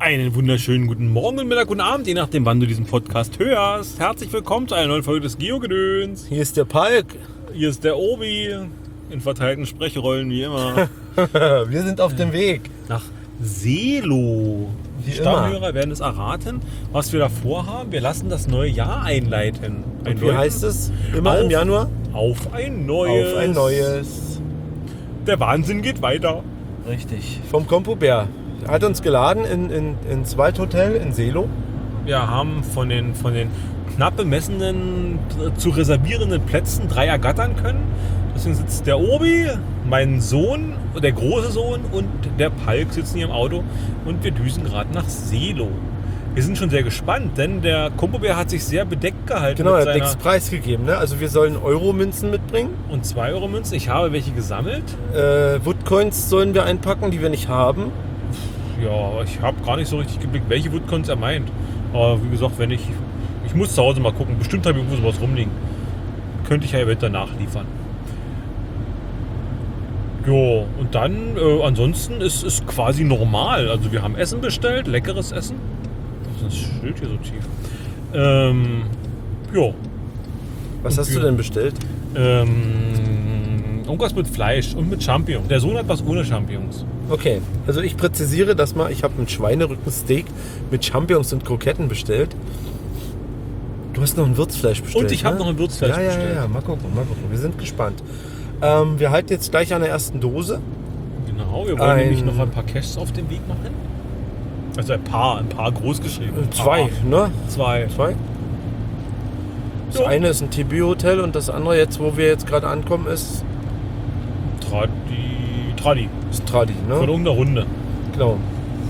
Einen wunderschönen guten Morgen, guten Mittag, guten Abend, je nachdem, wann du diesen Podcast hörst. Herzlich willkommen zu einer neuen Folge des Geogedöns. Hier ist der Palk. Hier ist der Obi, in verteilten Sprechrollen wie immer. Wir sind auf dem Weg. Nach Seelow. Die Wie Stammhörer werden es erraten, was wir da vorhaben. Wir lassen das neue Jahr einleiten. Und wie heißt es? Immer im Januar? Auf ein neues. Auf ein neues. Der Wahnsinn geht weiter. Richtig. Vom Compubär. Hat uns geladen ins Waldhotel in Seelow. Wir haben von den knapp bemessenen zu reservierenden Plätzen 3 ergattern können. Deswegen sitzt der Obi, mein Sohn, der große Sohn und der Palk sitzen hier im Auto und wir düsen gerade nach Seelow. Wir sind schon sehr gespannt, denn der Compubär hat sich sehr bedeckt gehalten. Genau, er hat nichts preisgegeben. Ne? Also wir sollen Euro-Münzen mitbringen. Und 2 Euro Münzen. Ich habe welche gesammelt. Woodcoins sollen wir einpacken, die wir nicht haben. Ja, ich habe gar nicht so richtig geblickt, welche Woodcoins er meint. Aber wie gesagt, wenn ich muss zu Hause mal gucken. Bestimmt habe ich irgendwo sowas rumliegen. Könnte ich ja eventuell nachliefern. Jo, und dann, ansonsten ist es quasi normal. Also wir haben Essen bestellt, leckeres Essen. Das ist das Schild hier so tief. Jo. Was hast du denn bestellt? Irgendwas mit Fleisch und mit Champignons. Der Sohn hat was ohne Champignons. Okay, also ich präzisiere das mal. Ich habe ein Schweinerückensteak mit Champignons und Kroketten bestellt. Du hast noch ein Würzfleisch bestellt. Und ich habe noch ein Würzfleisch bestellt. Ja, mal gucken. Wir sind gespannt. Wir halten jetzt gleich an der ersten Dose. Genau, wir wollen nämlich noch ein paar Caches auf den Weg machen. Also ein paar groß geschrieben. 2, ne? 2. Das eine ist ein TB-Hotel und das andere jetzt, wo wir jetzt gerade ankommen, ist Tradi. Ist Tradi, ne? Von irgendeiner Runde. Genau.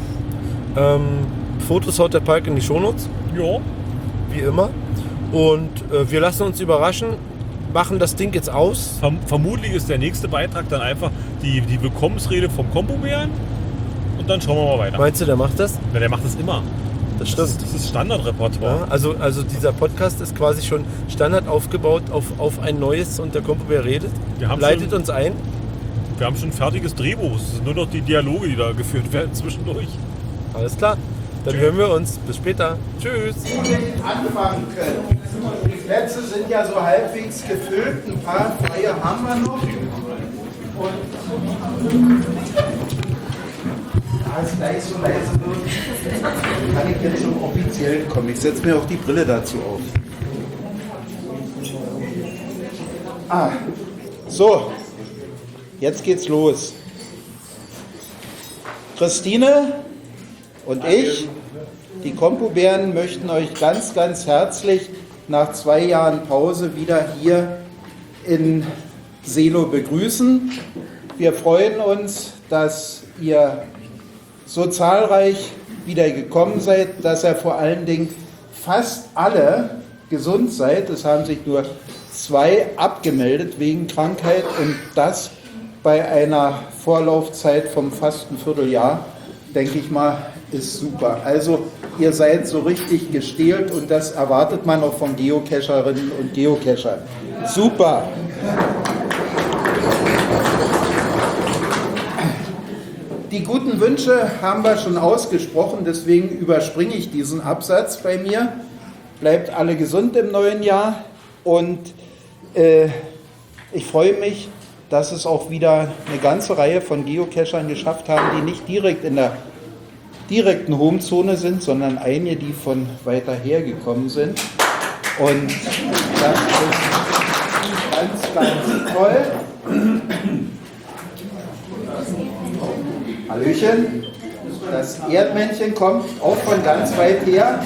Fotos haut der Palk in die Shownotes. Ja. Wie immer. Und wir lassen uns überraschen, machen das Ding jetzt aus. Vermutlich ist der nächste Beitrag dann einfach die Willkommensrede vom Compubären. Und dann schauen wir mal weiter. Meinst du, der macht das? Ja, der macht das immer. Das stimmt. Das ist Standardrepertoire. Ja, also dieser Podcast ist quasi schon Standard aufgebaut auf ein neues und der Compubär redet. Leitet uns ein. Wir haben schon ein fertiges Drehbuch. Es sind nur noch die Dialoge, die da geführt werden zwischendurch. Alles klar. Dann hören wir uns. Bis später. Tschüss. Anfangen können. Die Plätze sind ja so halbwegs gefüllt. Ein paar freie haben wir noch. Und da es gleich so leise wird, kann ich jetzt schon offiziell kommen. Ich setze mir auch die Brille dazu auf. So, jetzt geht's los. Christine und ich, die Compubären, möchten euch ganz, ganz herzlich nach 2 Jahren Pause wieder hier in Seelow begrüßen. Wir freuen uns, dass ihr so zahlreich wieder gekommen seid, dass ihr vor allen Dingen fast alle gesund seid. Es haben sich nur 2 abgemeldet wegen Krankheit und das bei einer Vorlaufzeit vom fast ein Vierteljahr, denke ich mal, ist super. Also ihr seid so richtig gestählt und das erwartet man auch von Geocacherinnen und Geocachern. Super! Die guten Wünsche haben wir schon ausgesprochen, deswegen überspringe ich diesen Absatz bei mir. Bleibt alle gesund im neuen Jahr und ich freue mich, dass es auch wieder eine ganze Reihe von Geocachern geschafft haben, die nicht direkt in der direkten Homezone sind, sondern einige, die von weiter her gekommen sind. Und das ist ganz, ganz toll. Hallöchen, das Erdmännchen kommt auch von ganz weit her.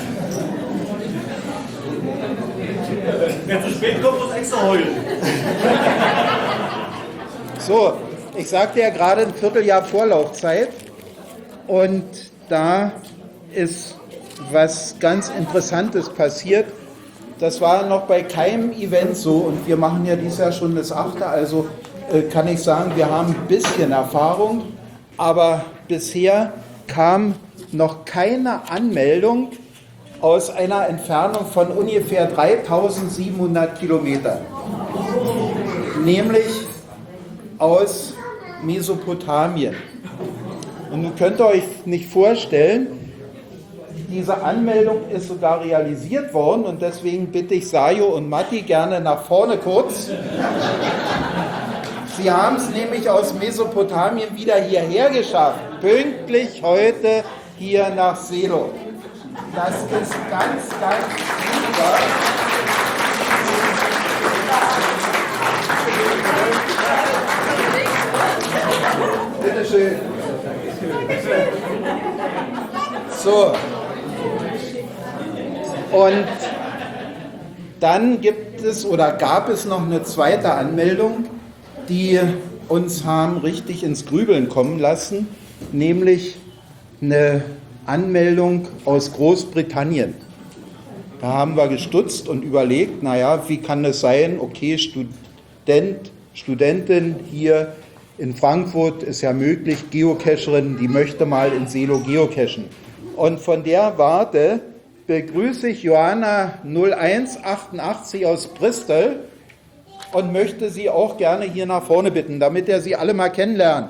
Wer zu spät kommt, muss extra heulen. So, ich sagte ja gerade ein Vierteljahr Vorlaufzeit und da ist was ganz Interessantes passiert. Das war noch bei keinem Event so und wir machen ja dieses Jahr schon das 8. Also kann ich sagen, wir haben ein bisschen Erfahrung, aber bisher kam noch keine Anmeldung aus einer Entfernung von ungefähr 3700 Kilometern, nämlich aus Mesopotamien. Und nun könnt ihr euch nicht vorstellen, diese Anmeldung ist sogar realisiert worden und deswegen bitte ich Sajo und Matti gerne nach vorne kurz. Sie haben es nämlich aus Mesopotamien wieder hierher geschafft, pünktlich heute hier nach Selo. Das ist ganz, ganz super. Bitte schön. So. Und dann gibt es oder gab es noch eine zweite Anmeldung, die uns haben richtig ins Grübeln kommen lassen, nämlich eine Anmeldung aus Großbritannien. Da haben wir gestutzt und überlegt, naja, wie kann es sein, okay, Studentin hier in Frankfurt ist ja möglich, Geocacherin, die möchte mal in Selo geocachen. Und von der Warte begrüße ich Johanna 0188 aus Bristol und möchte Sie auch gerne hier nach vorne bitten, damit er Sie alle mal kennenlernt.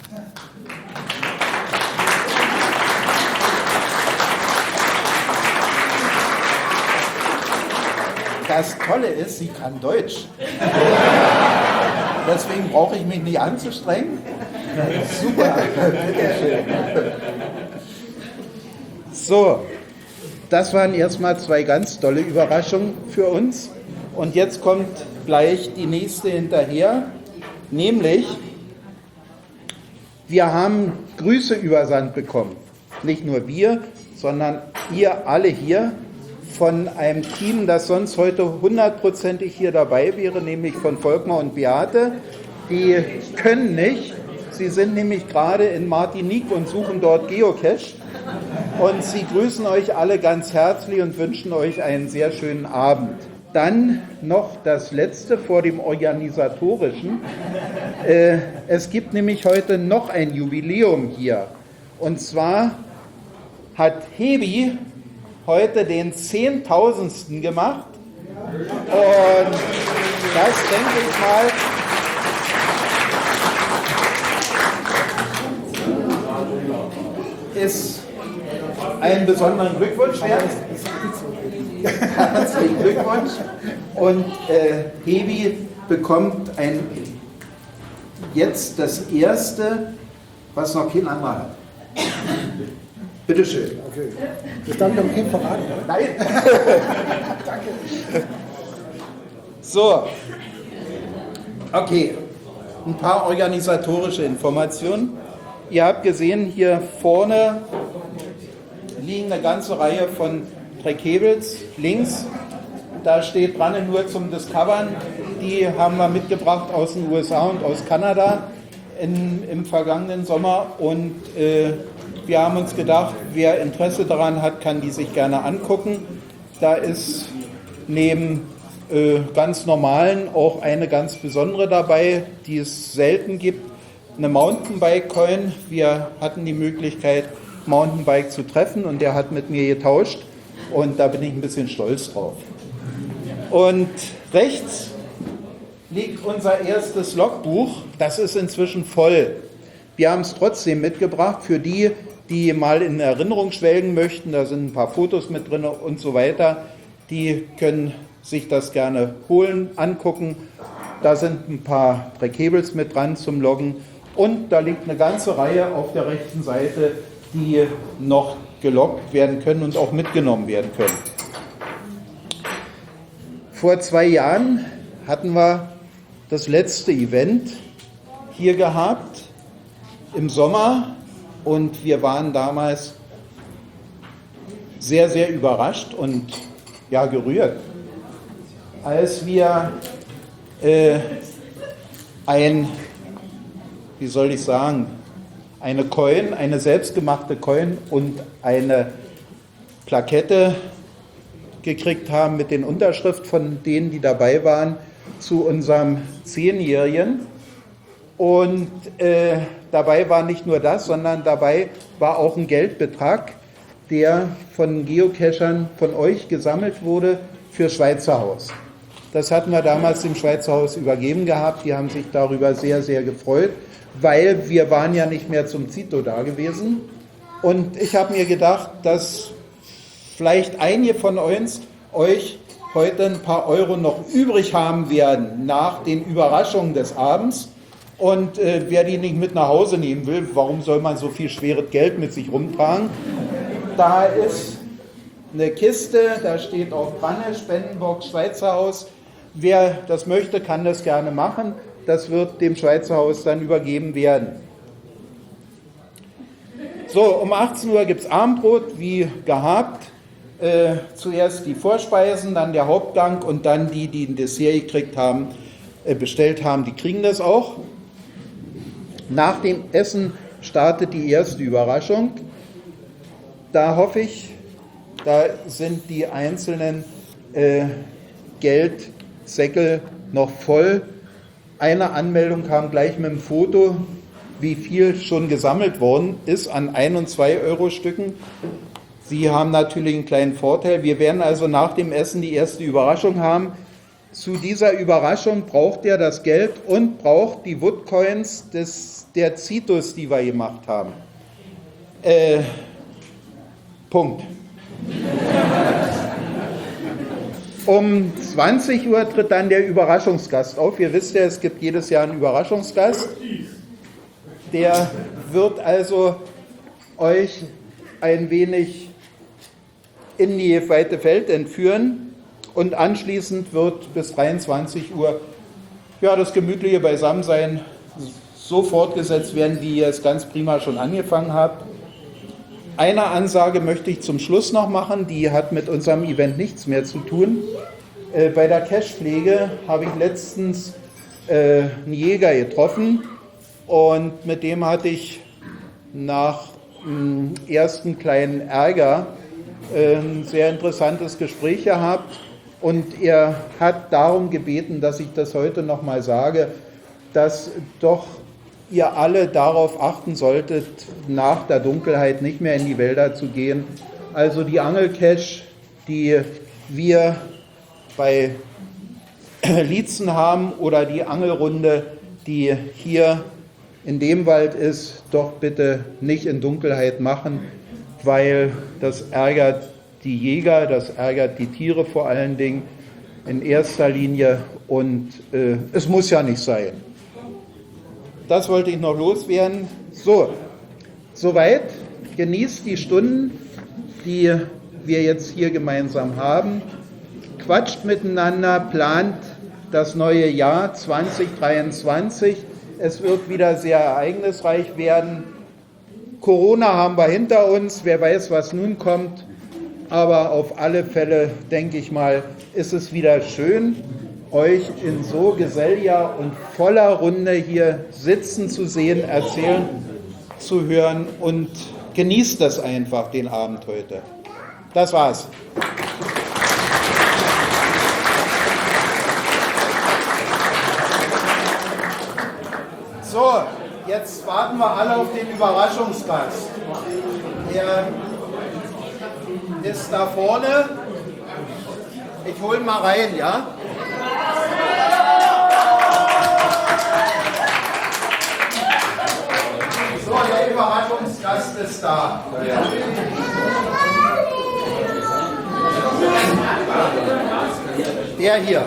Das Tolle ist, sie kann Deutsch. Deswegen brauche ich mich nicht anzustrengen. Super. So, das waren erstmal zwei ganz tolle Überraschungen für uns. Und jetzt kommt gleich die nächste hinterher, nämlich wir haben Grüße übersandt bekommen. Nicht nur wir, sondern ihr alle hier von einem Team, das sonst heute 100% hier dabei wäre, nämlich von Volkmar und Beate. Die können nicht. Sie sind nämlich gerade in Martinique und suchen dort Geocache. Und sie grüßen euch alle ganz herzlich und wünschen euch einen sehr schönen Abend. Dann noch das Letzte vor dem Organisatorischen. Es gibt nämlich heute noch ein Jubiläum hier. Und zwar hat Hebi heute den 10.000. gemacht. Und das, denke ich mal, ist einen besonderen Glückwunsch wert. Herzlichen Glückwunsch. Und Hebi bekommt jetzt das erste, was noch kein anderer hat. Bitte schön. Okay. Das darf ich am Kind verraten. Nein. Danke. So. Okay. Ein paar organisatorische Informationen. Ihr habt gesehen, hier vorne liegen eine ganze Reihe von Trackables links. Da steht dran nur zum Discovern. Die haben wir mitgebracht aus den USA und aus Kanada im vergangenen Sommer. Und wir haben uns gedacht, wer Interesse daran hat, kann die sich gerne angucken. Da ist neben ganz normalen auch eine ganz besondere dabei, die es selten gibt. Eine Mountainbike-Coin. Wir hatten die Möglichkeit, Mountainbike zu treffen und der hat mit mir getauscht und da bin ich ein bisschen stolz drauf. Und rechts liegt unser erstes Logbuch. Das ist inzwischen voll. Wir haben es trotzdem mitgebracht für die, die mal in Erinnerung schwelgen möchten. Da sind ein paar Fotos mit drin und so weiter. Die können sich das gerne holen, angucken. Da sind ein paar Trackables mit dran zum Loggen. Und da liegt eine ganze Reihe auf der rechten Seite, die noch geloggt werden können und auch mitgenommen werden können. Vor 2 Jahren hatten wir das letzte Event hier gehabt im Sommer und wir waren damals sehr, sehr überrascht und ja, gerührt, als wir eine Coin, eine selbstgemachte Coin und eine Plakette gekriegt haben mit den Unterschriften von denen, die dabei waren, zu unserem 10-Jährigen. Und dabei war nicht nur das, sondern dabei war auch ein Geldbetrag, der von Geocachern von euch gesammelt wurde für Schweizer Haus. Das hatten wir damals dem Schweizer Haus übergeben gehabt. Die haben sich darüber sehr, sehr gefreut, weil wir waren ja nicht mehr zum Zito da gewesen. Und ich habe mir gedacht, das vielleicht einige von uns euch heute ein paar Euro noch übrig haben werden nach den Überraschungen des Abends. Und wer die nicht mit nach Hause nehmen will, warum soll man so viel schweres Geld mit sich rumtragen? Da ist eine Kiste, da steht auch dran, Spendenbox Schweizer Haus. Wer das möchte, kann das gerne machen. Das wird dem Schweizer Haus dann übergeben werden. So, um 18 Uhr gibt es Abendbrot, wie gehabt. Zuerst die Vorspeisen, dann der Hauptgang und dann die ein Dessert bestellt haben, die kriegen das auch. Nach dem Essen startet die erste Überraschung. Da hoffe ich, da sind die einzelnen Geldsäckel noch voll. Eine Anmeldung kam gleich mit dem Foto, wie viel schon gesammelt worden ist an 1- und 2-Euro-Stücken. Sie haben natürlich einen kleinen Vorteil. Wir werden also nach dem Essen die erste Überraschung haben. Zu dieser Überraschung braucht er das Geld und braucht die Woodcoins der Zitus, die wir gemacht haben. Punkt. Um 20 Uhr tritt dann der Überraschungsgast auf. Ihr wisst ja, es gibt jedes Jahr einen Überraschungsgast. Der wird also euch ein wenig in die weite Welt entführen und anschließend wird bis 23 Uhr das gemütliche Beisammensein so fortgesetzt werden, wie ihr es ganz prima schon angefangen habt. Eine Ansage möchte ich zum Schluss noch machen, die hat mit unserem Event nichts mehr zu tun. Bei der Cashpflege habe ich letztens einen Jäger getroffen und mit dem hatte ich nach dem ersten kleinen Ärger ein sehr interessantes Gespräch gehabt und er hat darum gebeten, dass ich das heute nochmal sage, dass doch ihr alle darauf achten solltet, nach der Dunkelheit nicht mehr in die Wälder zu gehen. Also die Angelcache, die wir bei Lietzen haben oder die Angelrunde, die hier in dem Wald ist, doch bitte nicht in Dunkelheit machen, weil das ärgert die Jäger, das ärgert die Tiere vor allen Dingen in erster Linie und es muss ja nicht sein. Das wollte ich noch loswerden. So, soweit. Genießt die Stunden, die wir jetzt hier gemeinsam haben. Quatscht miteinander, plant das neue Jahr 2023. Es wird wieder sehr ereignisreich werden. Corona haben wir hinter uns, wer weiß, was nun kommt. Aber auf alle Fälle, denke ich mal, ist es wieder schön, euch in so geselliger und voller Runde hier sitzen zu sehen, erzählen zu hören und genießt das einfach, den Abend heute. Das war's. So, jetzt warten wir alle auf den Überraschungsgast. Der ist da vorne. Ich hole ihn mal rein, ja? So, der Überraschungsgast ist da. Der hier.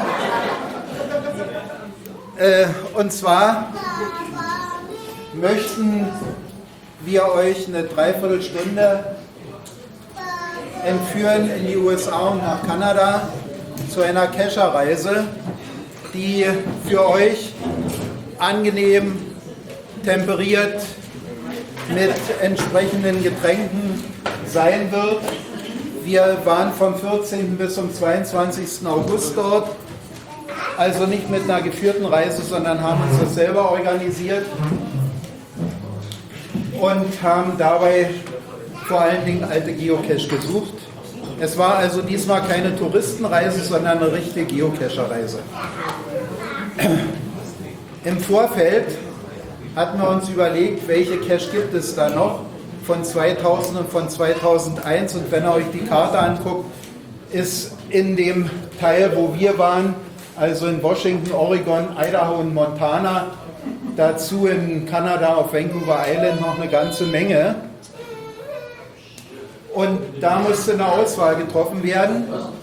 Und zwar möchten wir euch eine Dreiviertelstunde entführen in die USA und nach Kanada zu einer Kescherreise, die für euch angenehm temperiert mit entsprechenden Getränken sein wird. Wir waren vom 14. bis zum 22. August dort, also nicht mit einer geführten Reise, sondern haben uns das selber organisiert und haben dabei vor allen Dingen alte Geocache gesucht. Es war also diesmal keine Touristenreise, sondern eine richtige Geocacher-Reise. Im Vorfeld hatten wir uns überlegt, welche Cache gibt es da noch von 2000 und von 2001. Und wenn ihr euch die Karte anguckt, ist in dem Teil, wo wir waren, also in Washington, Oregon, Idaho und Montana, dazu in Kanada auf Vancouver Island noch eine ganze Menge. Und da musste eine Auswahl getroffen werden.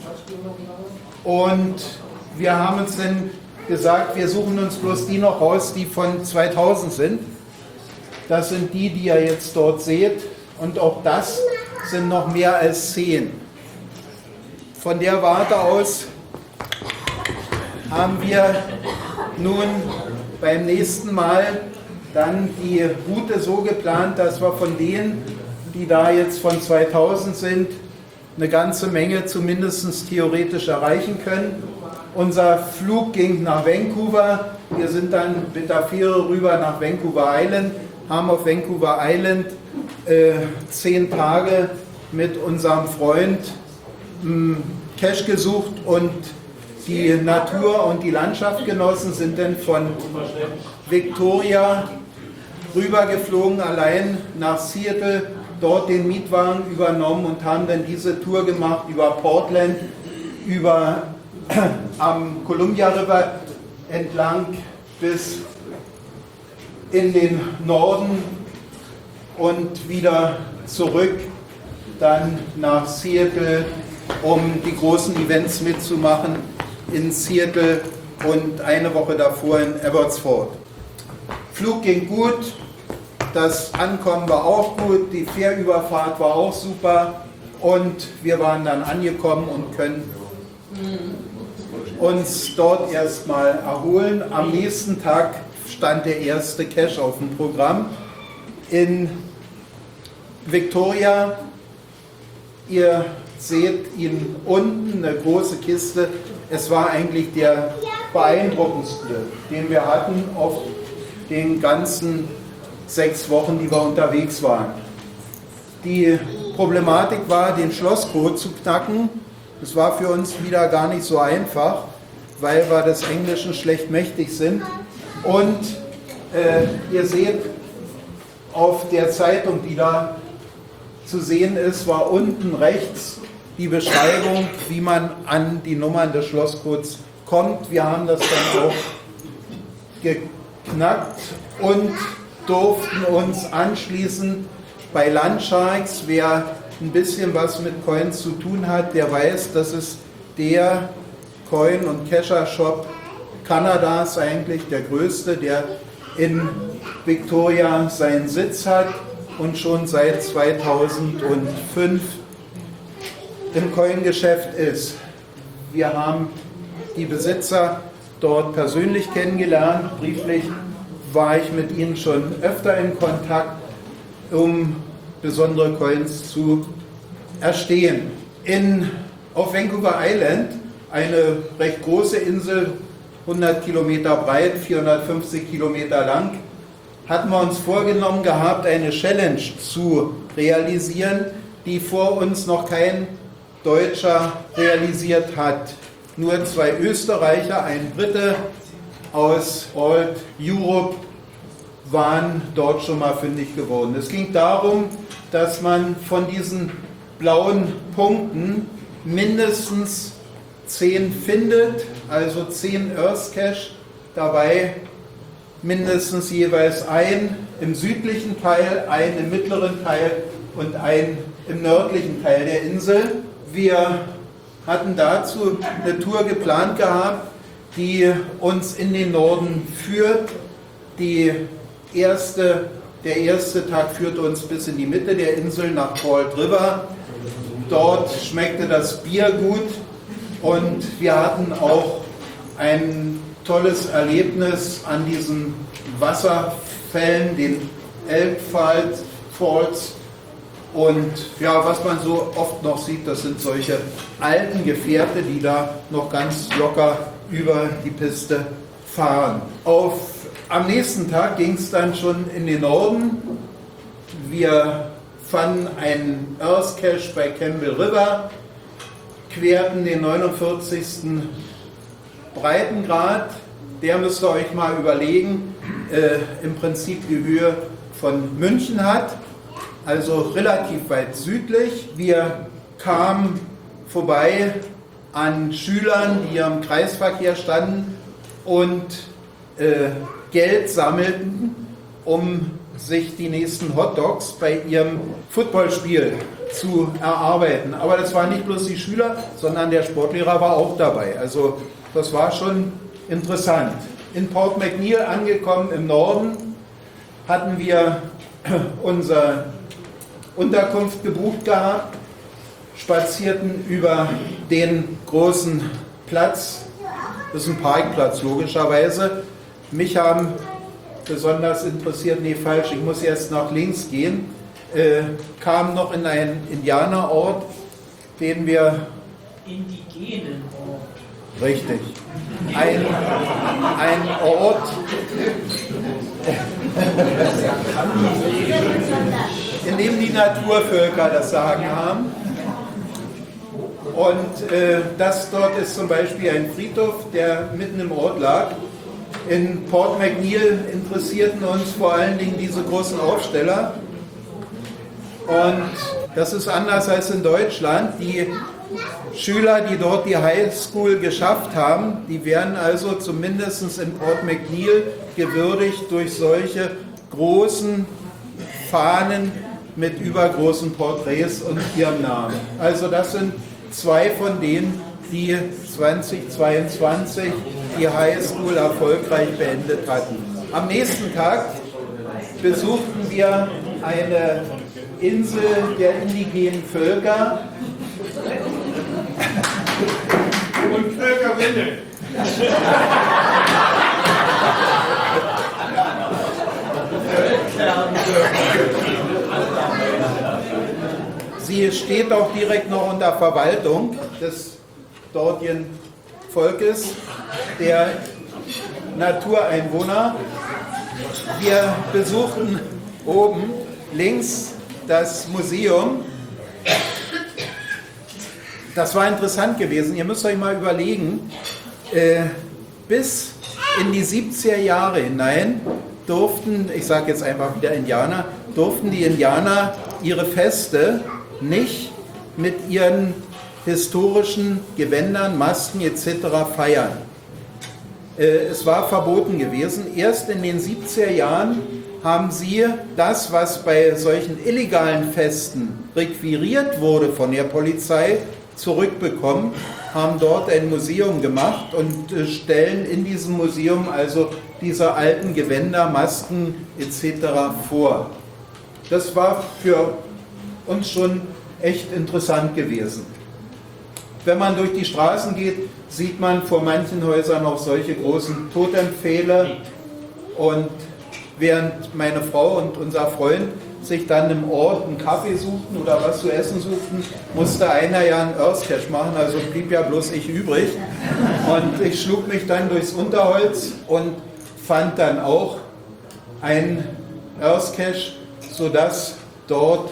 Und wir haben uns dann gesagt, wir suchen uns bloß die noch raus, die von 2000 sind. Das sind die, die ihr jetzt dort seht. Und auch das sind noch mehr als 10. Von der Warte aus haben wir nun beim nächsten Mal dann die Route so geplant, dass wir von denen, die da jetzt von 2000 sind, eine ganze Menge zumindest theoretisch erreichen können. Unser Flug ging nach Vancouver. Wir sind dann mit der Fähre rüber nach Vancouver Island, haben auf Vancouver Island 10 Tage mit unserem Freund Cache gesucht und die Natur und die Landschaft genossen, sind dann von Victoria rübergeflogen, allein nach Seattle, dort den Mietwagen übernommen und haben dann diese Tour gemacht über Portland, über am Columbia River entlang bis in den Norden und wieder zurück dann nach Seattle, um die großen Events mitzumachen in Seattle und eine Woche davor in Abbotsford. Flug ging gut, das Ankommen war auch gut, die Fährüberfahrt war auch super und wir waren dann angekommen und können uns dort erstmal erholen. Am nächsten Tag stand der erste Cache auf dem Programm in Victoria. Ihr seht ihn unten, eine große Kiste. Es war eigentlich der beeindruckendste, den wir hatten auf den ganzen 6 Wochen, die wir unterwegs waren. Die Problematik war, den Schlosscode zu knacken. Das war für uns wieder gar nicht so einfach, weil wir des Englischen schlecht mächtig sind. Und ihr seht auf der Zeitung, die da zu sehen ist, war unten rechts die Beschreibung, wie man an die Nummern des Schlosscodes kommt. Wir haben das dann auch geknackt und durften uns anschließen bei Landsharks. Wer ein bisschen was mit Coins zu tun hat, der weiß, das ist der Coin- und Cacher-Shop Kanadas, eigentlich der größte, der in Victoria seinen Sitz hat und schon seit 2005 im Coin-Geschäft ist. Wir haben die Besitzer dort persönlich kennengelernt. Brieflich war ich mit ihnen schon öfter in Kontakt, um besondere Coins zu erstehen. Auf Vancouver Island, eine recht große Insel, 100 Kilometer breit, 450 Kilometer lang, hatten wir uns vorgenommen gehabt, eine Challenge zu realisieren, die vor uns noch kein Deutscher realisiert hat. Nur 2 Österreicher, ein Brite aus Old Europe waren dort schon mal fündig geworden. Es ging darum, dass man von diesen blauen Punkten mindestens 10 findet, also 10 Earth Cache, dabei mindestens jeweils ein im südlichen Teil, ein im mittleren Teil und ein im nördlichen Teil der Insel. Wir hatten dazu eine Tour geplant gehabt, die uns in den Norden führt. Der erste Tag führte uns bis in die Mitte der Insel nach Cold River. Dort schmeckte das Bier gut und wir hatten auch ein tolles Erlebnis an diesen Wasserfällen, den Elk Falls. Und ja, was man so oft noch sieht, das sind solche alten Gefährte, die da noch ganz locker über die Piste fahren. Am nächsten Tag ging es dann schon in den Norden. Wir fanden einen Earth Cache bei Campbell River, querten den 49. Breitengrad. Der müsst ihr euch mal überlegen, im Prinzip die Höhe von München hat, also relativ weit südlich. Wir kamen vorbei an Schülern, die am Kreisverkehr standen und Geld sammelten, um sich die nächsten Hotdogs bei ihrem Footballspiel zu erarbeiten. Aber das waren nicht bloß die Schüler, sondern der Sportlehrer war auch dabei. Also das war schon interessant. In Port McNeill angekommen im Norden hatten wir unsere Unterkunft gebucht gehabt, spazierten über den großen Platz, das ist ein Parkplatz logischerweise. Mich haben besonders interessiert, nee falsch, ich muss erst nach links gehen, kam noch in einen Indianerort, den wir... Indigenen Ort. Richtig. Ein Ort, in dem die Naturvölker das Sagen haben. Und das dort ist zum Beispiel ein Friedhof, der mitten im Ort lag. In Port McNeill interessierten uns vor allen Dingen diese großen Aufsteller. Und das ist anders als in Deutschland. Die Schüler, die dort die Highschool geschafft haben, die werden also zumindest in Port McNeill gewürdigt durch solche großen Fahnen mit übergroßen Porträts und ihrem Namen. Also das sind zwei von denen, die 2022 die Highschool erfolgreich beendet hatten. Am nächsten Tag besuchten wir eine Insel der indigenen Völker. Und Völkerwille. Sie steht auch direkt noch unter Verwaltung des dortigen Volkes, der Natureinwohner. Wir besuchten oben links das Museum. Das war interessant gewesen. Ihr müsst euch mal überlegen, bis in die 70er Jahre hinein durften, ich sage jetzt einfach wieder Indianer, durften die Indianer ihre Feste nicht mit ihren historischen Gewändern, Masken etc. feiern. Es war verboten gewesen. Erst in den 70er Jahren haben sie das, was bei solchen illegalen Festen requiriert wurde von der Polizei, zurückbekommen, haben dort ein Museum gemacht und stellen in diesem Museum also diese alten Gewänder, Masken etc. vor. Das war für uns schon echt interessant gewesen. Wenn man durch die Straßen geht, sieht man vor manchen Häusern noch solche großen Totempfähle, und während meine Frau und unser Freund sich dann im Ort einen Kaffee suchten oder was zu essen suchten, musste einer ja einen Earthcache machen, also blieb ja bloß ich übrig. Und ich schlug mich dann durchs Unterholz und fand dann auch einen Earthcache, sodass dort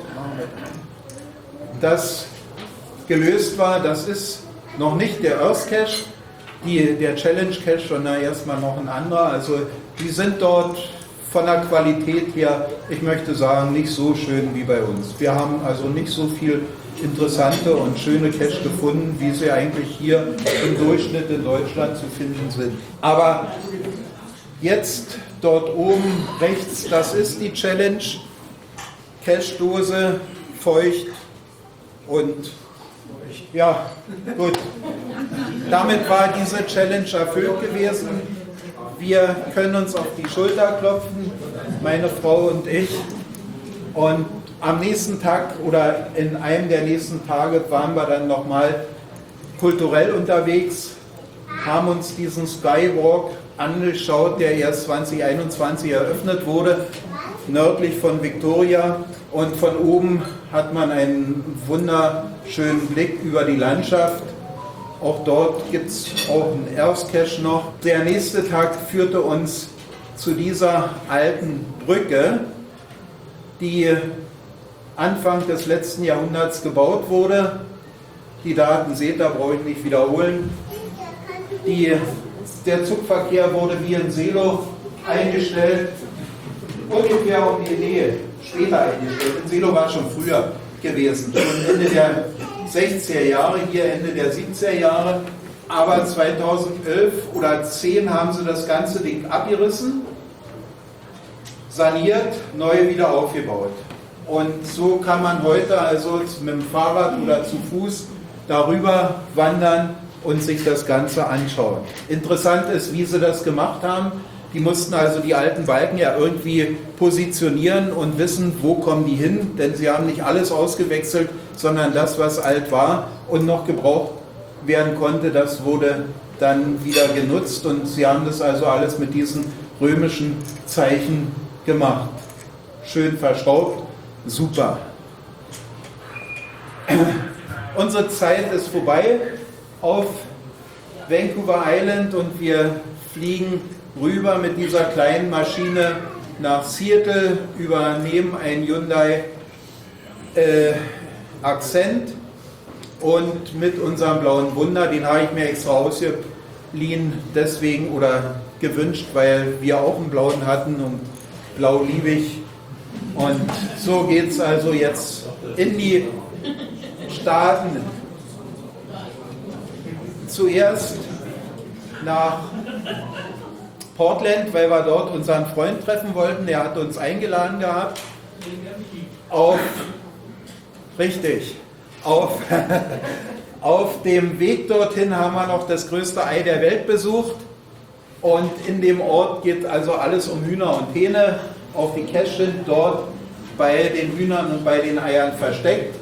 das gelöst war. Das ist noch nicht der Earthcache, der Challenge Cache, sondern erstmal noch ein anderer. Also die sind dort von der Qualität her, ich möchte sagen, nicht so schön wie bei uns. Wir haben also nicht so viel interessante und schöne Cache gefunden, wie sie eigentlich hier im Durchschnitt in Deutschland zu finden sind. Aber jetzt dort oben rechts, das ist die Challenge, Cache-Dose, feucht und ja, gut. Damit war diese Challenge erfüllt gewesen. Wir können uns auf die Schulter klopfen, meine Frau und ich. Und am nächsten Tag oder in einem der nächsten Tage waren wir dann nochmal kulturell unterwegs, haben uns diesen Skywalk angeschaut, der erst 2021 eröffnet wurde, nördlich von Victoria. Und von oben hat man einen wunderschönen Blick über die Landschaft. Auch dort gibt es auch einen Earthcache noch. Der nächste Tag führte uns zu dieser alten Brücke, die Anfang des letzten Jahrhunderts gebaut wurde. Die Daten seht ihr, brauche ich nicht wiederholen. Der Zugverkehr wurde wie in Seelow eingestellt, ungefähr um die Nähe, später eingestellt. In Seelow war es schon früher gewesen, schon Ende der 60er Jahre, hier Ende der 70er Jahre. Aber 2011 oder 2010 haben sie das ganze Ding abgerissen, saniert, neu wieder aufgebaut. Und so kann man heute also mit dem Fahrrad oder zu Fuß darüber wandern und sich das Ganze anschauen. Interessant ist, wie sie das gemacht haben. Die mussten also die alten Balken ja irgendwie positionieren und wissen, wo kommen die hin, denn sie haben nicht alles ausgewechselt, sondern das, was alt war und noch gebraucht werden konnte, das wurde dann wieder genutzt und sie haben das also alles mit diesen römischen Zeichen gemacht. Schön verschraubt, super. Unsere Zeit ist vorbei auf Vancouver Island und wir fliegen rüber mit dieser kleinen Maschine nach Seattle, übernehmen ein Hyundai Accent und mit unserem blauen Wunder, den habe ich mir extra ausgeliehen, deswegen oder gewünscht, weil wir auch einen blauen hatten und blau liebe ich. Und so geht es also jetzt in die Staaten. Zuerst nach Portland, weil wir dort unseren Freund treffen wollten. Der hat uns eingeladen gehabt. Auf dem Weg dorthin haben wir noch das größte Ei der Welt besucht. Und in dem Ort geht also alles um Hühner und Hähne. Auch die Caches sind dort bei den Hühnern und bei den Eiern versteckt.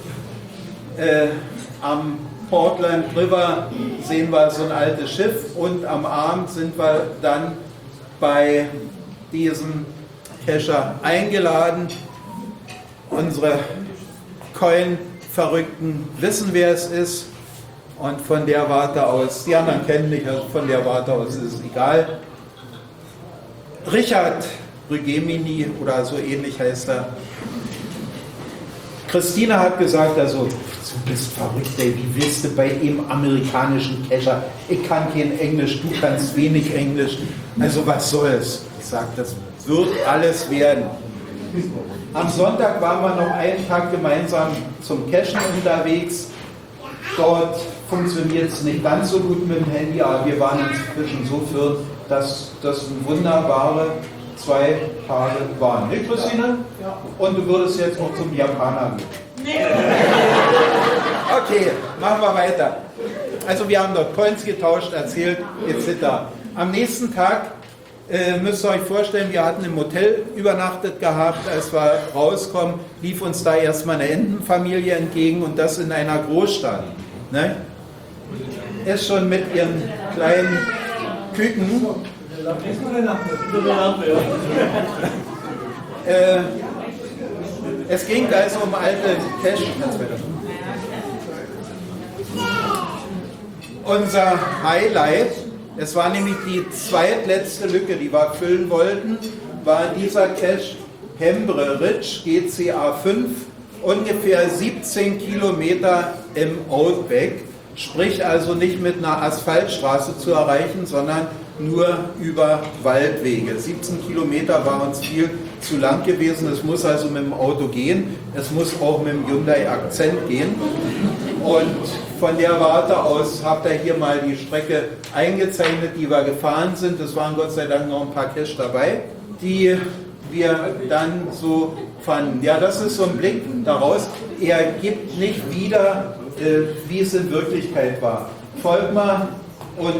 Am Portland River sehen wir so ein altes Schiff und am Abend sind wir dann bei diesem Cacher eingeladen. Unsere Coin-Verrückten wissen, wer es ist und von der Warte aus, die anderen kennen mich, also von der Warte aus ist es egal. Richard Rügemini oder so ähnlich heißt er. Christina hat gesagt, also, du bist verrückt, ey, wie willst du bei dem amerikanischen Cacher? Ich kann kein Englisch, du kannst wenig Englisch, also was soll's? Ich sage, das wird alles werden. Am Sonntag waren wir noch einen Tag gemeinsam zum Cachen unterwegs. Dort funktioniert es nicht ganz so gut mit dem Handy, aber wir waren inzwischen so fit, dass das wunderbare 2 Tage waren. Nicht, Christine? Ja. Und du würdest jetzt auch zum Japaner gehen? Nee. Okay, machen wir weiter. Also wir haben dort Coins getauscht, erzählt, etc. Am nächsten Tag müsst ihr euch vorstellen, wir hatten im Hotel übernachtet gehabt. Als wir rauskommen, lief uns da erstmal eine Entenfamilie entgegen und das in einer Großstadt. Ne? Ist schon mit ihren kleinen Küken. Es ging also um alte Cache. Unser Highlight, es war nämlich die zweitletzte Lücke, die wir füllen wollten, war dieser Cache Hembre Ridge GCA 5, ungefähr 17 Kilometer im Outback, sprich also nicht mit einer Asphaltstraße zu erreichen, sondern nur über Waldwege. 17 Kilometer war uns viel zu lang gewesen. Es muss also mit dem Auto gehen. Es muss auch mit dem Hyundai Accent gehen. Und von der Warte aus habt ihr hier mal die Strecke eingezeichnet, die wir gefahren sind. Es waren Gott sei Dank noch ein paar Caches dabei, die wir dann so fanden. Ja, das ist so ein Blick daraus. Er gibt nicht wieder, wie es in Wirklichkeit war. Volkmar und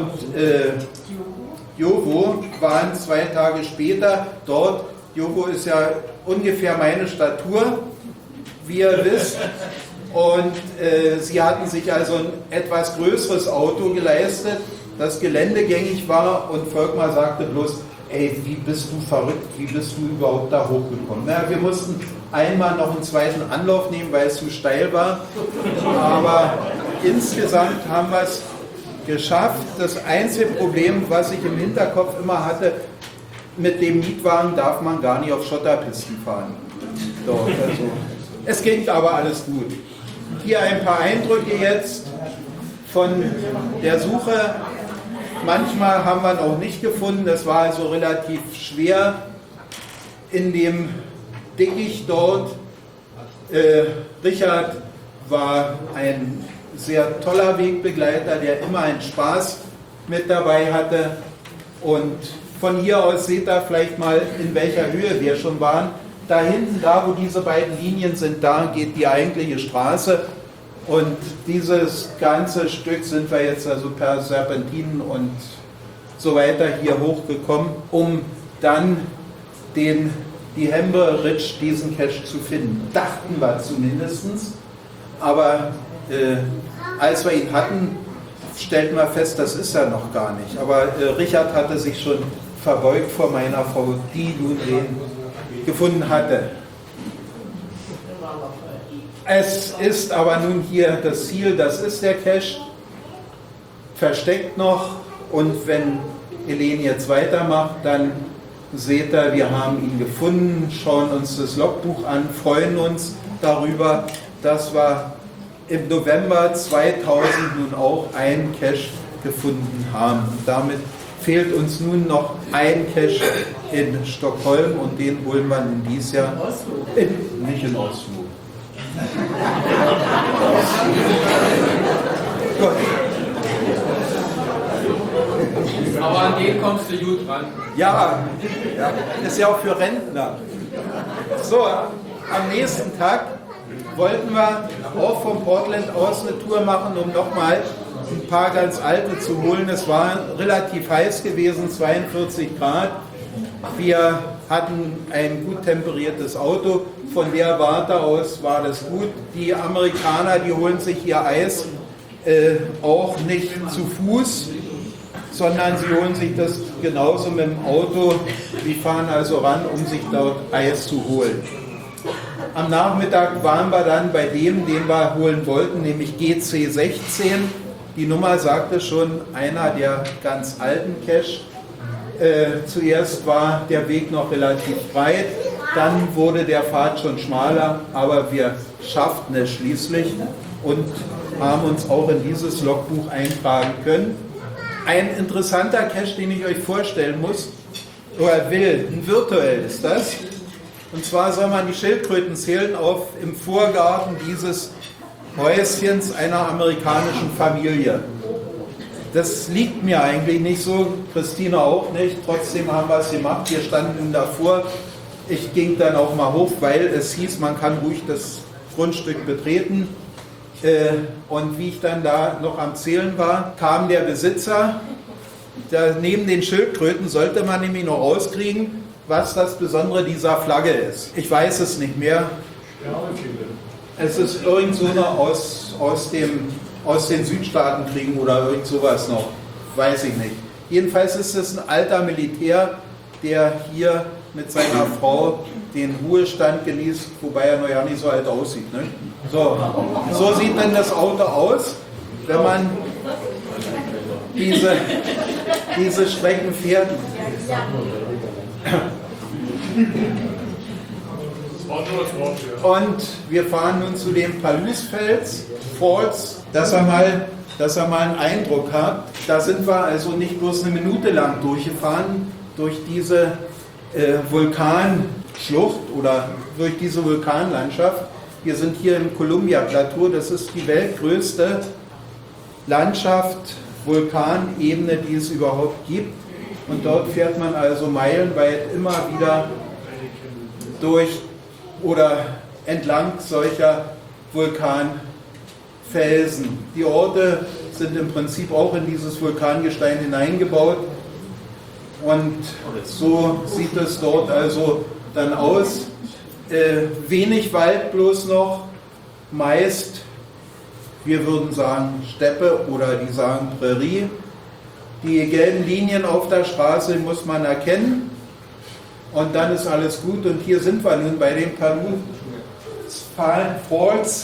Jovo waren 2 Tage später dort. Jovo ist ja ungefähr meine Statur, wie ihr wisst. Und sie hatten sich also ein etwas größeres Auto geleistet, das geländegängig war. Und Volkmar sagte bloß, ey, wie bist du verrückt, wie bist du überhaupt da hochgekommen? Na, wir mussten einmal noch einen zweiten Anlauf nehmen, weil es zu steil war. Aber insgesamt haben wir es geschafft. Das einzige Problem, was ich im Hinterkopf immer hatte, mit dem Mietwagen darf man gar nicht auf Schotterpisten fahren. Dort, also. Es ging aber alles gut. Hier ein paar Eindrücke jetzt von der Suche. Manchmal haben wir ihn auch nicht gefunden. Das war also relativ schwer in dem Dickicht dort. Richard war ein sehr toller Wegbegleiter, der immer einen Spaß mit dabei hatte. Und Von hier aus seht ihr vielleicht mal, in welcher Höhe wir schon waren. Da hinten, da wo diese beiden Linien sind, da geht die eigentliche Straße. Und dieses ganze Stück sind wir jetzt also per Serpentinen und so weiter hier hochgekommen, um dann die Hember Ridge, diesen Cache zu finden. Dachten wir zumindest. Aber als wir ihn hatten, stellten wir fest, das ist er noch gar nicht. Aber Richard hatte sich schon verbeugt vor meiner Frau, die nun den gefunden hatte. Es ist aber nun hier das Ziel, das ist der Cache, versteckt noch, und wenn Helene jetzt weitermacht, dann seht ihr, wir haben ihn gefunden, schauen uns das Logbuch an, freuen uns darüber, dass wir im November 2000 nun auch einen Cache gefunden haben. Und damit fehlt uns nun noch ein Cache in Stockholm, und den holen wir in dieses Jahr nicht in Oslo. Gut. Aber an den kommst du gut ran. Ja, ist ja auch für Rentner. So, am nächsten Tag wollten wir auch von Portland aus eine Tour machen, um nochmal ein paar ganz alte zu holen. Es war relativ heiß gewesen, 42 Grad. Wir hatten ein gut temperiertes Auto. Von der Warte aus war das gut. Die Amerikaner, die holen sich ihr Eis auch nicht zu Fuß, sondern sie holen sich das genauso mit dem Auto. Die fahren also ran, um sich dort Eis zu holen. Am Nachmittag waren wir dann bei dem, den wir holen wollten, nämlich GC16. Die Nummer sagte schon, einer der ganz alten Cache. Zuerst war der Weg noch relativ breit, dann wurde der Pfad schon schmaler, aber wir schafften es schließlich und haben uns auch in dieses Logbuch eintragen können. Ein interessanter Cache, den ich euch vorstellen muss, oder will, ein virtuell ist das. Und zwar soll man die Schildkröten zählen im Vorgarten dieses Häuschens einer amerikanischen Familie. Das liegt mir eigentlich nicht so, Christine auch nicht, trotzdem haben wir es gemacht, wir standen nun davor. Ich ging dann auch mal hoch, weil es hieß, man kann ruhig das Grundstück betreten. Und wie ich dann da noch am Zählen war, kam der Besitzer. Neben den Schildkröten sollte man nämlich noch rauskriegen, was das Besondere dieser Flagge ist. Ich weiß es nicht mehr. Es ist irgend so eine aus den Südstaatenkriegen oder irgend sowas noch. Weiß ich nicht. Jedenfalls ist es ein alter Militär, der hier mit seiner Frau den Ruhestand genießt, wobei er noch ja nicht so alt aussieht. Ne? So sieht dann das Auto aus, wenn man diese Strecken fährt. Und wir fahren nun zu dem Palouse Falls, dass er mal einen Eindruck habt. Da sind wir also nicht bloß eine Minute lang durchgefahren, durch diese Vulkanschlucht oder durch diese Vulkanlandschaft. Wir sind hier im Columbia-Plateau, das ist die weltgrößte Landschaft, Vulkanebene, die es überhaupt gibt. Und dort fährt man also meilenweit immer wieder durch oder entlang solcher Vulkanfelsen. Die Orte sind im Prinzip auch in dieses Vulkangestein hineingebaut. Und so sieht es dort also dann aus. Wenig Wald bloß noch, meist, wir würden sagen Steppe oder die sagen Prärie. Die gelben Linien auf der Straße muss man erkennen und dann ist alles gut. Und hier sind wir nun bei den Palouse Falls.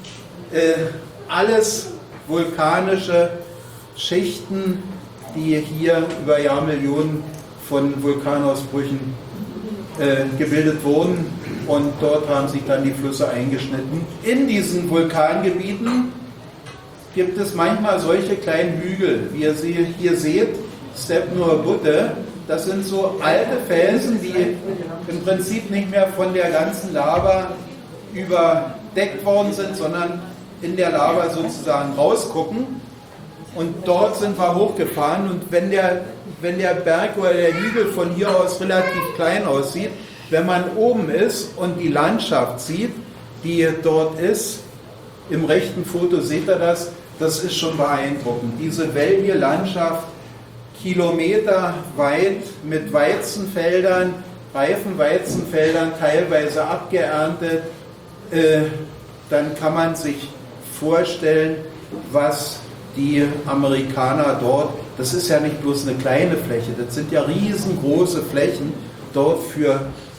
Alles vulkanische Schichten, die hier über Jahrmillionen von Vulkanausbrüchen gebildet wurden, und dort haben sich dann die Flüsse eingeschnitten. In diesen Vulkangebieten gibt es manchmal solche kleinen Hügel, wie ihr sie hier seht, Stepnor Butte. Das sind so alte Felsen, die im Prinzip nicht mehr von der ganzen Lava überdeckt worden sind, sondern in der Lava sozusagen rausgucken. Und dort sind wir hochgefahren und wenn der Berg oder der Hügel von hier aus relativ klein aussieht, wenn man oben ist und die Landschaft sieht, die dort ist, im rechten Foto seht ihr das, das ist schon beeindruckend. Diese wellige Landschaft, kilometerweit mit Weizenfeldern, reifen Weizenfeldern, teilweise abgeerntet, dann kann man sich vorstellen, was die Amerikaner dort, das ist ja nicht bloß eine kleine Fläche, das sind ja riesengroße Flächen, dort für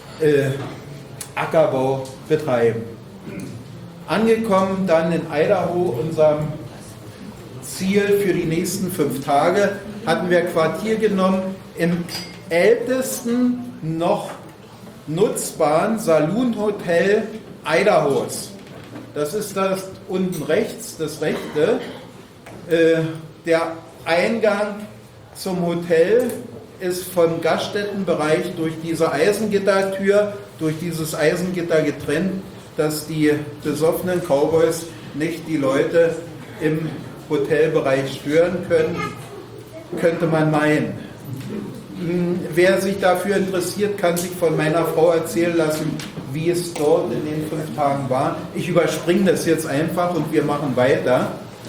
Ackerbau betreiben. Angekommen dann in Idaho, unserem Ziel für die nächsten 5 Tage, hatten wir Quartier genommen im ältesten noch nutzbaren Saloon-Hotel Idahos. Das ist das unten rechts, das rechte. Der Eingang zum Hotel ist vom Gaststättenbereich durch diese Eisengittertür, durch dieses Eisengitter getrennt, dass die besoffenen Cowboys nicht die Leute im Hotelbereich stören können, könnte man meinen. Wer sich dafür interessiert, kann sich von meiner Frau erzählen lassen, wie es dort in den 5 Tagen war. Ich überspringe das jetzt einfach und wir machen weiter.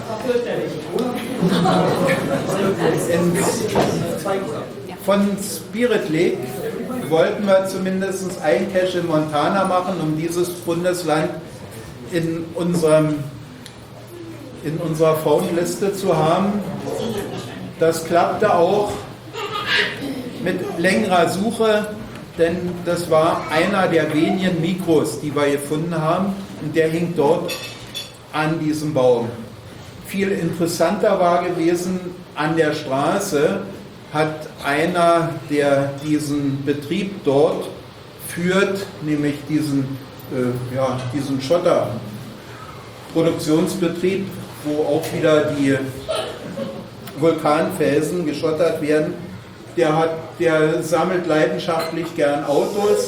Von Spirit Lake wollten wir zumindest ein Cache in Montana machen, um dieses Bundesland in unserer Faunliste zu haben. Das klappte auch mit längerer Suche, denn das war einer der wenigen Mikros, die wir gefunden haben, und der hing dort an diesem Baum. Viel interessanter war gewesen, an der Straße hat einer, der diesen Betrieb dort führt, nämlich diesen Schotterproduktionsbetrieb, wo auch wieder die Vulkanfelsen geschottert werden, der sammelt leidenschaftlich gern Autos.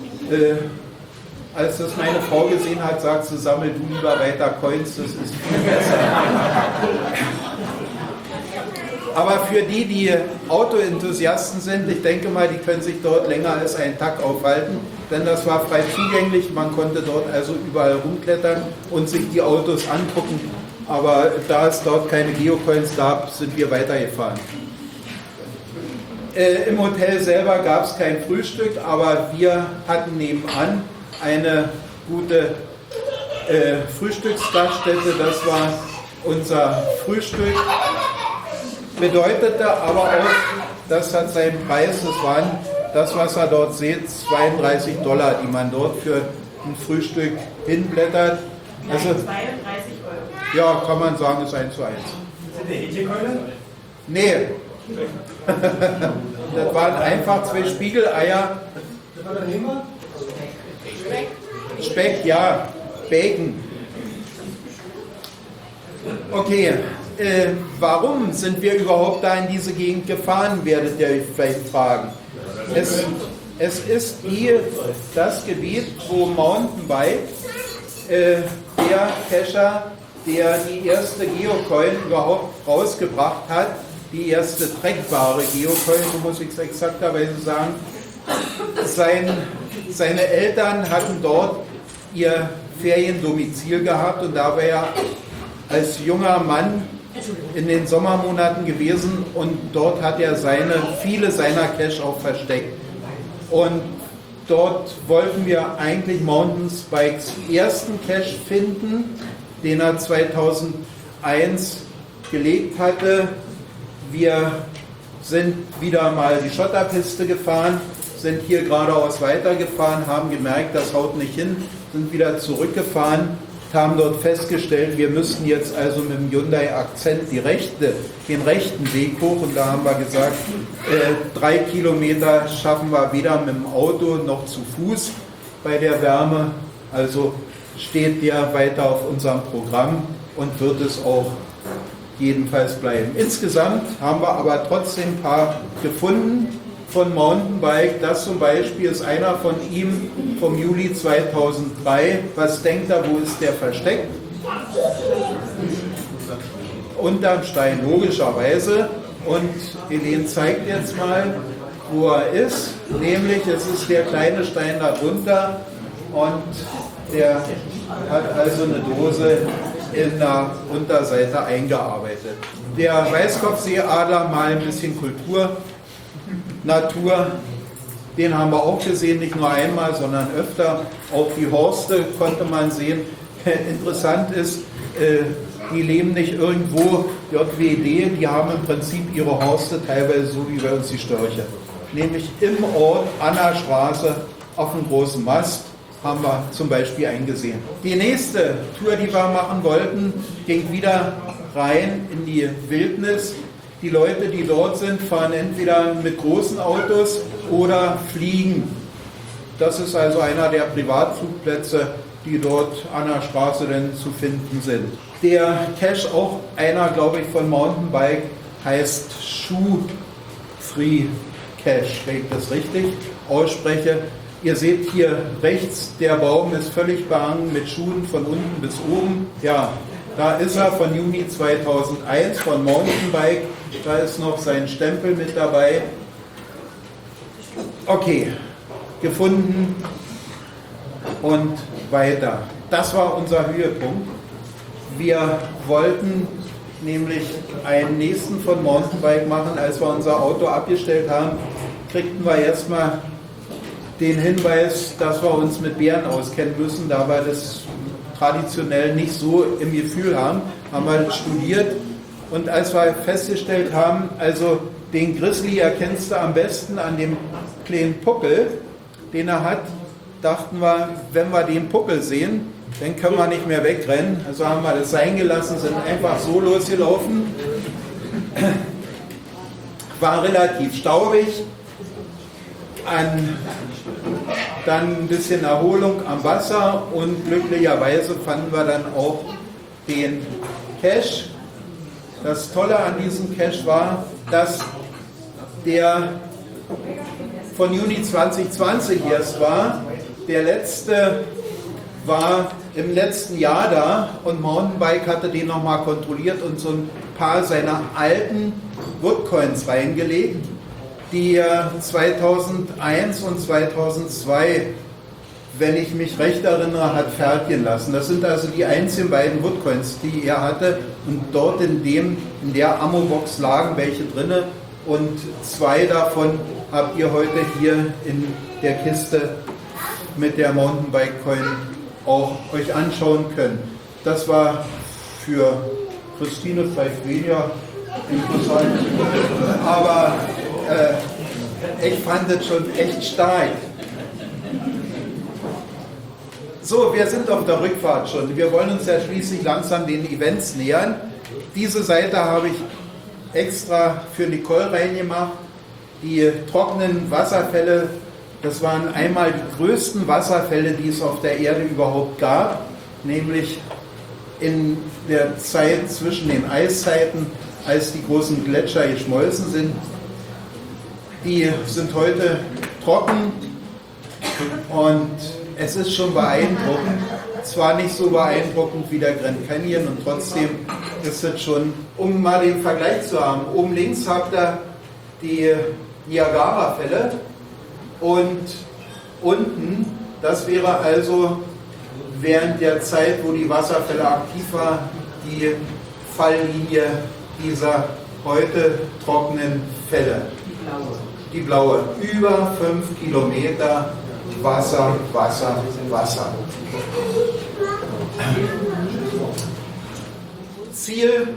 Als das meine Frau gesehen hat, sagt sie, sammel du lieber weiter Coins, das ist viel besser. Aber für die Autoenthusiasten sind, ich denke mal, die können sich dort länger als einen Tag aufhalten, denn das war frei zugänglich, man konnte dort also überall rumklettern und sich die Autos angucken, aber da es dort keine Geocoins gab, sind wir weitergefahren. Im Hotel selber gab es kein Frühstück, aber wir hatten nebenan eine gute Frühstücksgaststätte, das war unser Frühstück. Bedeutete aber auch, das hat seinen Preis, das waren das, was ihr dort seht, $32, die man dort für ein Frühstück hinblättert. Also, 32 €. Ja, kann man sagen, ist 1:1. Sind die Hähnchenkeule? Nee. Das waren einfach 2 Spiegeleier. Das war der Nehmer? Speck, ja. Bacon. Okay. Warum sind wir überhaupt da in diese Gegend gefahren, werdet ihr euch vielleicht fragen. Es ist das Gebiet, wo Mountainbike, der Cacher, der die erste Geocoin überhaupt rausgebracht hat, die erste trackbare Geocoin, so muss ich es exakterweise sagen, seine Eltern hatten dort ihr Feriendomizil gehabt und da war er als junger Mann in den Sommermonaten gewesen und dort hat er viele seiner Cache auch versteckt. Und dort wollten wir eigentlich Mountainbikes ersten Cache finden, den er 2001 gelegt hatte. Wir sind wieder mal die Schotterpiste gefahren, sind hier geradeaus weitergefahren, haben gemerkt, das haut nicht hin, sind wieder zurückgefahren, haben dort festgestellt, wir müssten jetzt also mit dem Hyundai Accent den rechten Weg hoch und da haben wir gesagt, 3 Kilometer schaffen wir weder mit dem Auto noch zu Fuß bei der Wärme, also steht der weiter auf unserem Programm und wird es auch jedenfalls bleiben. Insgesamt haben wir aber trotzdem ein paar gefunden von Mountainbike. Das zum Beispiel ist einer von ihm vom Juli 2003. Was denkt er, wo ist der versteckt? unterm Stein, logischerweise. Und Helene zeigt jetzt mal, wo er ist. Nämlich, es ist der kleine Stein darunter und der hat also eine Dose in der Unterseite eingearbeitet. Der Weißkopfseeadler, mal ein bisschen Kultur, Natur, den haben wir auch gesehen, nicht nur einmal, sondern öfter. Auch die Horste konnte man sehen. Interessant ist, die leben nicht irgendwo JWD, die haben im Prinzip ihre Horste teilweise so wie bei uns die Störche. Nämlich im Ort, an der Straße, auf einem großen Mast, haben wir zum Beispiel eingesehen. Die nächste Tour, die wir machen wollten, ging wieder rein in die Wildnis. Die Leute, die dort sind, fahren entweder mit großen Autos oder fliegen. Das ist also einer der Privatflugplätze, die dort an der Straße denn zu finden sind. Der Cache, auch einer, glaube ich, von Mountainbike, heißt Shoe Free Cache, wenn ich das richtig ausspreche. Ihr seht hier rechts, der Baum ist völlig behangen mit Schuhen von unten bis oben. Ja, da ist er von Juni 2001 von Mountainbike. Da ist noch sein Stempel mit dabei. Okay, gefunden und weiter. Das war unser Höhepunkt. Wir wollten nämlich einen nächsten von Mountainbike machen. Als wir unser Auto abgestellt haben, kriegten wir erstmal den Hinweis, dass wir uns mit Bären auskennen müssen, da wir das traditionell nicht so im Gefühl haben, haben wir studiert. Und als wir festgestellt haben, also den Grizzly erkennst du am besten an dem kleinen Puckel, den er hat, dachten wir, wenn wir den Puckel sehen, dann können wir nicht mehr wegrennen. Also haben wir das sein gelassen, sind einfach so losgelaufen. War relativ staubig. Dann ein bisschen Erholung am Wasser und glücklicherweise fanden wir dann auch den Cache. Das Tolle an diesem Cache war, dass der von Juni 2020 erst war. Der letzte war im letzten Jahr da und Mountainbike hatte den nochmal kontrolliert und so ein paar seiner alten Woodcoins reingelegt, die er 2001 und 2002, wenn ich mich recht erinnere, hat fertigen lassen. Das sind also die einzigen beiden Woodcoins, die er hatte, und dort in der Ammo-Box lagen welche drinne und 2 davon habt ihr heute hier in der Kiste mit der Mountainbike-Coin auch euch anschauen können. Das war für Christine vielleicht weniger interessant, aber ich fand es schon echt stark. So, wir sind auf der Rückfahrt schon. Wir wollen uns ja schließlich langsam den Events nähern. Diese Seite habe ich extra für Nicole reingemacht. Die trockenen Wasserfälle, das waren einmal die größten Wasserfälle, die es auf der Erde überhaupt gab, nämlich in der Zeit zwischen den Eiszeiten, als die großen Gletscher geschmolzen sind. Die sind heute trocken und es ist schon beeindruckend. Zwar nicht so beeindruckend wie der Grand Canyon und trotzdem ist es schon, um mal den Vergleich zu haben. Oben links habt ihr die Niagara-Fälle und unten, das wäre also während der Zeit, wo die Wasserfälle aktiv waren, die Falllinie dieser heute trockenen Fälle. Die blaue. Über 5 Kilometer Wasser, Wasser, Wasser. Ziel,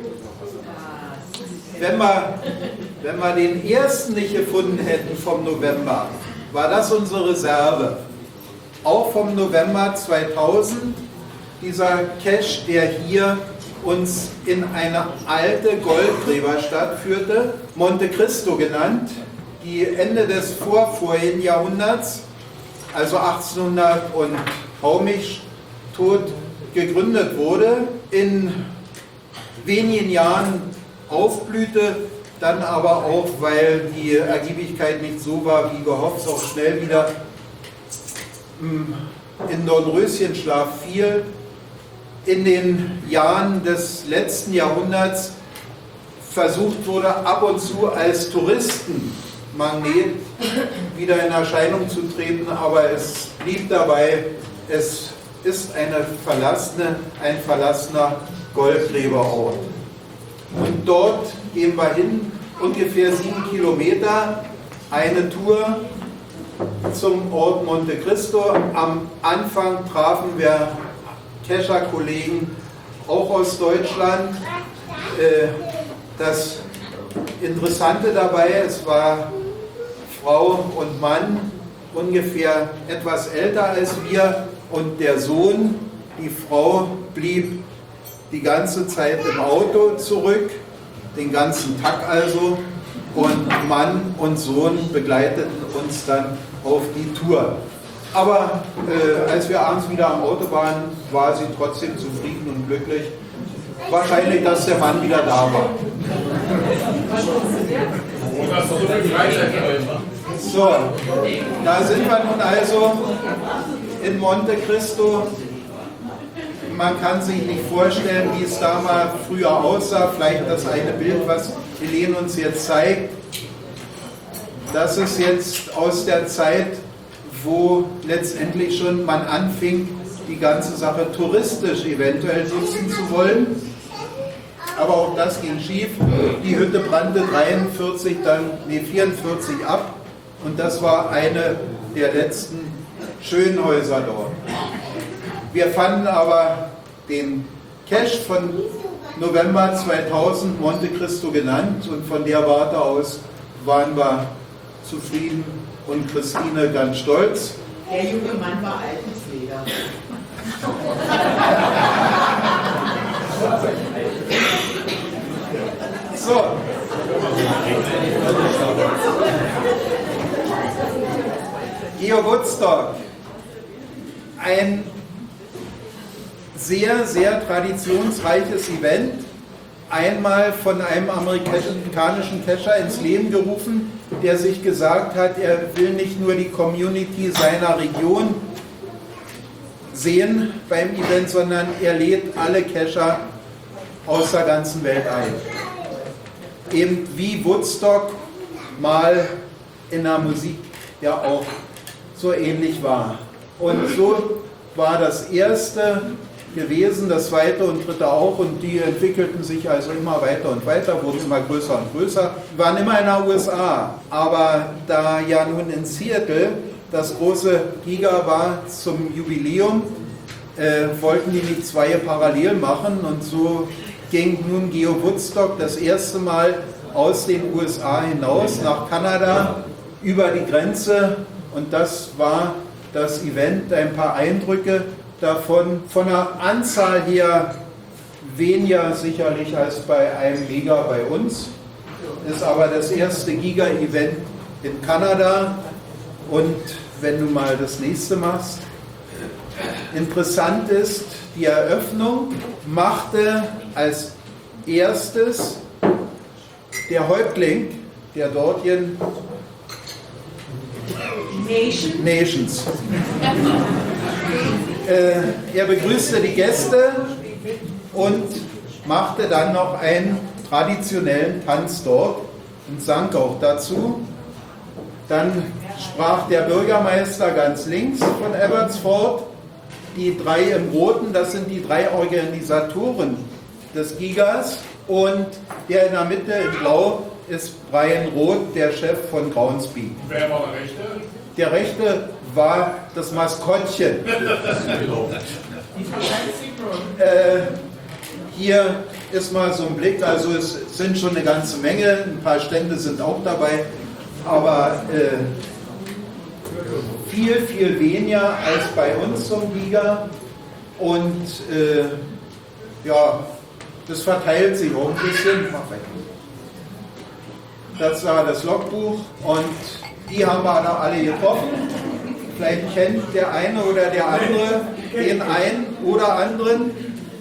wenn wir den ersten nicht gefunden hätten vom November, war das unsere Reserve. Auch vom November 2000, dieser Cache, der hier uns in eine alte Goldgräberstadt führte, Monte Cristo genannt, die Ende des vorvorigen Jahrhunderts, also 1800 und Haumich tot, gegründet wurde, in wenigen Jahren aufblühte, dann aber auch, weil die Ergiebigkeit nicht so war wie gehofft, auch schnell wieder in Dornröschenschlaf fiel. In den Jahren des letzten Jahrhunderts versucht wurde, ab und zu als Touristenmagnet wieder in Erscheinung zu treten, aber es blieb dabei, es ist ein verlassener Goldgräberort. Und dort gehen wir hin, ungefähr 7 Kilometer, eine Tour zum Ort Monte Cristo. Am Anfang trafen wir Kescher-Kollegen auch aus Deutschland. Das Interessante dabei, es war Frau und Mann, ungefähr etwas älter als wir, und der Sohn, die Frau blieb die ganze Zeit im Auto zurück, den ganzen Tag also, und Mann und Sohn begleiteten uns dann auf die Tour. Aber als wir abends wieder am Auto waren, war sie trotzdem zufrieden und glücklich. Wahrscheinlich, dass der Mann wieder da war. So, da sind wir nun also in Monte Cristo. Man kann sich nicht vorstellen, wie es da mal früher aussah. Vielleicht das eine Bild, was Helene uns jetzt zeigt. Das ist jetzt aus der Zeit, wo letztendlich schon man anfing, die ganze Sache touristisch eventuell nutzen zu wollen. Aber auch das ging schief. Die Hütte brannte 44 ab. Und das war eine der letzten schönen Häuser dort. Wir fanden aber den Cache von November 2000, Monte Cristo genannt, und von der Warte aus waren wir zufrieden und Christine ganz stolz. Der junge Mann war Altenpfleger. So. Geo Woodstock. Ein sehr, sehr traditionsreiches Event. Einmal von einem amerikanischen Kescher ins Leben gerufen, der sich gesagt hat, er will nicht nur die Community seiner Region sehen beim Event, sondern er lädt alle Kescher aus der ganzen Welt ein. Eben wie Woodstock mal in der Musik ja auch so ähnlich war. Und so war das erste gewesen, das zweite und dritte auch, und die entwickelten sich also immer weiter und weiter, wurden immer größer und größer, waren immer in den USA. Aber da ja nun in Seattle das große Giga war zum Jubiläum, wollten die nicht zwei parallel machen, und so ging nun Geo Woodstock das erste Mal aus den USA hinaus nach Kanada über die Grenze, und das war das Event. Ein paar Eindrücke davon, von der Anzahl her weniger sicherlich als bei einem Giga bei uns, ist aber das erste Giga-Event in Kanada. Und wenn du mal das nächste machst, interessant ist, die Eröffnung machte als erstes der Häuptling der dortigen Nations. Er begrüßte die Gäste und machte dann noch einen traditionellen Tanz dort und sang auch dazu. Dann sprach der Bürgermeister ganz links von Abbotsford. Die drei im Roten, das sind die drei Organisatoren des Gigas, und der in der Mitte in Blau ist Brian Roth, der Chef von Groundspeak. Wer war der Rechte? Der Rechte war das Maskottchen. Hier ist mal so ein Blick, also es sind schon eine ganze Menge, ein paar Stände sind auch dabei, aber viel, viel weniger als bei uns zum Giga, und ja, das verteilt sich auch ein bisschen. Das war das Logbuch, und die haben wir da alle getroffen. Vielleicht kennt der eine oder der andere den einen oder anderen.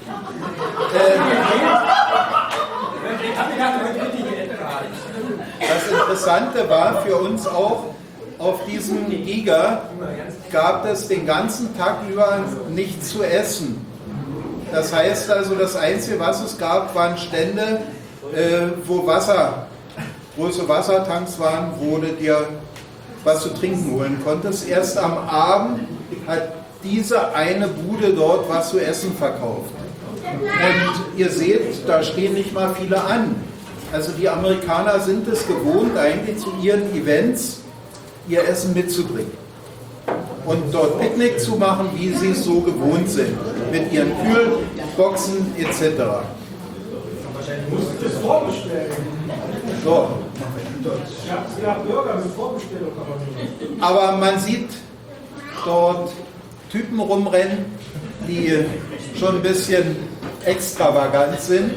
Das Interessante war für uns auch, auf diesem Giga gab es den ganzen Tag über nichts zu essen. Das heißt also, das Einzige, was es gab, waren Stände, wo große Wassertanks waren, wo du dir was zu trinken holen konntest. Erst am Abend hat diese eine Bude dort was zu essen verkauft. Und ihr seht, da stehen nicht mal viele an. Also die Amerikaner sind es gewohnt, eigentlich zu ihren Events ihr Essen mitzubringen. Und dort Picknick zu machen, wie sie es so gewohnt sind. Mit ihren Kühlboxen etc. Wahrscheinlich musst du das vorbestellen. So. Ja, Burger mit Vorbestellung. Aber man sieht dort Typen rumrennen, die schon ein bisschen extravagant sind.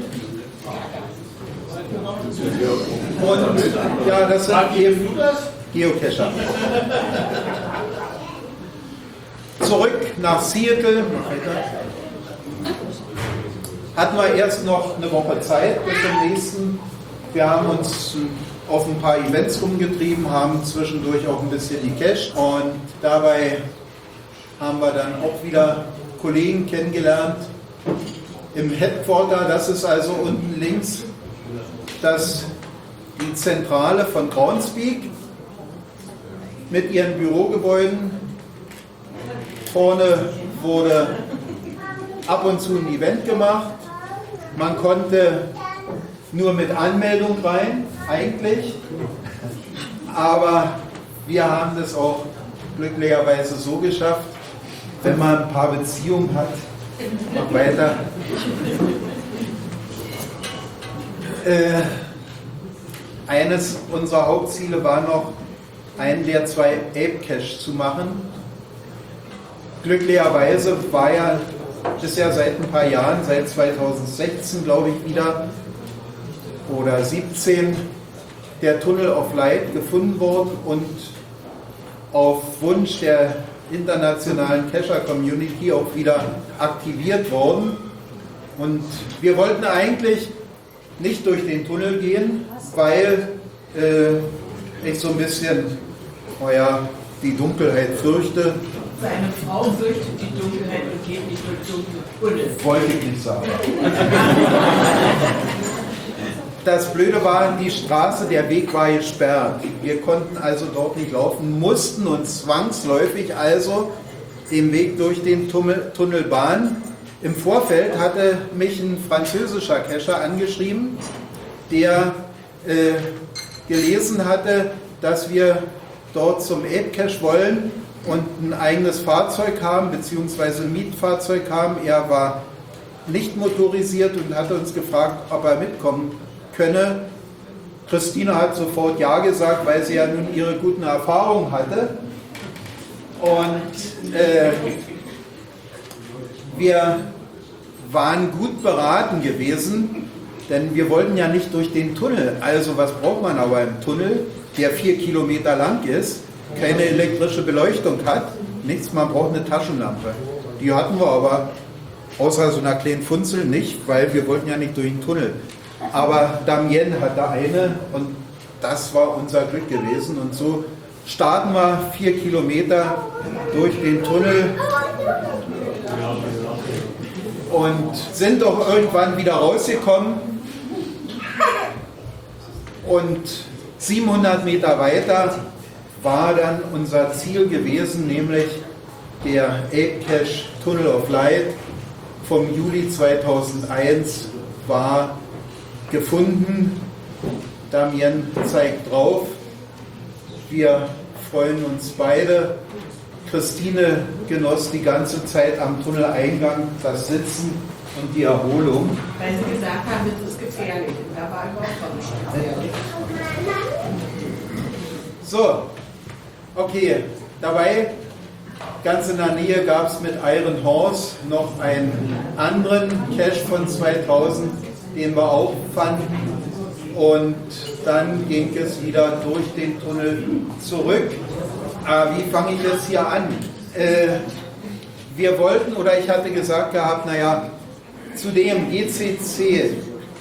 Und ja, das sind eben Geocacher. Zurück nach Seattle hatten wir erst noch eine Woche Zeit bis zum nächsten. Wir haben uns auf ein paar Events rumgetrieben, haben zwischendurch auch ein bisschen gecached und dabei haben wir dann auch wieder Kollegen kennengelernt im Headquarter. Das ist also unten links die Zentrale von Groundspeak mit ihren Bürogebäuden. Vorne wurde ab und zu ein Event gemacht. Man konnte nur mit Anmeldung rein, eigentlich. Aber wir haben das auch glücklicherweise so geschafft, wenn man ein paar Beziehungen hat, noch weiter. Eines unserer Hauptziele war noch, einen der 2 Ape Cache zu machen. Glücklicherweise war ja bisher seit ein paar Jahren, seit 2016 glaube ich wieder, oder 17, der Tunnel of Light gefunden worden und auf Wunsch der internationalen Cacher-Community auch wieder aktiviert worden. Und wir wollten eigentlich nicht durch den Tunnel gehen, weil ich so ein bisschen, die Dunkelheit fürchte. Seine Frau fürchtet die Dunkelheit und geht nicht durch dunkle Tunnel. Wollte ich nicht sagen. Das Blöde war, die Straße, der Weg war gesperrt. Wir konnten also dort nicht laufen, mussten uns zwangsläufig also den Weg durch den Tunnel bahnen. Im Vorfeld hatte mich ein französischer Cacher angeschrieben, der gelesen hatte, dass wir dort zum Ape Cache wollen und ein eigenes Fahrzeug haben, beziehungsweise ein Mietfahrzeug haben. Er war nicht motorisiert und hatte uns gefragt, ob er mitkommen könne. Christine hat sofort ja gesagt, weil sie ja nun ihre guten Erfahrungen hatte. Und wir waren gut beraten gewesen, denn wir wollten ja nicht durch den Tunnel. Also was braucht man aber im Tunnel, der 4 Kilometer lang ist, keine elektrische Beleuchtung hat, nichts, man braucht eine Taschenlampe. Die hatten wir aber außer so einer kleinen Funzel nicht, weil wir wollten ja nicht durch den Tunnel. Aber Damien hatte eine und das war unser Glück gewesen. Und so starten wir 4 Kilometer durch den Tunnel und sind auch irgendwann wieder rausgekommen. Und 700 Meter weiter war dann unser Ziel gewesen, nämlich der Ape Cache Tunnel of Light vom Juli 2001 war gefunden. Damien zeigt drauf. Wir freuen uns beide. Christine genoss die ganze Zeit am Tunneleingang das Sitzen und die Erholung. Weil sie gesagt haben, es ist gefährlich. Und da war überhaupt nicht gefährlich. So, okay. Dabei, ganz in der Nähe, gab es mit Iron Horse noch einen anderen Cache von 2000, den wir auch fanden. Und dann ging es wieder durch den Tunnel zurück. Aber wie fange ich jetzt hier an? Wir wollten, oder ich hatte gesagt gehabt, zudem GCD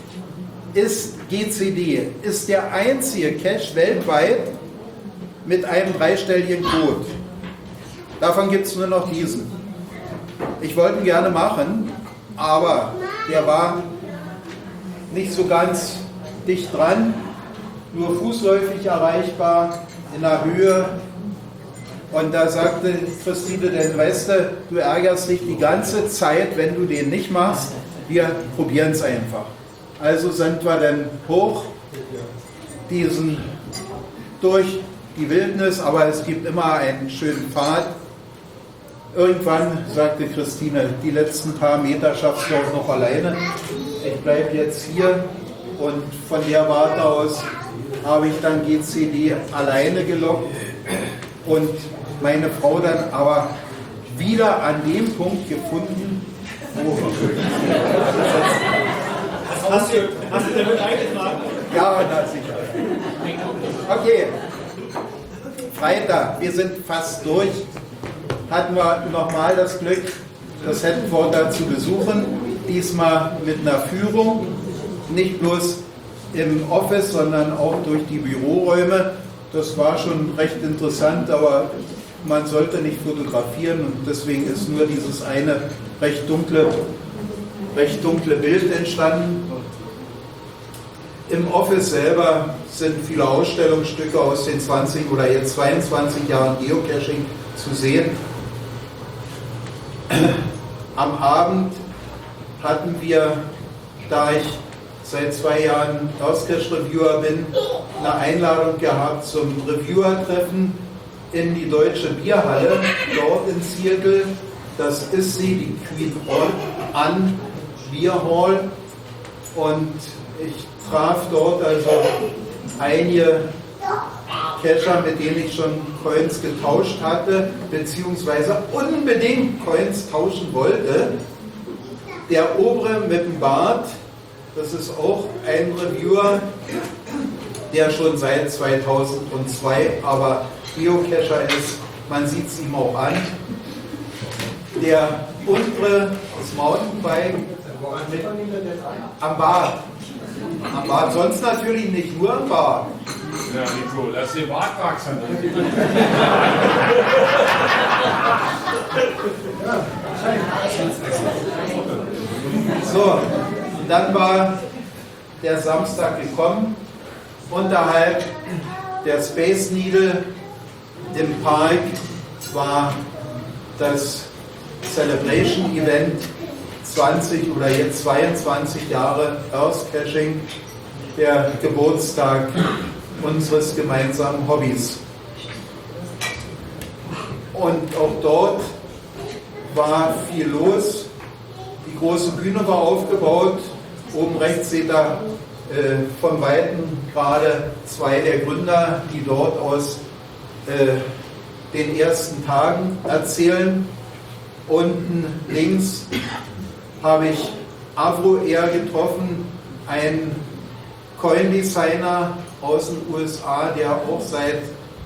ist der einzige Cache weltweit mit einem 3-stelligen Code. Davon gibt es nur noch diesen. Ich wollte ihn gerne machen, aber der war nicht so ganz dicht dran, nur fußläufig erreichbar, in der Höhe. Und da sagte Christine, denn weißt du ärgerst dich die ganze Zeit, wenn du den nicht machst, wir probieren es einfach. Also sind wir dann hoch, durch die Wildnis, aber es gibt immer einen schönen Pfad. Irgendwann sagte Christine, die letzten paar Meter schaffst du auch noch alleine. Ich bleibe jetzt hier und von der Warte aus habe ich dann GCD alleine gelockt und meine Frau dann aber wieder an dem Punkt gefunden, wo... Hast du damit eingetragen? Ja, na sicher. Okay, Freitag, wir sind fast durch. Hatten wir nochmal das Glück, das Headquarter zu besuchen, diesmal mit einer Führung, nicht bloß im Office, sondern auch durch die Büroräume. Das war schon recht interessant, aber man sollte nicht fotografieren und deswegen ist nur dieses eine recht dunkle Bild entstanden. Im Office selber sind viele Ausstellungsstücke aus den 20 oder jetzt 22 Jahren Geocaching zu sehen. Am Abend hatten wir, da ich seit 2 Jahren Earthcache-Reviewer bin, eine Einladung gehabt zum Reviewer-Treffen in die Deutsche Bierhalle, dort in Seattle. Das ist sie, die Queen Anne Beer Hall. Und ich traf dort also einige Cacher, mit denen ich schon Coins getauscht hatte, beziehungsweise unbedingt Coins tauschen wollte. Der obere mit dem Bart, das ist auch ein Reviewer, der schon seit 2002 aber Geocacher ist, man sieht es ihm auch an. Der untere, das Mountainbike, am Bart. Am Bart, sonst natürlich nicht nur am Bart. Ja, Nico, lass den Bart wachsen. So, dann war der Samstag gekommen. Unterhalb der Space Needle im Park war das Celebration Event 20 oder jetzt 22 Jahre Earthcaching, der Geburtstag unseres gemeinsamen Hobbys. Und auch dort war viel los. Die große Bühne war aufgebaut. Oben rechts seht ihr von Weitem gerade 2 der Gründer, die dort aus den ersten Tagen erzählen. Unten links habe ich Avro Air getroffen, ein Coin-Designer aus den USA, der auch seit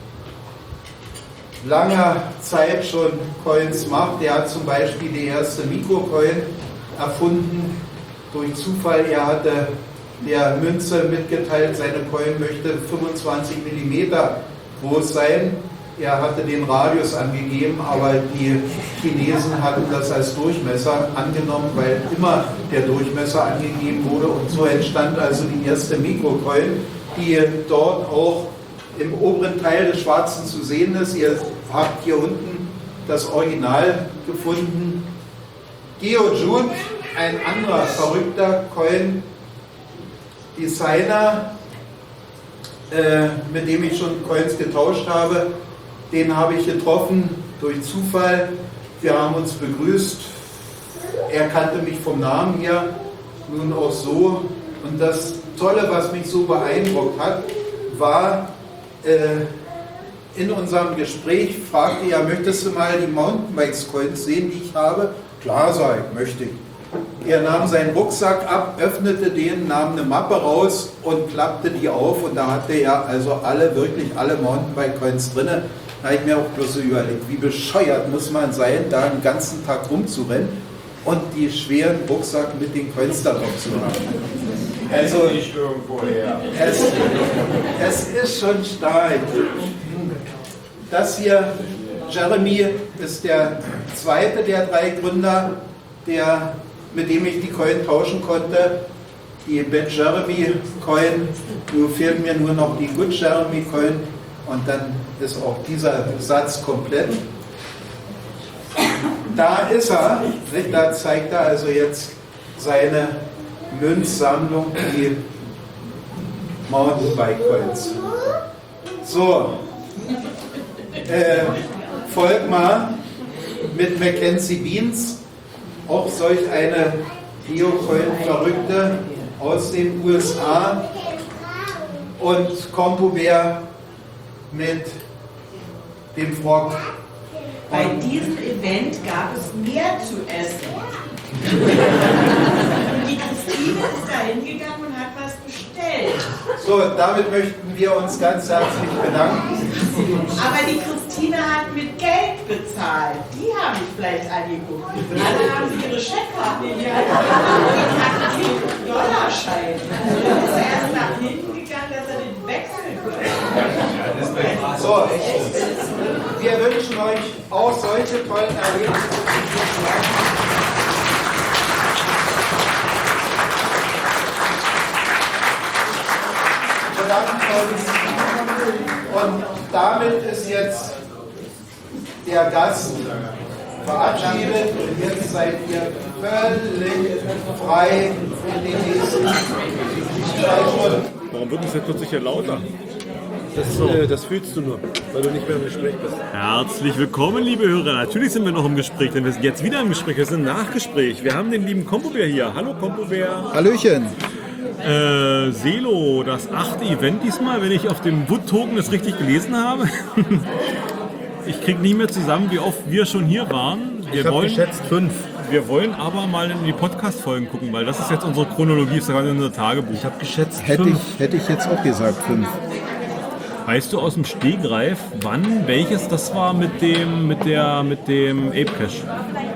langer Zeit schon Coins macht. Der hat zum Beispiel die erste Mikrocoin erfunden. Durch Zufall, er hatte der Münze mitgeteilt, seine Coin möchte 25 mm groß sein. Er hatte den Radius angegeben, aber die Chinesen hatten das als Durchmesser angenommen, weil immer der Durchmesser angegeben wurde. Und so entstand also die erste Mikrocoin, die dort auch im oberen Teil des Schwarzen zu sehen ist. Ihr habt hier unten das Original gefunden. GeoJude, ein anderer verrückter Coin-Designer, mit dem ich schon Coins getauscht habe. Den habe ich getroffen durch Zufall. Wir haben uns begrüßt. Er kannte mich vom Namen her, nun auch so. Und das Tolle, was mich so beeindruckt hat, war in unserem Gespräch, fragte er, möchtest du mal die Mountainbikes-Coins sehen, die ich habe? Klar, sag ich, möchte ich. Er nahm seinen Rucksack ab, öffnete den, nahm eine Mappe raus und klappte die auf. Und da hatte er also wirklich alle Mountainbike-Coins drin. Da habe ich mir auch bloß so überlegt, wie bescheuert muss man sein, da den ganzen Tag rumzurennen und die schweren Rucksack mit den Coins da drauf zu haben. Also, es ist schon stark. Das hier, Jeremy, ist der zweite der 3 Gründer, mit dem ich die Coin tauschen konnte. die Bad Jeremy Coin, nun fehlt mir nur noch die Good Jeremy Coin und dann ist auch dieser Satz komplett. Da ist er, nicht? Da zeigt er also jetzt seine Münzsammlung, die Mountainbike Coins. So, Volkmar mit Mackenzie Beans, auch solch eine Geocoin-Verrückte aus den USA und CompuBear mit dem Frog. Bei diesem Event gab es mehr zu essen. Die Christine ist da hingegangen und hat was bestellt. So, damit möchten wir uns ganz herzlich bedanken. Aber die Christine hat mit Geld bezahlt. Die habe ich vielleicht angeguckt. Alle haben sie ihre Checkkarte in die Hand. Die hatten Dollarschein. Dann ist er erst nach hinten gegangen, dass er den wechseln konnte. So, wir wünschen euch auch solche tollen Erlebnisse. Und damit ist jetzt der Gast verabschiedet und jetzt seid ihr völlig frei in den nächsten 2 Stunden. Warum wird es jetzt plötzlich hier lauter? Das fühlst du nur, weil du nicht mehr im Gespräch bist. Herzlich willkommen, liebe Hörer. Natürlich sind wir noch im Gespräch, denn wir sind jetzt wieder im Gespräch. Wir sind im Nachgespräch. Wir haben den lieben CompuBear hier. Hallo CompuBear. Hallöchen. Selo, das 8. Event diesmal, wenn ich auf dem Wood-Token das richtig gelesen habe. Ich kriege nicht mehr zusammen, wie oft wir schon hier waren. Ich habe geschätzt 5. Wir wollen aber mal in die Podcast-Folgen gucken, weil das ist jetzt unsere Chronologie, das ist gerade unser Tagebuch. Ich habe geschätzt Hätte 5. ich jetzt auch gesagt 5. Weißt du aus dem Stegreif, welches das war mit dem Ape Cache?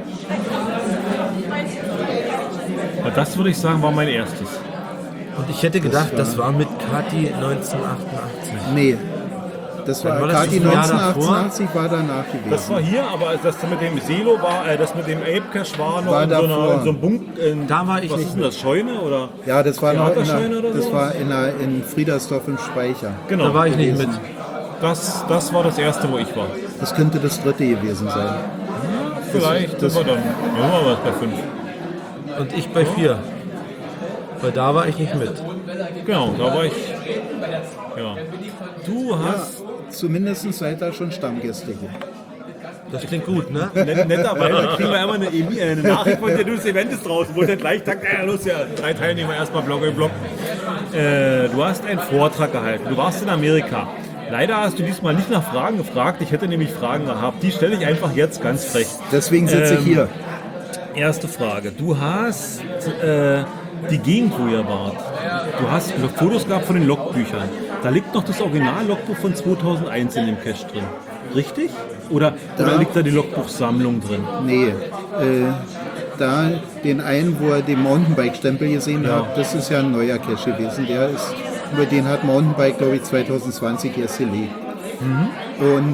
Das würde ich sagen, war mein erstes. Und ich hätte gedacht, das war mit Kati 1988. Nee, das war Dann war das Kati ein Jahr 1988 war danach gewesen. Das war hier, aber das mit dem Selo war, das mit dem Ape Cache war noch War in so davor. einem Bunker. Da war ich was nicht ist denn das, Scheune oder? Ja, das war noch Theaterscheune oder das so? war in Friedersdorf im Speicher. Genau. Da war ich nicht mit. Das war das erste, wo ich war. Das könnte das 3. gewesen sein. Vielleicht sind wir dann. Ja, wir was bei 5. Und ich bei 4. Weil da war ich nicht mit. Genau, da war ich. Ja. Du hast. Zumindest seid ihr schon Stammgäste hier. Das klingt gut, ne? Netterweise kriegen wir immer eine Nachricht von dir, du, das Event ist draußen, wo dann gleich sagt, los, ja, 3 Teilnehmer erstmal Block in Block. Du hast einen Vortrag gehalten, du warst in Amerika. Leider hast du diesmal nicht nach Fragen gefragt, ich hätte nämlich Fragen gehabt, die stelle ich einfach jetzt ganz frech. Deswegen sitze ich hier. Erste Frage, du hast die Gegend, wo ihr wart. Du hast Fotos gehabt von den Logbüchern. Da liegt noch das Original-Logbuch von 2001 in dem Cache drin. Richtig? Oder liegt da die Logbuchsammlung drin? Nee, da den einen, wo er den Mountainbike-Stempel gesehen hat, das ist ja ein neuer Cache gewesen. Über den hat Mountainbike, glaube ich, 2020 erst gelegt. Und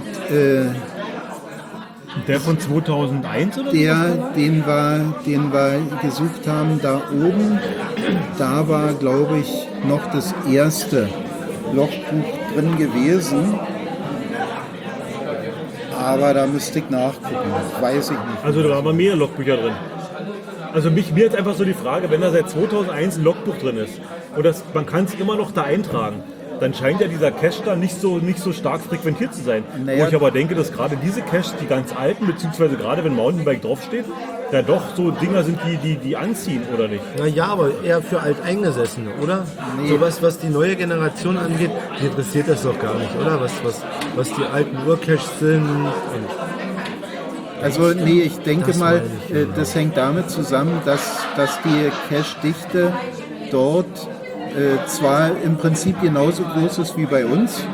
Der von 2001 oder so? den wir gesucht haben, da oben, da war, glaube ich, noch das erste Logbuch drin gewesen. Aber da müsste ich nachgucken, weiß ich nicht. Also da waren aber mehrere Logbücher drin. Also mir jetzt einfach so die Frage, wenn da seit 2001 ein Logbuch drin ist und man kann es immer noch da eintragen, dann scheint ja dieser Cache da nicht so stark frequentiert zu sein. Naja. Wo ich aber denke, dass gerade diese Caches, die ganz alten, beziehungsweise gerade wenn Mountainbike draufsteht, da doch so Dinger sind, die anziehen, oder nicht? Naja, aber eher für Alteingesessene, oder? Nee. So was die neue Generation angeht, die interessiert das doch gar nicht, oder? Was die alten Urcaches sind. Also nee, ich denke Das mal, meine ich, genau. das hängt damit zusammen, dass die Cache-Dichte dort zwar im Prinzip genauso groß ist wie bei uns,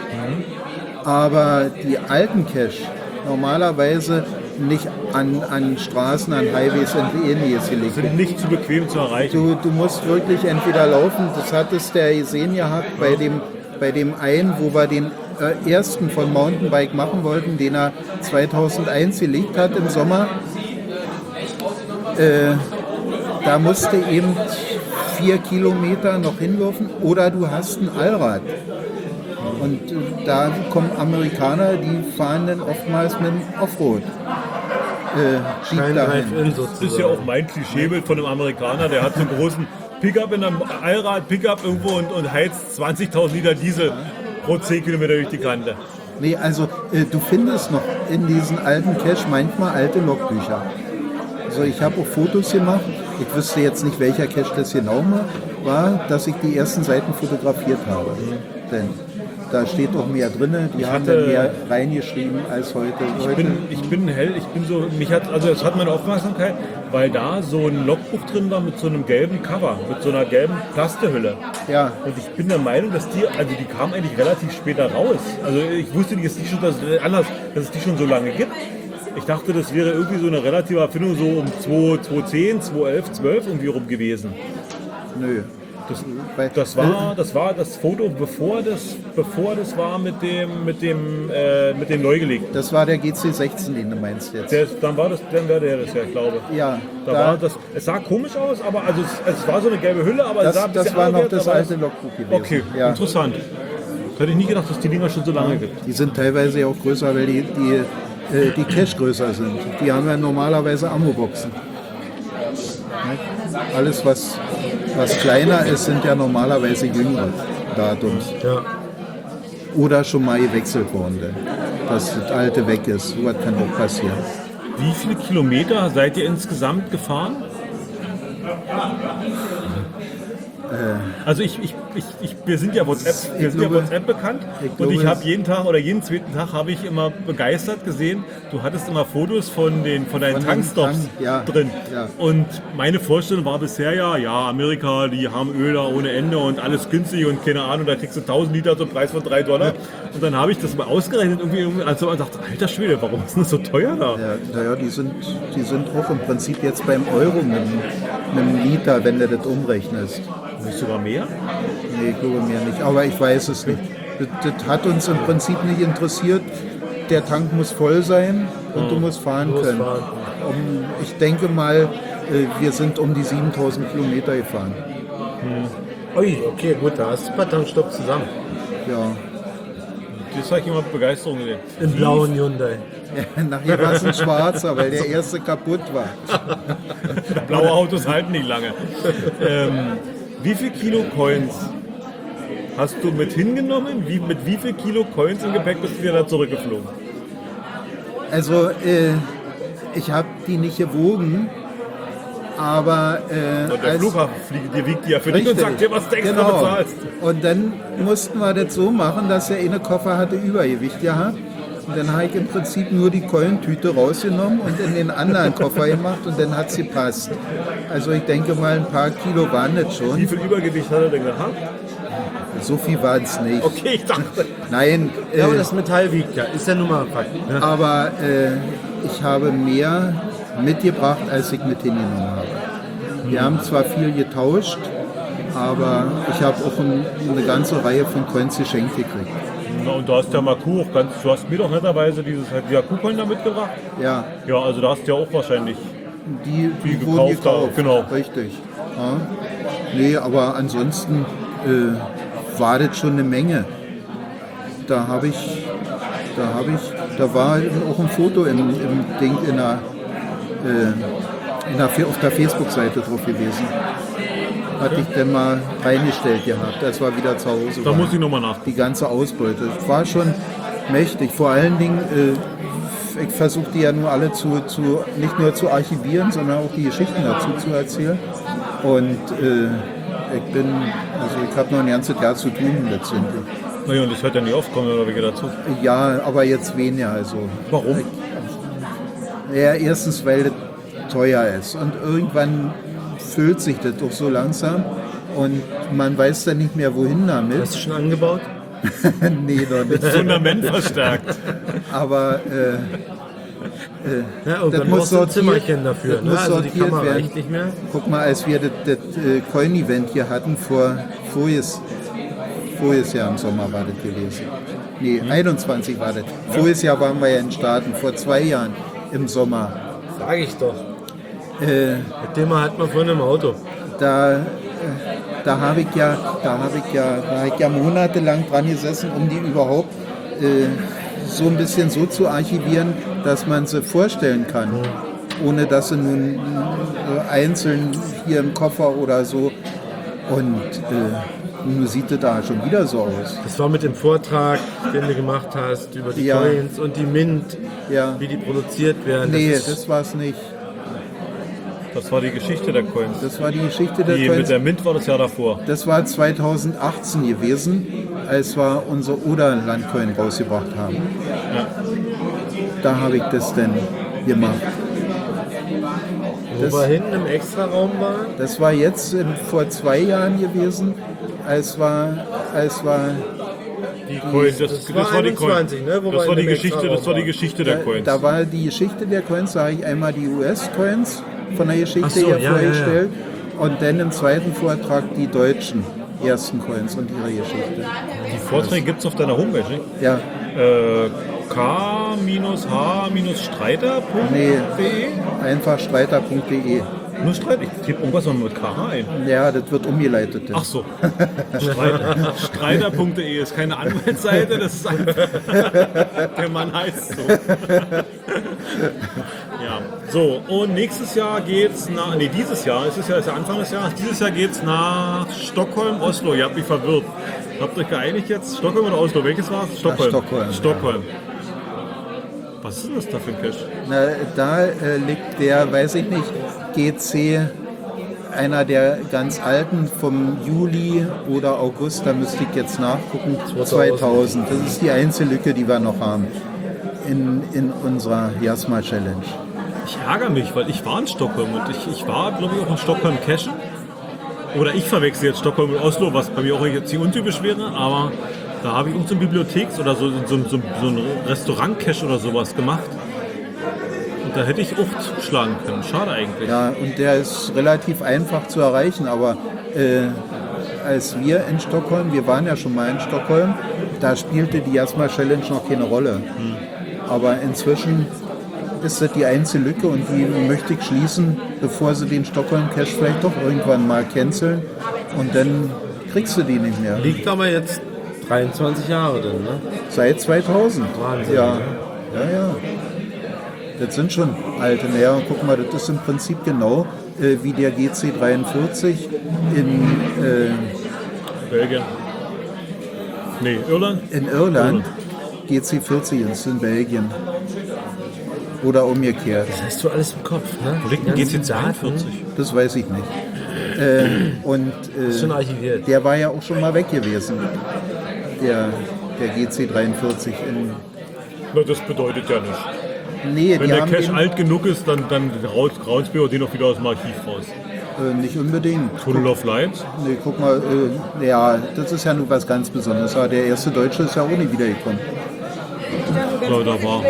aber die alten Cache normalerweise nicht an Straßen, an Highways und ähnliches gelegt Sind nicht zu bequem zu erreichen. Du musst wirklich entweder laufen, das hattest du ja gesehen gehabt bei dem einen, wo wir den ersten von Mountainbike machen wollten, den er 2001 gelegt hat im Sommer. Da musste eben 4 Kilometer noch hinlaufen oder du hast ein Allrad. Und da kommen Amerikaner, die fahren dann oftmals mit dem Offroad. Kein Drive-In Das ist ja sozusagen. auch mein Klischeebild von einem Amerikaner, der hat so einen großen Pickup in einem Allrad-Pickup irgendwo und heizt 20.000 Liter Diesel pro 10 Kilometer durch die Kante. Nee, also du findest noch in diesen alten Cache manchmal alte Logbücher. Also ich habe auch Fotos gemacht. Ich wüsste jetzt nicht, welcher Cache das genau war, dass ich die ersten Seiten fotografiert habe. Denn da steht auch mehr drin. Die haben dann mehr reingeschrieben als heute. Es hat meine Aufmerksamkeit, weil da so ein Logbuch drin war mit so einem gelben Cover, mit so einer gelben Plastehülle. Ja, Und ich bin der Meinung, dass die kamen eigentlich relativ später raus. Also ich wusste nicht, dass es die schon so lange gibt. Ich dachte, das wäre irgendwie so eine relative Erfindung so um 2010, 2011, 12 irgendwie rum gewesen. nö. Weil- Das war das Foto, bevor das war mit dem Neugelegten. Das war der GC16, den du meinst jetzt. Dann wäre der das ja, ich glaube. Ja, Es sah komisch aus, aber es war so eine gelbe Hülle, aber es sah ein das bisschen war noch arrogant, das aber- alte Logbuch gewesen. Okay, Ja. interessant. Hätte ich nie gedacht, dass die Dinger schon so lange gibt. Die sind teilweise ja auch größer, weil die Cache größer sind. Die haben ja normalerweise Ammo-Boxen. Alles, was kleiner ist, sind ja normalerweise jüngere Datums. Ja. Oder schon mal gewechselt worden, denn dass das alte weg ist. So was kann auch passieren. Wie viele Kilometer seid ihr insgesamt gefahren? Also wir sind ja WhatsApp bekannt und ich habe jeden Tag oder jeden zweiten Tag habe ich immer begeistert gesehen, du hattest immer Fotos von deinen Tankstops drin. Ja. Und meine Vorstellung war bisher ja, Amerika, die haben Öl da ohne Ende und alles günstig und keine Ahnung, da kriegst du 1000 Liter zum Preis von $3. Und dann habe ich das mal ausgerechnet, irgendwie, also man dachte, alter Schwede, warum ist das so teuer da? Ja, naja, die sind auch im Prinzip jetzt beim Euro mit einem Liter, wenn du das umrechnest. Nicht sogar mehr? Nee, ich glaube mir nicht, aber ich weiß es nicht. Das hat uns im Prinzip nicht interessiert. Der Tank muss voll sein und du musst fahren können. Ich denke mal, wir sind um die 7000 Kilometer gefahren. Ui, okay, gut, da hast du ein paar Tankstops zusammen. Ja. Das zeigt immer Begeisterung gesehen. Im blauen Hyundai. Nachher war es ein schwarzer, weil der erste kaputt war. Blaue Autos halten nicht lange. Wie viel Kilo Coins hast du mit hingenommen? Mit wie viel Kilo Coins im Gepäck bist du da zurückgeflogen? Also, ich habe die nicht gewogen, aber Und der Flughafen wiegt die ja für dich und sagt dir, was du extra genau. bezahlst. Und dann mussten wir das so machen, dass der eine Koffer hatte Übergewicht gehabt. Und dann habe ich im Prinzip nur die Keulentüte rausgenommen und in den anderen Koffer gemacht und dann hat es gepasst. Also ich denke mal, ein paar Kilo waren das Wie schon. viel Übergewicht hat er denn gehabt? So viel waren es nicht. Okay, ich dachte. Nein, Ja, aber das Metall wiegt ja, ist ja nun mal Fakt. Ne? aber ich habe mehr mitgebracht, als ich mit hingenommen habe. Wir haben zwar viel getauscht, aber ich habe auch eine ganze Reihe von Coins geschenkt gekriegt. Na, und du hast ja Maku auch du hast mir doch netterweise dieser Maku-Coin da mitgebracht. Ja, Ja, also da hast du ja auch wahrscheinlich. die gekauft wurden gekauft. auch, genau. Richtig. Ja. Nee, aber ansonsten war das schon eine Menge. Da war auch ein Foto im Ding auf der Facebook-Seite drauf gewesen. Hatte ich dann mal reingestellt gehabt, als wir wieder zu Hause Da waren. muss ich nochmal nach. Die ganze Ausbeute. War schon mächtig. Vor allen Dingen, ich versuche die ja nur alle nicht nur zu archivieren, sondern auch die Geschichten dazu zu erzählen. Und ich habe noch ein ganzes Jahr zu tun letztendlich. Naja, und das hört ja nicht aufkommen oder wie geht dazu? Ja, aber jetzt weniger. Also. Warum? Ja, erstens, weil das teuer ist. Und irgendwann füllt sich das doch so langsam. Und man weiß dann nicht mehr, wohin damit. Hast du schon angebaut? Nee, noch nicht. Fundament verstärkt. Aber Ja, und das dann muss brauchst du ein sortiert- Zimmerchen dafür. das Ne? muss Also die sortiert Kamera werden. reicht nicht mehr. guck mal, als wir das Coin-Event hier hatten, voriges Jahr im Sommer war das gewesen. Nee, 21 war das. Voriges Jahr waren wir ja in Staaten, vor 2 Jahren im Sommer. Sag ich doch. Das Thema hat man vorhin im Auto. Da da habe ich ja monatelang dran gesessen, um die überhaupt so ein bisschen so zu archivieren, dass man sie vorstellen kann, ohne dass sie nun einzeln hier im Koffer oder so. Und nun sieht es da schon wieder so aus. Das war mit dem Vortrag, den du gemacht hast, über die Coins und die Mint, wie die produziert werden. Nee, das war es nicht. Das war die Geschichte der Coins. Das war die Geschichte der Die Coins. mit der Mint war das Jahr davor. Das war 2018 gewesen, als wir unsere Oder-Landcoin rausgebracht haben. Ja. Da habe ich das denn gemacht. Wo wir hinten im Extraraum waren. Das war jetzt vor 2 Jahren gewesen, als wir Die Coins, das war die Coins. 21, ne, wo Das wir war in die dem Geschichte, das war die Geschichte der Coins. Da war die Geschichte der Coins, da habe ich einmal die US-Coins von der Geschichte Ach so, her ja, vorgestellt und dann im zweiten Vortrag die deutschen ersten Coins und ihre Geschichte. Die Vorträge gibt es auf deiner Homepage, nicht? Ja, k-h-streiter.de? nee, einfach streiter.de. Nur Streit? Ich tippe irgendwas noch mit KH ein. Ja, das wird umgeleitet. Ach so. Streiter.de ist keine Anwaltsseite, das ist einfach. Der Mann heißt so. Ja. So, und nächstes Jahr geht's nach. Nee, dieses Jahr, es ist ja Anfang des Jahres, dieses Jahr geht's nach Stockholm, Oslo. Ihr habt mich verwirrt. Habt ihr euch geeinigt jetzt? Stockholm oder Oslo? Welches war es? Stockholm. Stockholm. Was ist denn das da für ein Cache? Na, da liegt der, weiß ich nicht, GC, einer der ganz alten vom Juli oder August, da müsste ich jetzt nachgucken, 2000. Das ist die einzige Lücke, die wir noch haben in unserer Jasma Challenge. Ich ärgere mich, weil ich war in Stockholm und ich war, glaube ich, auch in Stockholm cashen. Oder ich verwechsel jetzt Stockholm und Oslo, was bei mir auch jetzt hier untypisch wäre, aber da habe ich so ein Bibliotheks- oder so ein Restaurant-Cache oder sowas gemacht. Und da hätte ich auch zuschlagen können. Schade eigentlich. Ja, und der ist relativ einfach zu erreichen, aber als wir in Stockholm, wir waren ja schon mal in Stockholm, da spielte die Jasma Challenge noch keine Rolle. Aber inzwischen ist das die einzige Lücke und die möchte ich schließen, bevor sie den Stockholm-Cache vielleicht doch irgendwann mal canceln und dann kriegst du die nicht mehr. Liegt aber jetzt 23 Jahre drin, ne? Seit 2000. Wahnsinn, Ja. Das sind schon alte. Naja, guck mal, das ist im Prinzip genau wie der GC43 in Belgien. Nee, Irland? In Irland. GC40 ist in Belgien. Oder umgekehrt. Das hast du alles im Kopf, ne? Wo liegt denn GC42? Das weiß ich nicht. Ist schon archiviert. Der war ja auch schon mal weg gewesen. Der GC43 in. Na, das bedeutet ja nichts. Nee, Wenn die der haben Cache den, alt genug ist, dann graut es mir den auch wieder aus dem Archiv raus. nicht unbedingt. Tunnel of Light? Nee, guck mal, ja, das ist ja nur was ganz Besonderes. Aber der erste Deutsche ist ja auch nicht wiedergekommen. Ja, da war.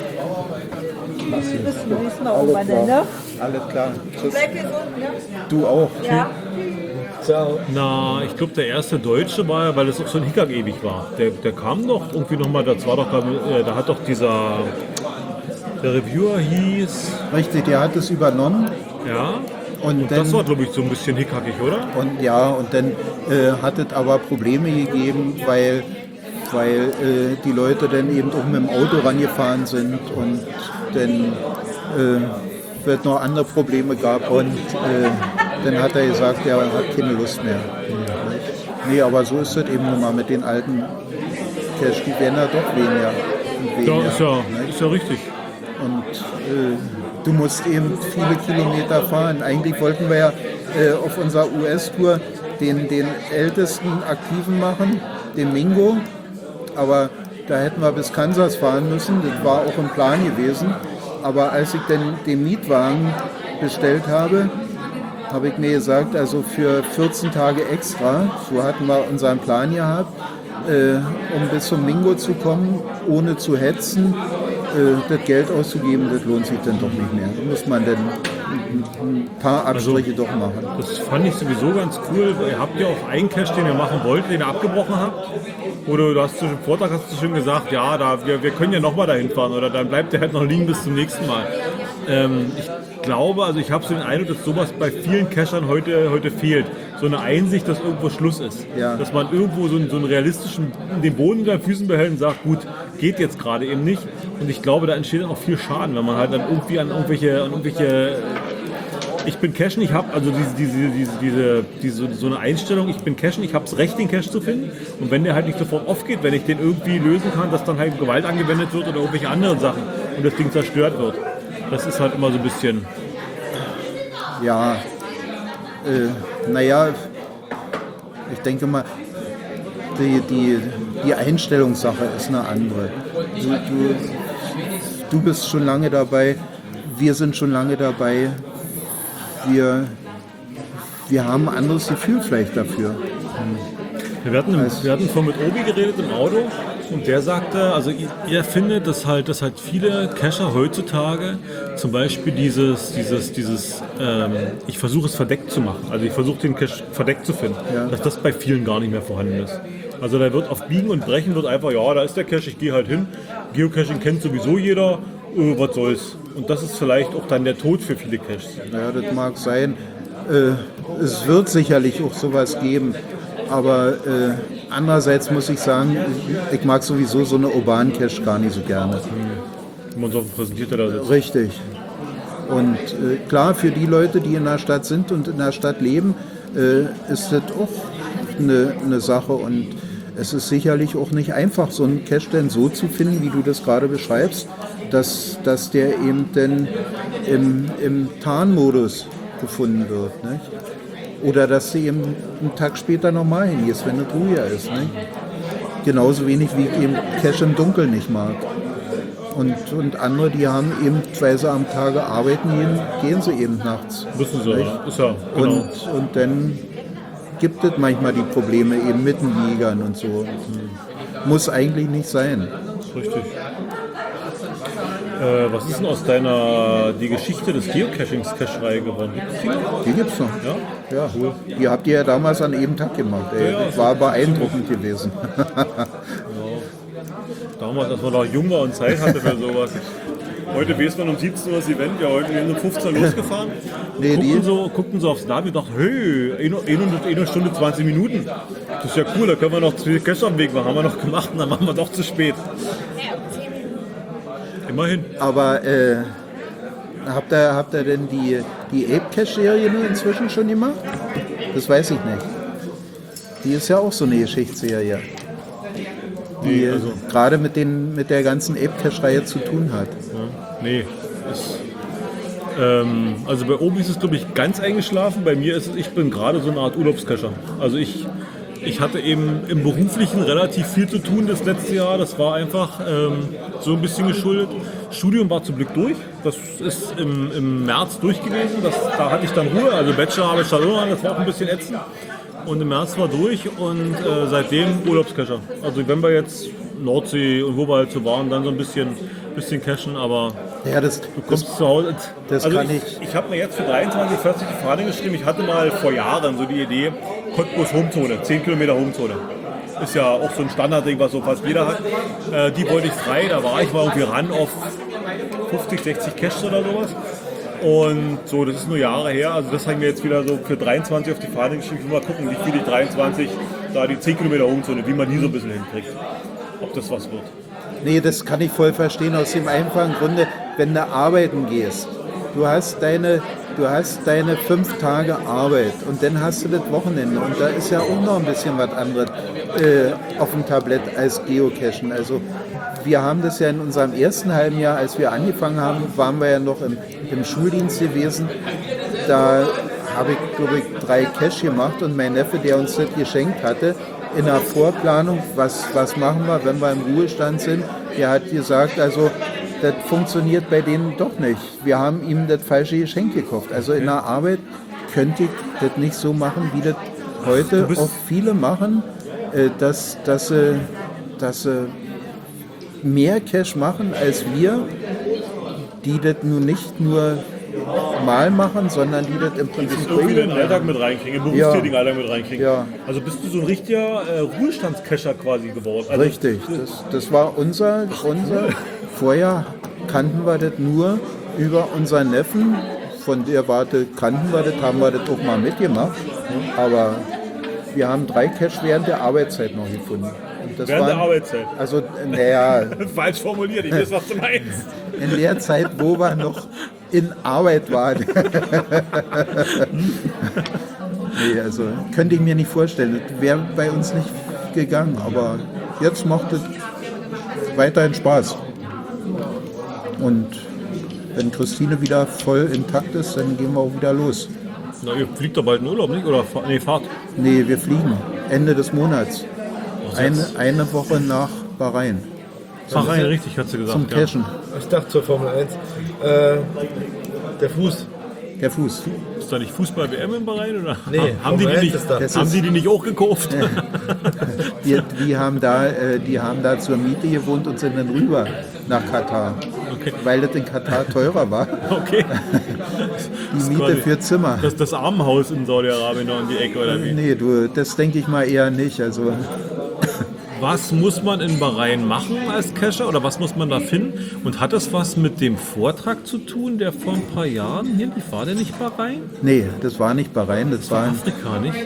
Alles klar. Tschüss. Du auch. Ciao. Na, ich glaube, der erste Deutsche war ja, weil es auch so ein Hickhack ewig war. Der kam doch irgendwie nochmal, da hat doch der Reviewer hieß, Richtig, der hat es übernommen. ja, Und das war, dann, glaube ich, so ein bisschen hickhackig, oder? und dann hat es aber Probleme gegeben, weil die Leute dann eben auch mit dem Auto rangefahren sind und dann es noch andere Probleme gab und dann hat er gesagt, er hat keine Lust mehr. Nee, aber so ist es eben nun mal mit den alten Cash, die werden ja doch weniger. Und weniger, Ja, ist ja richtig. Und du musst eben viele Kilometer fahren. Eigentlich wollten wir ja auf unserer US-Tour den ältesten Aktiven machen, den Mingo. Aber da hätten wir bis Kansas fahren müssen. Das war auch im Plan gewesen. Aber als ich dann den Mietwagen bestellt habe, habe ich mir gesagt, also für 14 Tage extra, so hatten wir unseren Plan gehabt, um bis zum Mingo zu kommen, ohne zu hetzen, das Geld auszugeben, das lohnt sich dann doch nicht mehr. Da muss man dann ein paar Abstriche doch machen. Das fand ich sowieso ganz cool. Ihr habt ja auch einen Cache, den ihr machen wolltet, den ihr abgebrochen habt. Oder du hast im Vortrag schon gesagt, ja, wir können ja nochmal dahin fahren oder dann bleibt der halt noch liegen bis zum nächsten Mal. Ich glaube, also ich habe so den Eindruck, dass sowas bei vielen Cachern heute fehlt. so eine Einsicht, dass irgendwo Schluss ist. Ja. Dass man irgendwo so einen realistischen, den Boden unter den Füßen behält und sagt, gut, geht jetzt gerade eben nicht. Und ich glaube, da entsteht dann auch viel Schaden, wenn man halt dann irgendwie an irgendwelche ich bin Cashen, ich habe also so eine Einstellung, ich bin Cashen, ich habe das Recht, den Cache zu finden. Und wenn der halt nicht sofort aufgeht, wenn ich den irgendwie lösen kann, dass dann halt Gewalt angewendet wird oder irgendwelche anderen Sachen und das Ding zerstört wird. Das ist halt immer so ein bisschen... Ja, naja, ich denke mal, die Einstellungssache ist eine andere. Du bist schon lange dabei, wir sind schon lange dabei. Wir haben ein anderes Gefühl vielleicht dafür. Wir hatten vorhin mit Obi geredet im Auto und der sagte, also er findet, dass halt viele Cacher heutzutage zum Beispiel ich versuche es verdeckt zu machen, also ich versuche den Cache verdeckt zu finden, dass das bei vielen gar nicht mehr vorhanden ist. Also da wird auf Biegen und Brechen wird einfach, ja, da ist der Cache, ich gehe halt hin, Geocaching kennt sowieso jeder, was soll's. Und das ist vielleicht auch dann der Tod für viele Caches. Ja, das mag sein. Es wird sicherlich auch sowas geben. Aber andererseits muss ich sagen, ich mag sowieso so eine urbanen Cache gar nicht so gerne. Wie man so präsentiert da sitzt. Richtig. Und klar, für die Leute, die in der Stadt sind und in der Stadt leben, ist das auch eine Sache. Und es ist sicherlich auch nicht einfach, so einen Cache denn so zu finden, wie du das gerade beschreibst, dass der eben dann im Tarnmodus gefunden wird. Nicht? Oder dass du eben einen Tag später nochmal hingehst, wenn es ruhiger ist. Nicht? Genauso wenig wie ich eben Cache im Dunkeln nicht mag. Und andere, die haben eben, weil sie am Tage arbeiten, gehen sie eben nachts. Müssen sie, ja. Ist ja, genau. Und dann gibt es manchmal die Probleme eben mit den Liegern und so. Muss eigentlich nicht sein. Richtig. Was ist denn aus die Geschichte des Geocachings Cacherei geworden? Die gibt's noch. Ja? Ja, cool. Die habt ihr ja damals an jedem Tag gemacht. Ey. Ja, das war beeindruckend gewesen. Damals, als man noch jung war und Zeit hatte für sowas. Heute weiß man um 17 Uhr das Event, ja, heute sind um 15 Uhr losgefahren. Nee, guckten so aufs Navi und dachten, hey, eine Stunde 20 Minuten. Das ist ja cool, da können wir noch 2 Cache am Weg machen. Haben wir noch gemacht und dann machen wir doch zu spät. Immerhin. Aber habt ihr denn die Ape-Cache-Serie nur inzwischen schon gemacht? Das weiß ich nicht. Die ist ja auch so eine Geschichtsserie. Die gerade mit der ganzen Ape-Cache-Reihe zu tun hat. Ja, nee. Also bei Obi ist es, glaube ich, ganz eingeschlafen. Bei mir ist es, ich bin gerade so eine Art Urlaubscacher. Also ich hatte eben im Beruflichen relativ viel zu tun das letzte Jahr. Das war einfach so ein bisschen geschuldet. Studium war zum Glück durch. Das ist im März durch gewesen. Da hatte ich dann Ruhe. Also Bachelor habe ich verloren. Das war auch ein bisschen ätzend. Und im März war durch und seitdem Urlaubscacher. Also wenn wir jetzt Nordsee und wo wir halt so waren, dann so ein bisschen cachen, aber ja, du kommst zu Hause. Das also kann ich habe mir jetzt für 23, 40 die Fahne geschrieben. Ich hatte mal vor Jahren so die Idee, Cottbus Homezone, 10 Kilometer Homezone. Ist ja auch so ein Standardding, was so fast jeder hat. Die wollte ich frei, da war ich mal irgendwie ran auf 50, 60 Caches oder sowas. Und so, das ist nur Jahre her, also das haben wir jetzt wieder so für 23 auf die Fahne geschrieben. Ich will mal gucken, wie viel ich 23, da die 10 Kilometer Homezone, wie man die so ein bisschen hinkriegt. Ob das was wird. Nee, das kann ich voll verstehen, aus dem einfachen Grunde, wenn du arbeiten gehst. Du hast deine 5 Tage Arbeit und dann hast du das Wochenende und da ist ja auch noch ein bisschen was anderes auf dem Tablett als Geocachen. Also wir haben das ja in unserem ersten halben Jahr, als wir angefangen haben, waren wir ja noch im Schuldienst gewesen. Da habe ich, glaube ich, 3 Cache gemacht und mein Neffe, der uns das geschenkt hatte, in der Vorplanung, was machen wir, wenn wir im Ruhestand sind, der hat gesagt, also das funktioniert bei denen doch nicht. Wir haben ihm das falsche Geschenk gekauft. Also in der Arbeit könnte ich das nicht so machen, wie das heute auch viele machen, dass sie mehr Cash machen als wir, die das nun nicht nur mal machen, sondern die das im Prinzip irgendwie in den Alltag mit reinkriegen, im berufstätigen Alltag mit reinkriegen. Ja. Also bist du so ein richtiger Ruhestandscacher quasi geworden. Also richtig, das war unser. Vorher kannten wir das nur über unseren Neffen, von der Warte kannten wir das, haben wir das auch mal mitgemacht. Aber wir haben 3 Cash während der Arbeitszeit noch gefunden. Und das Während der waren- Arbeitszeit. Also, naja, Falsch formuliert, ich weiß, was du meinst. in der Zeit, wo wir noch in Arbeit waren. Nee, also könnte ich mir nicht vorstellen. Das wäre bei uns nicht gegangen. Aber jetzt macht es weiterhin Spaß. Und wenn Christine wieder voll intakt ist, dann gehen wir auch wieder los. Na, ihr fliegt doch bald in Urlaub, nicht? Oder fahrt? Nee, wir fliegen Ende des Monats. Eine Woche nach Bahrain Bahrain, richtig, hat sie gesagt. zum Cashen. Ich dachte zur Formel 1. Der Fuß. Der Fuß. Ist da nicht Fußball-WM in Bahrain? Oder? Nee, haben, die Formel 1 nicht, ist da. Das haben ist- die die nicht auch gekauft? Die haben da zur Miete gewohnt und sind dann rüber nach Katar. Okay. Weil das in Katar teurer war. Okay. Die Miete für Zimmer. Das Armenhaus in Saudi-Arabien noch in die Ecke, oder wie? Nee, du, das denke ich mal eher nicht. Also, Was muss man in Bahrain machen als Cacher oder was muss man da finden? Und hat das was mit dem Vortrag zu tun, der vor ein paar Jahren hier lief? War der nicht Bahrain? nee, das war nicht Bahrain, das waren Afrika, nicht?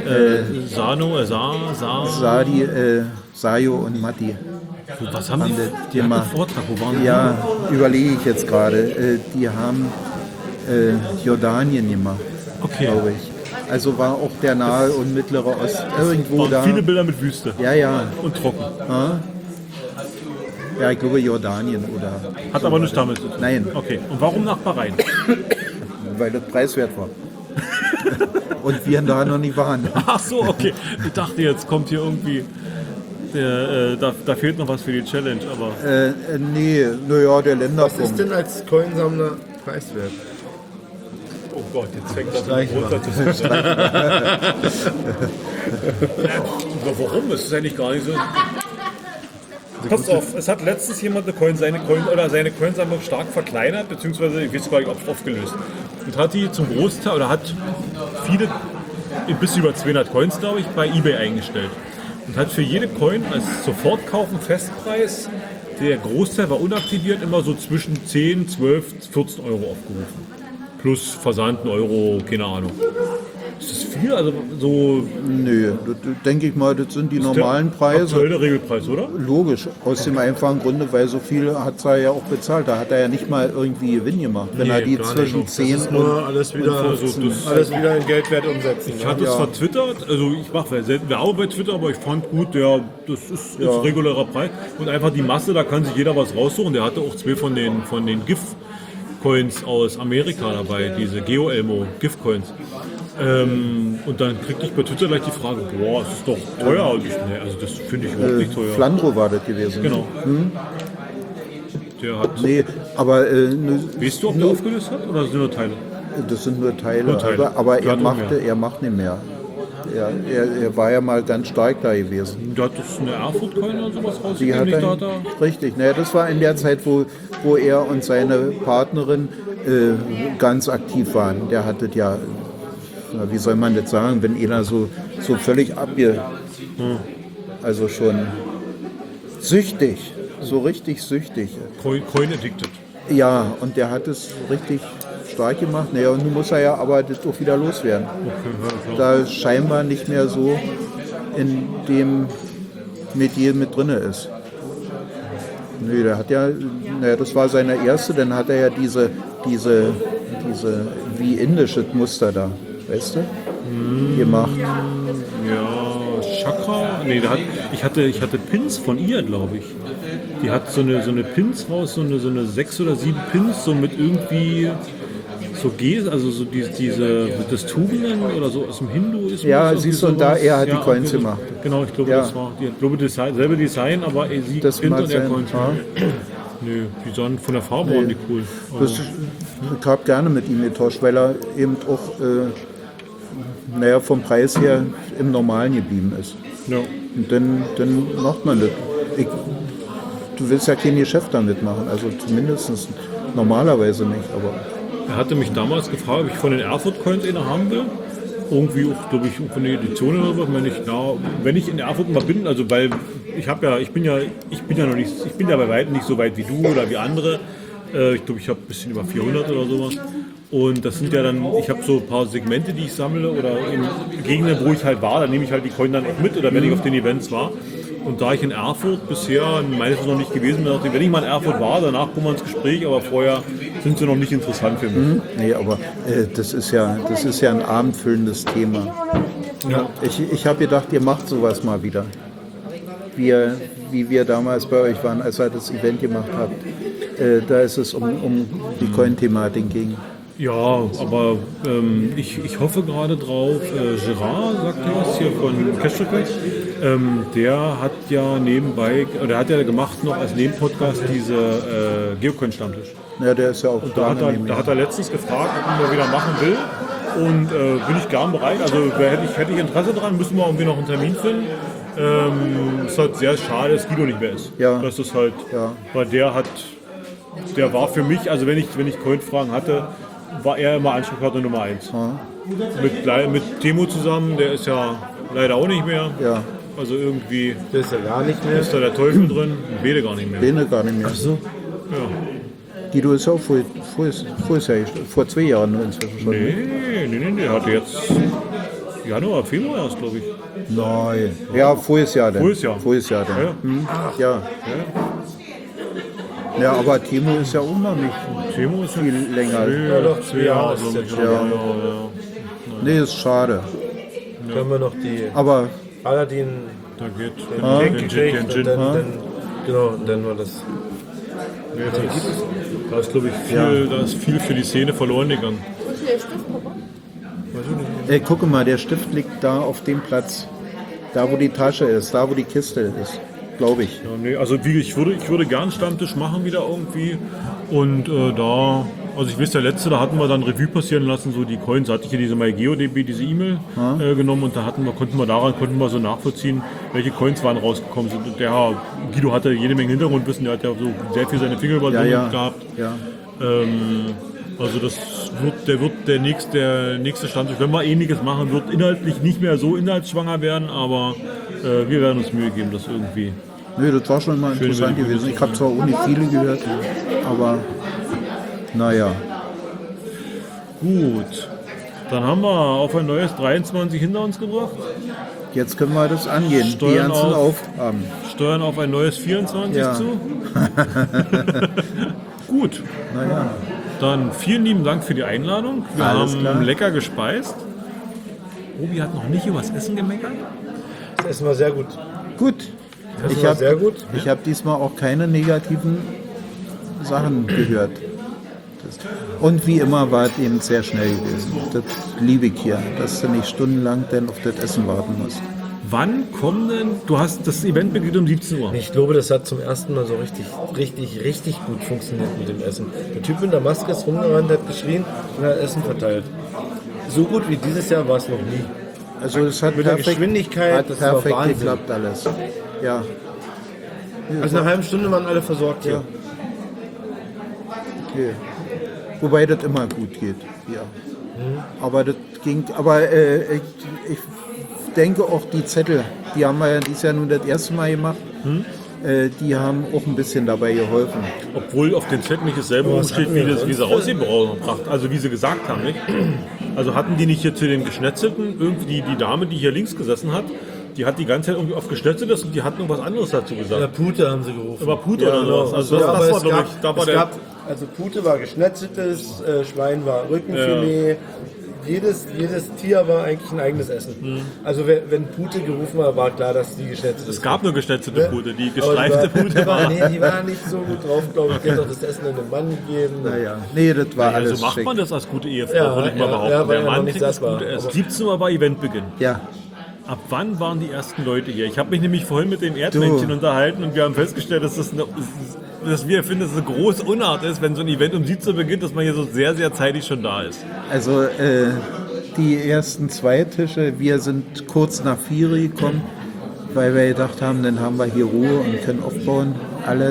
Sayo und Matti. Was haben die? die Die hatten mal- einen Vortrag, wo waren Ja, überlege ich jetzt gerade. Die haben Jordanien gemacht, Okay. glaube ich. Also war auch der Nahe und Mittlere Ost irgendwo die? da. Viele Bilder mit Wüste Ja. und trocken. Ja, ich glaube Jordanien oder. Hat aber nichts damit zu tun. Nein. Okay. Und warum nach Bahrain? Weil das preiswert war. Und wir da noch nicht waren. Ach so, okay. Ich dachte, jetzt kommt hier irgendwie. Da fehlt noch was für die Challenge, aber. Nee, naja, der Was Länderpunkt. ist denn als Coinsammler preiswert? Oh Gott, jetzt fängt das Streich an mal. Aber warum? Es ist eigentlich gar nicht so. Pass auf, es hat letztens jemand seine Coinsammlung stark verkleinert, beziehungsweise ich weiß gar nicht, ob es aufgelöst. Und hat die zum Großteil, oder hat viele, bis über 200 Coins, glaube ich, bei eBay eingestellt. Und hat für jede Coin als Sofortkaufen Festpreis, der Großteil war unaktiviert, immer so zwischen 10, 12, 14 Euro aufgerufen. Plus Versand, 1 Euro, keine Ahnung. Ist das viel? Also so Nö, das denke ich mal, das sind die normalen Preise. aktuell der Regelpreis, oder? Logisch, aus dem einfachen Grunde, weil so viel hat er ja auch bezahlt. Da hat er ja nicht mal irgendwie Gewinn gemacht, wenn Nee, er die gar zwischen nicht. 10 Nur alles wieder, alles wieder in Geldwert umsetzen. Ich hatte es vertwittert, also ich mache selten Werbung bei Twitter, aber ich fand gut, das ist regulärer Preis. Und einfach die Masse, da kann sich jeder was raussuchen. Der hatte auch 2 von den GIF-Coins aus Amerika dabei, diese Geo-Elmo GIF-Coins. Und dann kriegte ich bei Twitter gleich die Frage, boah, das ist doch teuer. Und ich, nee, also das finde ich überhaupt nicht teuer. Flandro war das gewesen. Genau. Der hat. Nee, aber Weißt du, ob der aufgelöst hat oder sind nur Teile? das sind nur Teile. Nur Teile. Aber er Flandro macht nicht mehr. Er war ja mal ganz stark da gewesen. Der hat das eine Erfurt-Coin oder sowas Die hat rausgegeben, nicht er, richtig, naja, das war in der Zeit, wo er und seine Partnerin ganz aktiv waren. Der hatte ja, wie soll man das sagen, wenn einer so völlig also schon süchtig, so richtig süchtig. Coin addicted. Ja, und der hat es richtig stark gemacht. Naja, und nun muss er ja aber das auch wieder loswerden. Da es scheinbar nicht mehr so in dem Metier mit drin ist. Nee, der hat ja, naja, das war seine erste, dann hat er ja diese wie indische Muster da, weißt du, gemacht. Ja, Chakra. Nee, ich hatte Pins von ihr, glaube ich. Die hat so eine Pins raus, so eine 6 oder 7 Pins, so mit irgendwie so also so das Tugenden oder so aus dem Hinduismus. Ja, irgendwie siehst du, und sowas. da er hat die Ja, Coins okay, gemacht. Genau, ich glaube, Ja. das war. Ich glaube, selbe Design, aber sie Das Pins mag und er sein, Coins. ja. Nö, die sahen von der Farbe waren die cool. Aber Ich habe gerne mit ihm getauscht, weil er eben auch vom Preis her im Normalen geblieben ist. ja. Und dann macht man das. Du willst ja kein Geschäft damit machen, also zumindest normalerweise nicht. Aber Er hatte mich damals gefragt, ob ich von den Erfurt-Coins eine haben will. Irgendwie auch, glaube ich, von der Edition oder so. Wenn ich in Erfurt mal bin, also weil ich bin ja bei weitem nicht so weit wie du oder wie andere. Ich glaube, ich habe ein bisschen über 400 oder sowas. Und das sind ja dann, ich habe so ein paar Segmente, die ich sammle oder in Gegenden, wo ich halt war, dann nehme ich halt die Coin dann auch mit oder wenn ich auf den Events war. Und da ich in Erfurt bisher meistens noch nicht gewesen bin, wenn ich mal in Erfurt war, danach kommen wir ins Gespräch, aber vorher sind sie noch nicht interessant für mich. Nee, aber das ist ja ein abendfüllendes Thema. Ja. Ich habe gedacht, ihr macht sowas mal wieder. Wie wir damals bei euch waren, als ihr das Event gemacht habt. Da ist es um die Coin-Thematik ging. Ja, aber ich hoffe gerade drauf, Gerard sagt ja was hier von Cashtracker, der hat ja nebenbei, oder hat ja gemacht noch als Nebenpodcast diese Geocoin-Stammtisch. Ja, der ist ja auch Da hat er letztens gefragt, ob er mal wieder machen will und bin ich gern bereit, also hätte ich Interesse dran, müssen wir irgendwie noch einen Termin finden. Ist halt sehr schade, dass Guido nicht mehr ist. Ja. Das ist halt, Ja. weil der war für mich, also wenn ich Coin-Fragen hatte, war er immer Ansprechpartner Nummer 1. Mit Timo zusammen, der ist ja leider auch nicht mehr. Ja, Also irgendwie Das ist ja gar nicht mehr. ist da der Teufel drin und Bede gar nicht mehr. Bene gar nicht mehr. Ach so. Ja. Guido ist auch vor 2 Jahren inzwischen schon. Nee, der hatte jetzt Januar, Februar erst, glaube ich. Nein. Ja, voriges Jahr dann. Voriges Jahr. dann. Ja. Hm? Ja. Ja, aber Timo ist ja auch noch nicht Timo ist viel länger. Ja, doch, 2 Jahre ist also, jetzt schon. Ja. Nee, ist schade. Können wir noch die Aber Aladdin Da geht Tank den gekriegt Gin. und dann, genau, und dann war das. Da ist, glaube ich, da ist viel für die Szene verloren gegangen. gucke mal, der Stift liegt da auf dem Platz. Da, wo die Tasche ist, da, wo die Kiste ist. Glaube ich. Ja, nee, also ich würde gern einen Stammtisch machen wieder irgendwie. Und also ich weiß, der letzte, da hatten wir dann Revue passieren lassen, so die Coins, da hatte ich hier diese MyGeoDB, diese E-Mail genommen und da konnten wir so nachvollziehen, welche Coins waren rausgekommen sind. Und der Herr Guido hatte jede Menge Hintergrundwissen, der hat ja so sehr viel seine Finger über gehabt. Ja. Also der nächste Stammtisch, wenn wir ähnliches machen, wird inhaltlich nicht mehr so inhaltsschwanger werden, aber wir werden uns Mühe geben, das irgendwie. Nö, das war schon mal interessant gewesen. Ich habe zwar auch nicht viele gehört, aber naja. Gut, dann haben wir auf ein neues 23 hinter uns gebracht, Jetzt können wir das angehen. Die Steuern ganzen auf. Aufgaben. steuern auf ein neues 24 Ja. zu. Gut, Naja. dann vielen lieben Dank für die Einladung. Wir Alles haben klar. lecker gespeist. Obi hat noch nicht über das Essen gemeckert. Das Essen war sehr gut. Gut. Das Ich war habe sehr gut. diesmal auch keine negativen Sachen gehört. Und wie immer war es eben sehr schnell gewesen. Das liebe ich hier, dass du nicht stundenlang dann auf das Essen warten musst. Wann kommen denn, das Event beginnt um 17 Uhr. Ich glaube, das hat zum ersten Mal so richtig gut funktioniert mit dem Essen. Der Typ mit der Maske ist rumgerannt, hat geschrien und hat Essen verteilt. So gut wie dieses Jahr war es noch nie. Also es hat Mit der Geschwindigkeit, das war perfekt Wahnsinn. geklappt alles. Ja. Also nach einer halben Stunde waren alle versorgt hier. Ja. Okay. Wobei das immer gut geht. Ja. Aber das ging. Aber ich denke auch die Zettel, die haben wir ja dieses Jahr nun das erste Mal gemacht. Die haben auch ein bisschen dabei geholfen. Obwohl auf den Zettel nicht dasselbe rumsteht, wie sie rausgebracht, also wie sie gesagt haben, nicht? Also hatten die nicht hier zu den Geschnetzelten, irgendwie die Dame, die hier links gesessen hat, die hat die ganze Zeit irgendwie auf Geschnetzeltes und die hat noch was anderes dazu Ja, gesagt. Pute haben sie gerufen. Über Pute oder sowas. Also das, Ja, das aber war, es glaube gab, ich, da war es der... gab, also Pute war geschnetzeltes, Schwein war Rückenfilet. Jedes Tier war eigentlich ein eigenes Essen. Also wenn Pute gerufen war klar, dass die geschnetzelt ist. Es gab nur geschnetzelte Pute, die Aber gestreifte Pute war. Die war nicht so gut drauf, glaube ich. Die hat doch das Essen an den Mann gegeben. Naja. Nee, das war Also alles macht schick. man das als gute Ehefrau, Ja, würde ich mal ja, behaupten. ja, weil Der er noch Mann nicht kriegt das satt war. gute Essen. Aber- 17 Uhr war Eventbeginn. Ja. Ab wann waren die ersten Leute hier? Ich habe mich nämlich vorhin mit den Erdmännchen unterhalten und wir haben festgestellt, dass wir finden, dass es eine große Unart ist, wenn so ein Event um 17 Uhr beginnt, dass man hier so sehr, sehr zeitig schon da ist. Also die ersten 2 Tische, wir sind kurz nach 4 gekommen, weil wir gedacht haben, dann haben wir hier Ruhe und können aufbauen. Alle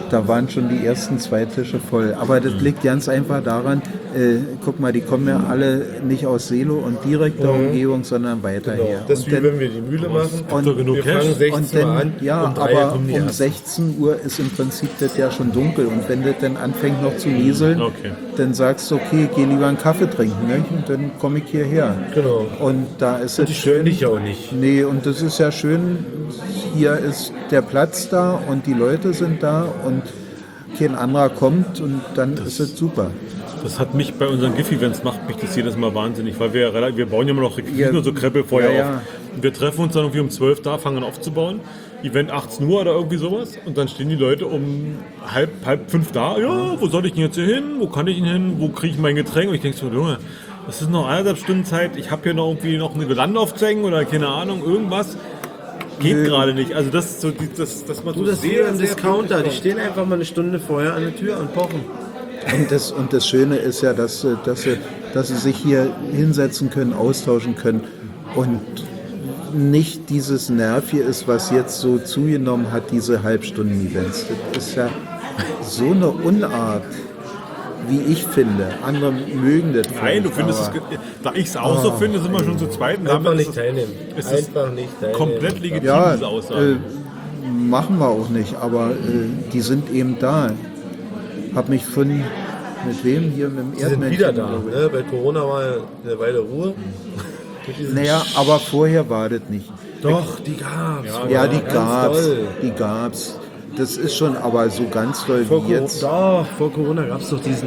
da waren schon die ersten 2 Tische voll. Aber das liegt ganz einfach daran, guck mal, die kommen ja alle nicht aus Selo und direkter Umgebung, sondern weiter her. Das ist wie wenn wir die Mühle machen. Habt ihr genug Wir Cash? fangen 16 Und dann, Uhr an, ja, um 3 aber kommen die um ersten. 16 Uhr ist im Prinzip das ja schon dunkel. Und wenn das dann anfängt noch zu nieseln, Okay. dann sagst du, okay, geh lieber einen Kaffee trinken. Ne? Und dann komme ich hierher. Genau. Und da ist Und es die stören dich ja auch nicht. Nee, und das ist ja schön, hier ist der Platz da und die Leute sind da und kein anderer kommt und dann ist es super. Das hat mich bei unseren GIF-Events, macht mich das jedes Mal wahnsinnig, weil wir bauen ja immer noch Requisiten Ja. und so Kreppel vorher Ja, ja. auf. Und wir treffen uns dann irgendwie um 12 da, fangen an aufzubauen. Event 18 Uhr oder irgendwie sowas. Und dann stehen die Leute um halb 5 da. Ja, wo soll ich denn jetzt hier hin? Wo kann ich denn hin? Wo kriege ich mein Getränk? Und ich denke so, Junge, das ist noch 1,5 Stunden Zeit. Ich habe hier noch irgendwie noch eine Gelande aufzuhängen oder keine Ahnung, irgendwas. Geht gerade nicht. Also das ist so, das man so Das ist wie sehr, ein sehr Discounter. Die pünktlich stehen einfach mal eine Stunde vorher an der Tür und pochen. Und das Schöne ist ja, dass sie sich hier hinsetzen können, austauschen können und nicht dieses Nerv hier ist, was jetzt so zugenommen hat, diese Halbstunden-Events. Das ist ja so eine Unart, wie ich finde. Andere mögen das. Nein, du vielleicht, findest es, aber- da ich es auch so finde, sind wir schon zu zweit. und Einfach damit nicht ist es teilnehmen. ist es Einfach nicht teilnehmen. komplett legitim, Ja, diese Aussage. machen wir auch nicht, aber die sind eben da. Hab mich von, mit wem hier, mit dem Sie sind Erdmännchen, wieder da. glaube ich. Ne? Bei Corona war ja eine Weile Ruhe. Mit diesen Naja, aber vorher war das nicht. Doch, die gab's. Ja, die ganz gab's. doll. Die gab's. Das ist schon aber so ganz doll Vor, wie jetzt. Doch, vor Corona gab es doch dieses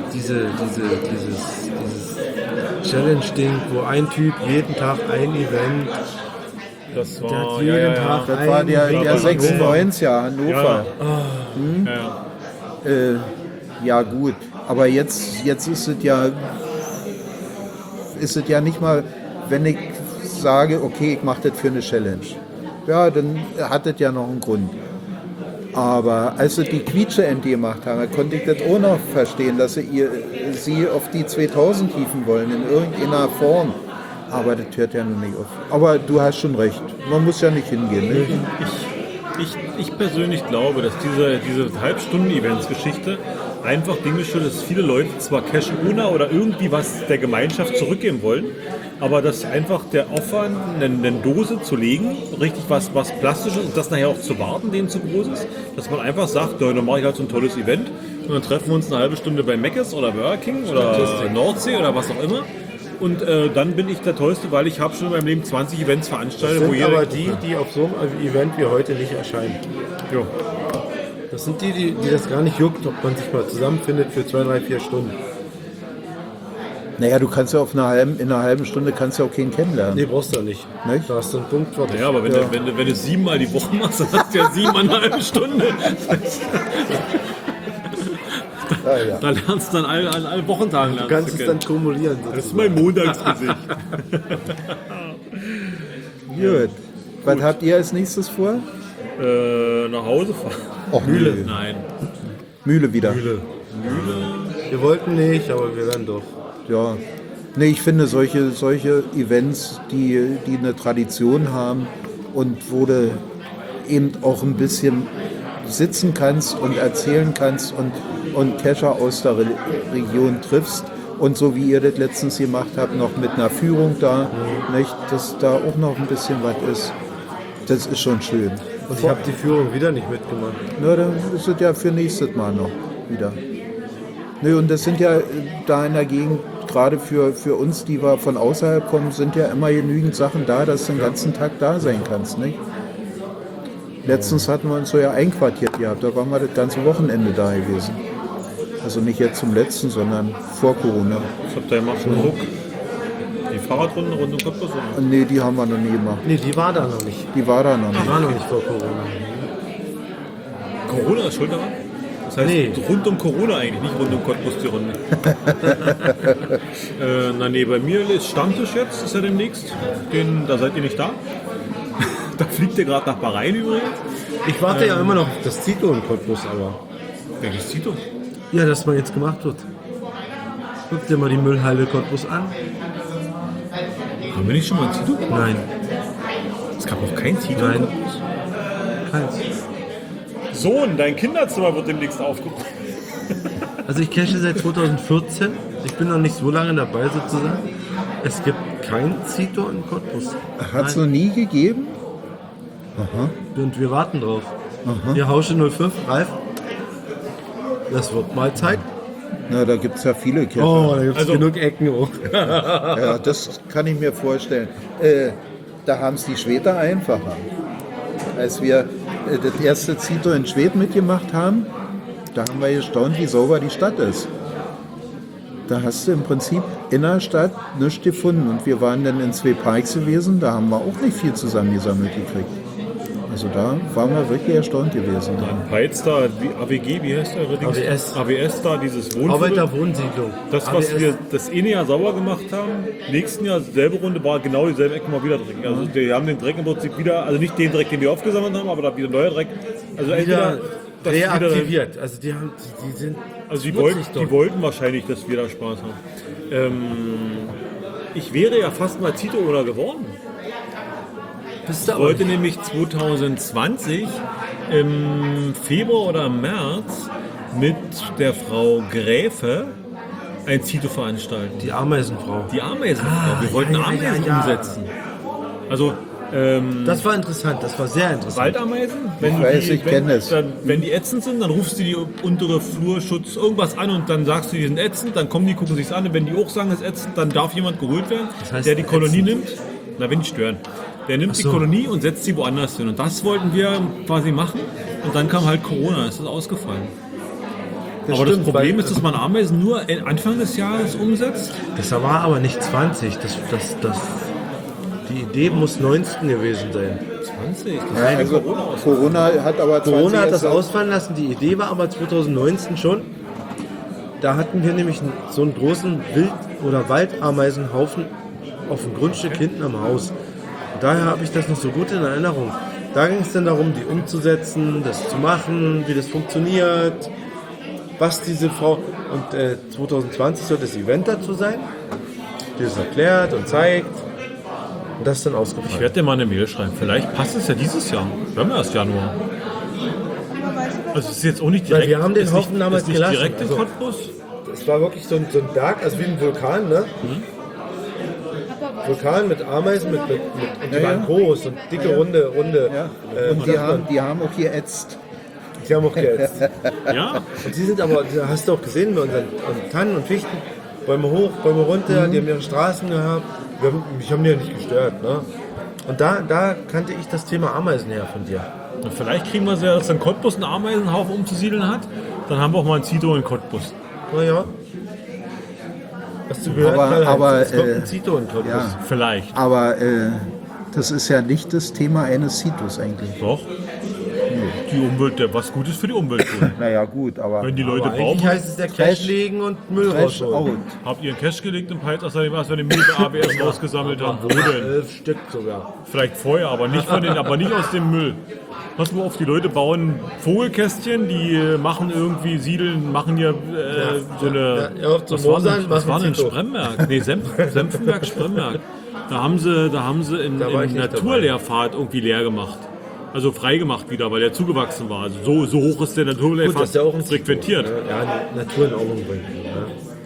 Challenge-Ding, wo ein Typ jeden Tag ein Event, Das der hat war, jeden Tag Das war der Ja, 96er Hannover. ja. Ja gut, aber jetzt ist es ja nicht mal, wenn ich sage, okay, ich mache das für eine Challenge. Ja, dann hat das ja noch einen Grund. Aber als sie die Quietsche-Ente gemacht haben, konnte ich das auch noch verstehen, dass sie auf die 2000 hieven wollen, in irgendeiner Form. Aber das hört ja noch nicht auf. Aber du hast schon recht, man muss ja nicht hingehen. Ne? Ich persönlich glaube, dass diese Halbstunden-Events-Geschichte einfach Dinge schon, dass viele Leute zwar Cash ohne oder irgendwie was der Gemeinschaft zurückgeben wollen, aber dass einfach der Aufwand, eine Dose zu legen, richtig was Plastisches und das nachher auch zu warten, denen zu groß ist, dass man einfach sagt, ja, dann mache ich halt so ein tolles Event und dann treffen wir uns eine halbe Stunde bei Mc's oder Burger King oder Nordsee oder was auch immer. Und dann bin ich der Tollste, weil ich habe schon in meinem Leben 20 Events veranstaltet, wo sind jeder... aber die auf so einem Event wie heute nicht erscheinen. Jo. Das sind die das gar nicht juckt, ob man sich mal zusammenfindet für 2, 3, 4 Stunden. Naja, du kannst ja in einer halben Stunde kannst du auch keinen kennenlernen. Nee, brauchst du nicht. Nicht? Da hast du einen Punkt fertig. Ja, aber wenn du 7-mal die Woche machst, dann hast du ja 7,5 Stunden. Da lernst du dann an allen Wochentagen Du kannst es dann kumulieren. Das ist mein Montagsgesicht. Gut. Was habt ihr als nächstes vor? Nach Hause fahren. Och, Mühle. Nein. Mühle wieder. Wir wollten nicht, aber wir werden doch. Ja. Nee, ich finde solche Events, die eine Tradition haben und wo du eben auch ein bisschen sitzen kannst und erzählen kannst und Kescher aus der Region triffst und so wie ihr das letztens gemacht habt, noch mit einer Führung da, nicht, dass da auch noch ein bisschen was ist. Das ist schon schön. Und ich habe die Führung wieder nicht mitgemacht. Na, dann ist es ja für nächstes Mal noch wieder. Nö, und das sind ja da in der Gegend, gerade für uns, die wir von außerhalb kommen, sind ja immer genügend Sachen da, dass du den ganzen Tag da sein kannst, nicht? Letztens hatten wir uns so ja einquartiert gehabt, da waren wir das ganze Wochenende da gewesen. Also nicht jetzt zum letzten, sondern vor Corona. Was habt ihr gemacht? Ruck. Die Fahrradrunde rund um Cottbus? oder? Nee, die haben wir noch nie gemacht. Nee, die war da noch nicht. Die war da noch Die nicht. war noch nicht vor Corona. Corona ist schuld daran? Das heißt, Nee. rund um Corona eigentlich, nicht rund um Cottbus die Runde. Bei mir ist Stammtisch jetzt, ist ja demnächst. Da seid ihr nicht da. Da fliegt ihr gerade nach Bahrain übrigens. Ich warte ja immer noch auf das Zito in Cottbus, aber. Welches Zito? Ja, das mal jetzt gemacht wird. Guck dir mal die Müllhalde Cottbus an. Haben wir nicht schon mal ein Zito? Nein, Es gab noch kein Zito. Nein. Keins. Sohn, dein Kinderzimmer wird demnächst aufgebaut. Also ich cache seit 2014. Ich bin noch nicht so lange dabei sozusagen. Es gibt kein Zito in Cottbus. Hat es noch nie gegeben? Und wir warten drauf. Hier Hausche 05, Ralf. Das wird mal Zeit. Na, da gibt es ja viele Cacher. Oh, da gibt es Also- genug Ecken auch. Ja, das kann ich mir vorstellen. Da haben es die Schweden einfacher. Als wir das erste Zito in Schweden mitgemacht haben, da haben wir gestaunt, wie sauber die Stadt ist. Da hast du im Prinzip in der Stadt nichts gefunden. Und wir waren dann in 2 Parks gewesen, da haben wir auch nicht viel zusammengesammelt gekriegt. Also da waren wir wirklich erstaunt gewesen. Heiz da, die AWG, wie heißt der? AWS. AWS da, dieses Wohnviertel. Arbeiterwohnsiedlung. Das, was AWS. wir das eine Jahr sauber gemacht haben, nächsten Jahr, selbe Runde, war genau dieselbe Ecke mal wieder Dreck. Also die haben den Dreck im Prinzip wieder, also nicht den Dreck, den wir aufgesammelt haben, aber da wieder neuer Dreck. Also entweder Wieder reaktiviert. Also die sind Also die schmutzig dort. die wollten wahrscheinlich, dass wir da Spaß haben. Ich wäre ja fast mal Zito-Owner geworden. Bist du Ich aber wollte nicht. nämlich 2020 im Februar oder im März mit der Frau Gräfe ein Zito veranstalten. Die Ameisenfrau. Die Ameisenfrau. Wir wollten Ameisen umsetzen. Also Das war interessant, das war sehr interessant. Waldameisen, wenn, weiß, ich kenne es. wenn die ätzend sind, dann rufst du die untere Flurschutz irgendwas an und dann sagst du, die sind ätzend, dann kommen die, gucken sich's an und wenn die auch sagen, es ist ätzend, dann darf jemand geholt werden, Das heißt der die Kolonie ätzend? nimmt. Na, wenn die stören. Der nimmt die so. Kolonie und setzt sie woanders hin. Und das wollten wir quasi machen. Und dann kam halt Corona, es ist ausgefallen. Aber das stimmt, Problem weil- ist, dass man Ameisen nur Anfang des Jahres umsetzt. Das war aber nicht 20. Die Idee muss 19 gewesen sein. 20. Das Ja, ist also Corona aus. Corona hat aber 20 Corona hat das erst- ausfallen lassen. Die Idee war aber 2019 schon. Da hatten wir nämlich so einen großen Wild- oder Waldameisenhaufen auf dem Grundstück hinten am Haus. Und daher habe ich das noch so gut in Erinnerung. Da ging es dann darum, die umzusetzen, das zu machen, wie das funktioniert, was diese Frau... Und 2020 soll das Event dazu sein, die das erklärt und zeigt. Und das ist dann Ich ausgefallen. werde dir mal eine Mail schreiben. Vielleicht passt es ja dieses Jahr. Wir haben ja erst Januar. Also es ist jetzt auch nicht direkt. Weil wir haben den ist nicht- Haufen damals ist nicht gelassen. direkt in Also- Cottbus. Es war wirklich so ein Berg, also wie ein Vulkan, ne? Vulkan mit Ameisen, und die waren groß und dicke, runde. Ja. Und Und die haben auch geätzt. die haben auch geätzt. Ja. Und die sind aber, da hast du auch gesehen, bei unseren Tannen und Fichten, Bäume hoch, Bäume runter, die haben ihre Straßen gehabt. Mich haben die ja nicht gestört, ne? Und da kannte ich das Thema Ameisen her von dir. Und vielleicht kriegen wir es ja, dass dann Cottbus einen Ameisenhaufen umzusiedeln hat. Dann haben wir auch mal ein Zito in Cottbus. Naja. Hast du gehört, Aber- Karl-Heinz? aber, es kommt ein Zito in Cottbus. Ja, Vielleicht. aber das ist ja nicht das Thema eines Zitos eigentlich. Doch. Die Umwelt, was Gutes für die Umwelt tun. Naja gut, aber Wenn die Leute Aber eigentlich Baum. heißt es der Cash legen und Müll fresh rausholen. out. Habt ihr einen Cash gelegt im Peitz, als wir den Müll bei ABS rausgesammelt haben? Wo denn? 11 Stück sogar. Vielleicht vorher, aber nicht aber nicht aus dem Müll. Pass mal auf, die Leute bauen Vogelkästchen, die machen irgendwie, machen hier so eine. Ja, auf zum was war Mosern denn, was machen war denn Zito. Spremberg? Nee, Senftenberg, Spremberg. Da haben sie in war ich nicht Naturlehrfahrt irgendwie leer gemacht. Also frei gemacht wieder, weil der zugewachsen war. Also so hoch ist der Gut, Naturlehrfahrt das ist ja auch ein frequentiert. Ja, Natur in Ordnung bringen. Ja.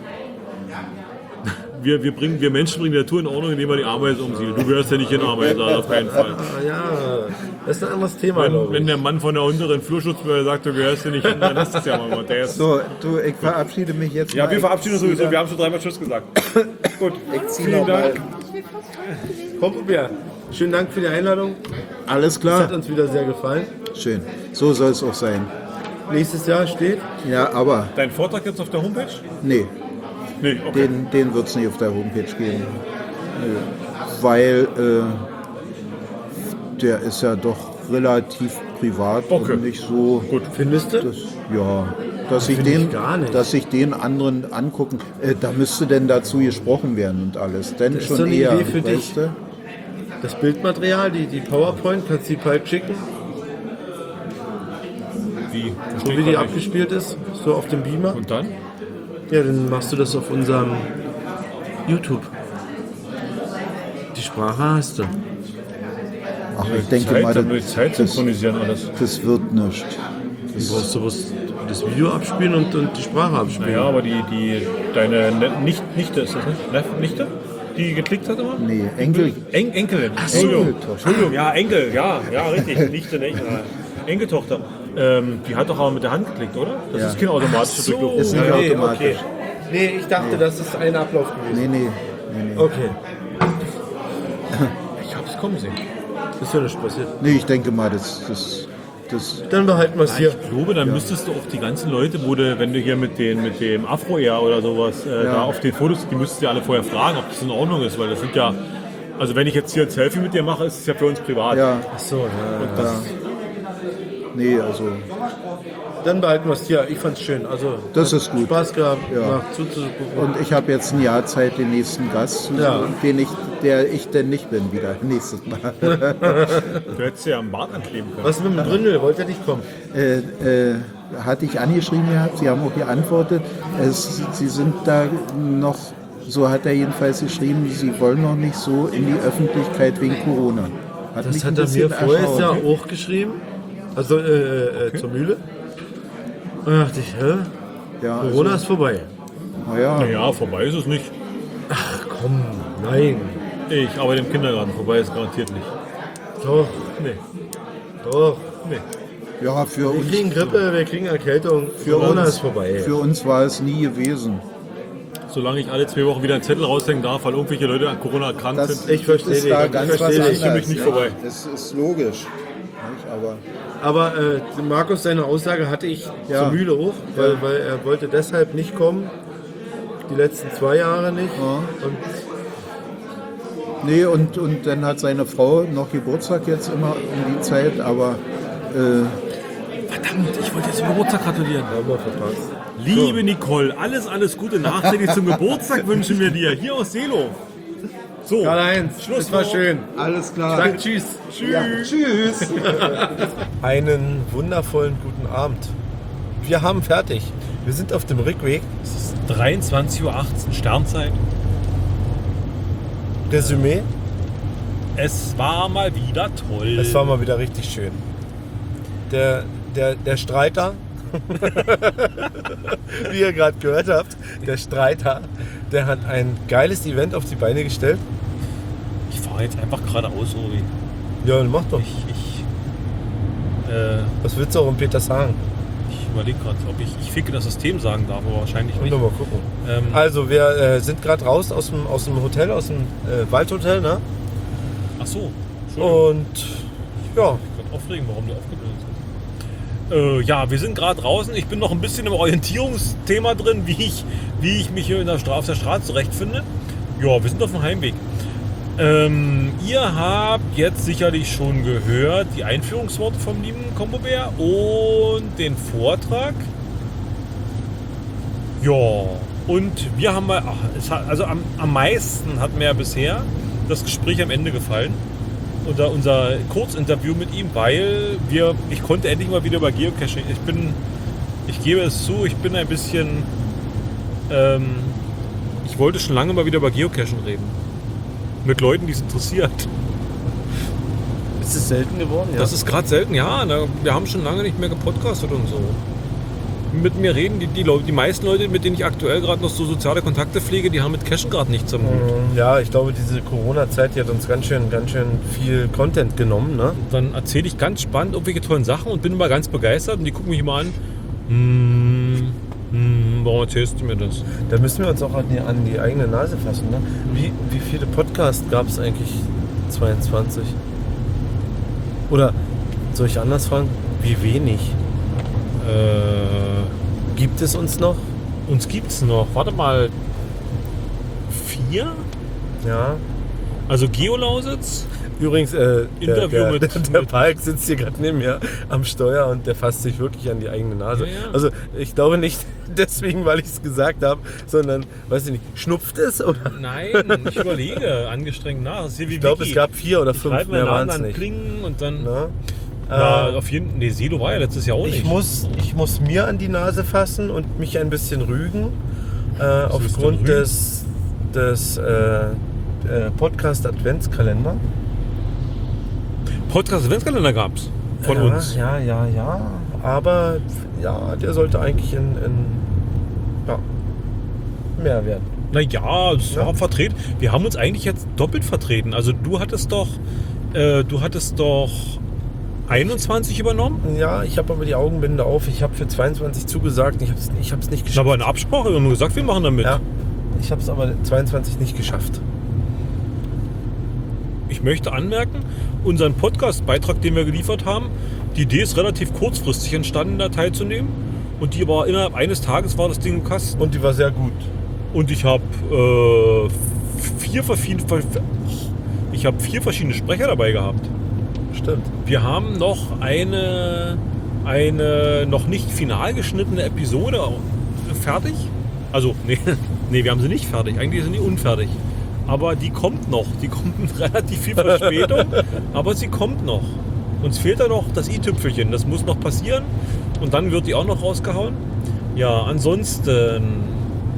Wir Menschen bringen die Natur in Ordnung, indem wir die Ameisen umsiedeln. Du gehörst ja nicht in Ameisen, also auf keinen Fall. Ah, ja, das ist ein anderes Thema, glaube Wenn ich. der Mann von der unteren Flurschutzbehörde sagt, du gehörst ja nicht hin, dann ist das ja mal. Der ist So, du, ich verabschiede mich jetzt ja, mal. wir verabschieden uns sowieso. Wir haben schon 3-mal Tschüss gesagt. Gut, Ich zieh vielen noch mal. Dank. Komm, schönen Dank für die Einladung. Alles Das hat klar? uns wieder sehr gefallen. Schön. So soll es auch sein. Nächstes Jahr steht. Ja, aber Dein Vortrag jetzt auf der Homepage? nee, Nee, okay. den wird es nicht auf der Homepage geben. Weil der ist ja doch relativ privat Okay. und nicht so. Gut. Findest du? Das, ja, dass ich, Finde ich den, gar nicht. dass ich den anderen angucken, da müsste denn dazu gesprochen werden und alles. Denn ist schon so eine eher, Idee für dich. weißt du? Das Bildmaterial, die PowerPoint, kannst du die bald schicken, Wie? so wie die abgespielt ist, so auf dem Beamer. Und dann? Ja, dann machst du das auf unserem YouTube. Die Sprache hast du. Ach, ich denke mal, die Zeit das, synchronisieren alles. das wird nicht. Du brauchst bloß das Video abspielen und die Sprache abspielen. Naja, aber deine Nichte ist das nicht? Nichte? Die geklickt hat immer? Nee, Enkel. Enkel. Entschuldigung, ja, Enkel, ja, richtig. Nichte, nicht. Enkeltochter. Die hat doch aber mit der Hand geklickt, oder? Das ist kein automatisches Durchlaufen. Ist nicht automatisch. Okay. Nee, ich dachte, das ist ein Ablauf gewesen. Nee. Okay. Ich hab's kommen sehen. Ist ja nicht passiert. Nee, ich denke mal, das Dann behalten wir es hier. Ich glaube, dann müsstest du auch die ganzen Leute, wenn du hier mit dem Afro-Air oder sowas da auf den Fotos, die müsstest du ja alle vorher fragen, ob das in Ordnung ist, weil das sind ja, also wenn ich jetzt hier ein Selfie mit dir mache, ist es ja für uns privat. ja. Ach so, ja. Nee, also Dann behalten wir es hier. Ich fand's schön. Also, das ist gut. Spaß gehabt, Ja. zuzugucken. Und ich habe jetzt ein Jahr Zeit, den nächsten Gast zu Ja. suchen, der ich denn nicht bin wieder nächstes Mal. Du hättest ja am Bart ankleben können. Was mit dem Gründel? Wollte er nicht kommen? Hatte ich angeschrieben gehabt, Sie haben auch geantwortet. Sie sind da noch, so hat er jedenfalls geschrieben, Sie wollen noch nicht so in die Öffentlichkeit wegen Corona. Das mich hat ein er bisschen mir vorher erstaunt. ja auch geschrieben. Also zur Mühle. Und da dachte ich, hä? Ja, Corona ist vorbei. naja, Naja, vorbei ist es nicht. Ach komm, nein. Ich arbeite im Kindergarten, vorbei ist garantiert nicht. Doch, Nee. doch. ja, für Wir uns, kriegen Grippe, wir kriegen Erkältung. Corona ist vorbei. für uns war es nie gewesen. Solange ich alle 2 Wochen wieder einen Zettel raushängen darf, weil irgendwelche Leute an Corona erkrankt Das sind. Ich verstehe ist dich, da ich ganz verstehe was dich. ist für mich nicht ja. vorbei. Das ist logisch. Nicht? Aber Aber Markus, seine Aussage hatte ich zur Mühle auch, weil er wollte deshalb nicht kommen. Die letzten 2 Jahre nicht. Ja. Und nee, und dann hat seine Frau noch Geburtstag jetzt immer um die Zeit, aber Verdammt, ich wollte jetzt zum Geburtstag gratulieren. haben wir verpasst. Liebe Nicole, alles Gute nachträglich zum Geburtstag wünschen wir dir hier aus Seelow. So, Karl-Heinz, Schluss das war noch. schön. alles klar. Sag tschüss. Tschüss. Einen wundervollen guten Abend. Wir haben fertig. Wir sind auf dem Rückweg. Es ist 23:18 Uhr, Sternzeit. Resümee. Es war mal wieder toll. Es war mal wieder richtig schön. Der Streiter, wie ihr gerade gehört habt, der Streiter, der hat ein geiles Event auf die Beine gestellt. Ich fahre jetzt einfach geradeaus, Obi. Ja, dann mach doch. Was willst du auch um Peter sagen? Ich überlege gerade, ob ich ficke das System sagen darf, aber wahrscheinlich Und nicht. mal gucken. Also, Also wir sind gerade raus aus dem Hotel, aus dem Waldhotel, ne? ach so, Entschuldigung. Und ja, Ich kann aufregen, warum du aufgeblödet bist. Ja, wir sind gerade draußen. Ich bin noch ein bisschen im Orientierungsthema drin, wie ich mich hier auf der Straße zurechtfinde. Ja, wir sind auf dem Heimweg. Ihr habt jetzt sicherlich schon gehört die Einführungsworte vom lieben Combo-Bär und den Vortrag. Ja, und wir haben mal, am meisten hat mir ja bisher das Gespräch am Ende gefallen. Unser Kurzinterview mit ihm, weil ich konnte endlich mal wieder über Geocaching. Ich gebe es zu, ich bin ein bisschen, ich wollte schon lange mal wieder über Geocaching reden. Mit Leuten, die es interessiert. ist es selten geworden? Ja. Das ist gerade selten, ja. Wir haben schon lange nicht mehr gepodcastet und so. Mit mir reden die meisten Leute, mit denen ich aktuell gerade noch so soziale Kontakte pflege, die haben mit Cachen gerade nichts am Hut. Ja, ich glaube, diese Corona-Zeit, die hat uns ganz schön viel Content genommen, ne? Dann erzähle ich ganz spannend irgendwelche tollen Sachen und bin immer ganz begeistert und die gucken mich immer an. Warum erzählst du mir das? Da müssen wir uns auch an die eigene Nase fassen, ne? Wie viele Podcasts gab es eigentlich 22? Oder soll ich anders fragen? Wie wenig? Gibt es uns noch? Uns gibt's noch. Warte mal. 4? Ja. Also Geolausitz? Übrigens, Interview der Palk sitzt hier gerade neben mir am Steuer und der fasst sich wirklich an die eigene Nase. Ja, ja. Also ich glaube nicht deswegen, weil ich es gesagt habe, sondern, weiß ich nicht, schnupft es? Oder? Nein, ich überlege angestrengt nach. Das ist hier wie Ich glaube, Wiki. es gab 4 oder Ich 5, schreibe mehr meinen waren Namen es an nicht. Klingen und dann. Na? Ja, auf jeden Fall. Nee, Silo war ja letztes Jahr auch nicht. Ich muss mir an die Nase fassen und mich ein bisschen rügen, aufgrund denn des Podcast Adventskalender. Podcast Adventskalender gab's von uns. Ja. Aber ja, der sollte eigentlich mehr werden. Naja, es Ja. war vertreten. Wir haben uns eigentlich jetzt doppelt vertreten. Also du hattest doch 21 übernommen? Ja, ich habe aber die Augenbinde auf. Ich habe für 22 zugesagt. Ich habe es nicht geschafft. Aber eine Absprache, wir haben nur gesagt, wir machen damit. Ja, ich habe es aber 22 nicht geschafft. Ich möchte anmerken, unseren Podcast-Beitrag, den wir geliefert haben, die Idee ist relativ kurzfristig entstanden, da teilzunehmen. Und die war innerhalb eines Tages war das Ding im Kasten. Und die war sehr gut. Und ich habe 4 verschiedene Sprecher dabei gehabt. Stimmt. Wir haben noch eine noch nicht final geschnittene Episode fertig. Also, nee, wir haben sie nicht fertig. Eigentlich sind die unfertig. Aber die kommt noch. Die kommt mit relativ viel Verspätung, aber sie kommt noch. Uns fehlt da noch das i-Tüpfelchen. Das muss noch passieren. Und dann wird die auch noch rausgehauen. Ja, ansonsten...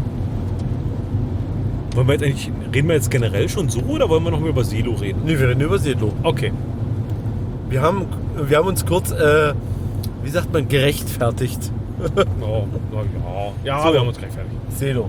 Reden wir jetzt generell schon so oder wollen wir noch mal über Selo reden? Nee, wir reden über Sedlo. Okay. Wir haben uns kurz, wie sagt man, gerechtfertigt. Oh, ja, So. wir haben uns gleich fertig. Sedlo.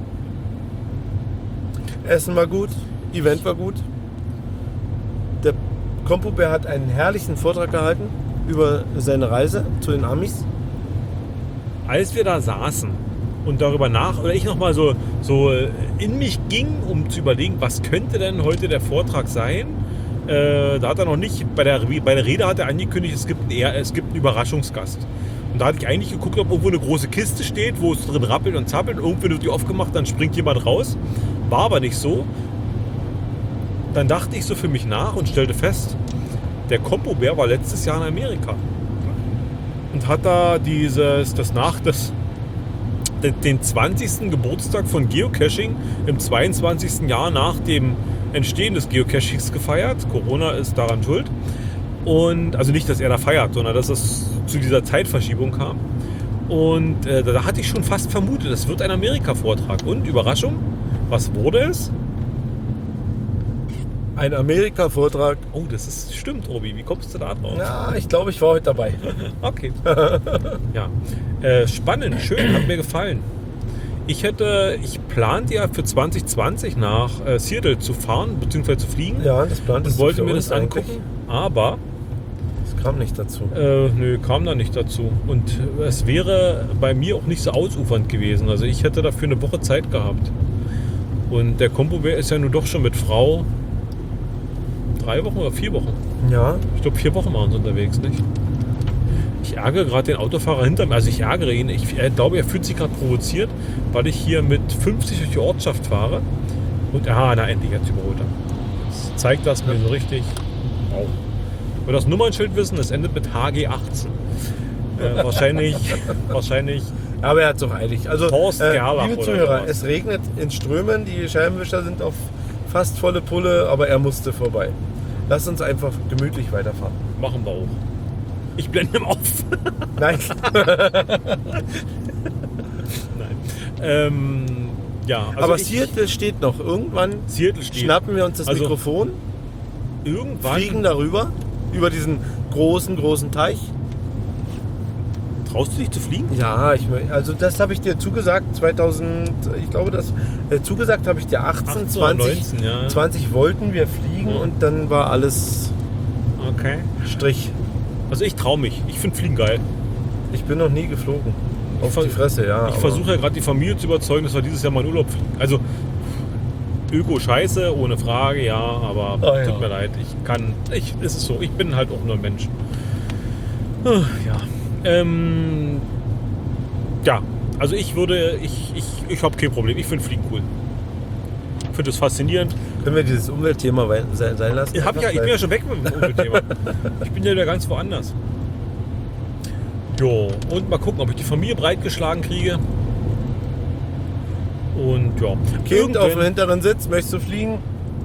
Essen war gut, Event war gut. Der Kompubär hat einen herrlichen Vortrag gehalten über seine Reise zu den Amis. Als wir da saßen und darüber oder ich nochmal so in mich ging, um zu überlegen, was könnte denn heute der Vortrag sein, da hat er noch nicht, bei der Rede hat er angekündigt, es gibt einen Überraschungsgast. Und da hatte ich eigentlich geguckt, ob irgendwo eine große Kiste steht, wo es drin rappelt und zappelt und irgendwann wird die aufgemacht, dann springt jemand raus. War aber nicht so. Dann dachte ich so für mich nach und stellte fest, der Kompubär war letztes Jahr in Amerika und hat da den 20. Geburtstag von Geocaching im 22. Jahr nach dem Entstehen des Geocachings gefeiert. Corona ist daran schuld. Und also nicht, dass er da feiert, sondern dass es zu dieser Zeitverschiebung kam. Und da hatte ich schon fast vermutet, es wird ein Amerika-Vortrag. Und Überraschung, was wurde es? Ein Amerika-Vortrag. Oh, stimmt, Obi. Wie kommst du da drauf? Ja, ich glaube, ich war heute dabei. Okay. Ja. Spannend, schön, hat mir gefallen. Ich plante ja für 2020 nach Seattle zu fahren, beziehungsweise zu fliegen. Ja, das plant Und wollte mir das angucken, aber es kam nicht dazu. kam da nicht dazu. Und es wäre bei mir auch nicht so ausufernd gewesen. Also ich hätte dafür eine Woche Zeit gehabt. Und der Kompubär ist ja nun doch schon mit Frau 3 Wochen oder 4 Wochen. Ja, Ich glaube 4 Wochen waren sie unterwegs, nicht? Ich ärgere gerade den Autofahrer hinter mir. Also ich ärgere ihn. Ich glaube, er fühlt sich gerade provoziert, weil ich hier mit 50 durch die Ortschaft fahre. Und endlich jetzt überholt er. Das zeigt das mir so richtig. Wow. Wir das Nummernschild wissen, es endet mit HG18. Wahrscheinlich. aber er hat es auch eilig. Also, Horst Gerlach liebe oder Zuhörer, sowas. es regnet in Strömen, die Scheibenwischer sind auf fast volle Pulle, aber er musste vorbei. Lasst uns einfach gemütlich weiterfahren. Machen wir auch. Ich blende ihn auf. Nein. Nein. Ja, also aber Seattle steht noch. Irgendwann Seattle steht. schnappen wir uns das Also, Mikrofon, Irgendwann fliegen darüber, über diesen großen Teich. traust du dich zu fliegen? Ja, also das habe ich dir zugesagt, 2000, ich glaube das, zugesagt habe ich dir 18, 18 oder 20, 19, ja. 20 wollten wir fliegen Ja. und dann war alles Okay. Strich. Also ich traue mich. Ich finde Fliegen geil. Ich bin noch nie geflogen. Auf ver- die Fresse, ja. Ich aber- versuche ja gerade die Familie zu überzeugen, dass wir dieses Jahr mal in Urlaub fliegen. Also Öko-Scheiße, ohne Frage, ja, aber Ah, ja. tut mir leid. Es ist so, ich bin halt auch nur ein Mensch. Ja. Ja, also ich habe kein Problem. Ich finde Fliegen cool. Ich finde es faszinierend. Können wir dieses Umweltthema sein lassen? Ich bin ja schon weg mit dem Umweltthema. Ich bin ja wieder ganz woanders. Jo, und mal gucken, ob ich die Familie breitgeschlagen kriege. Und ja. Kind auf dem hinteren Sitz, möchtest du fliegen?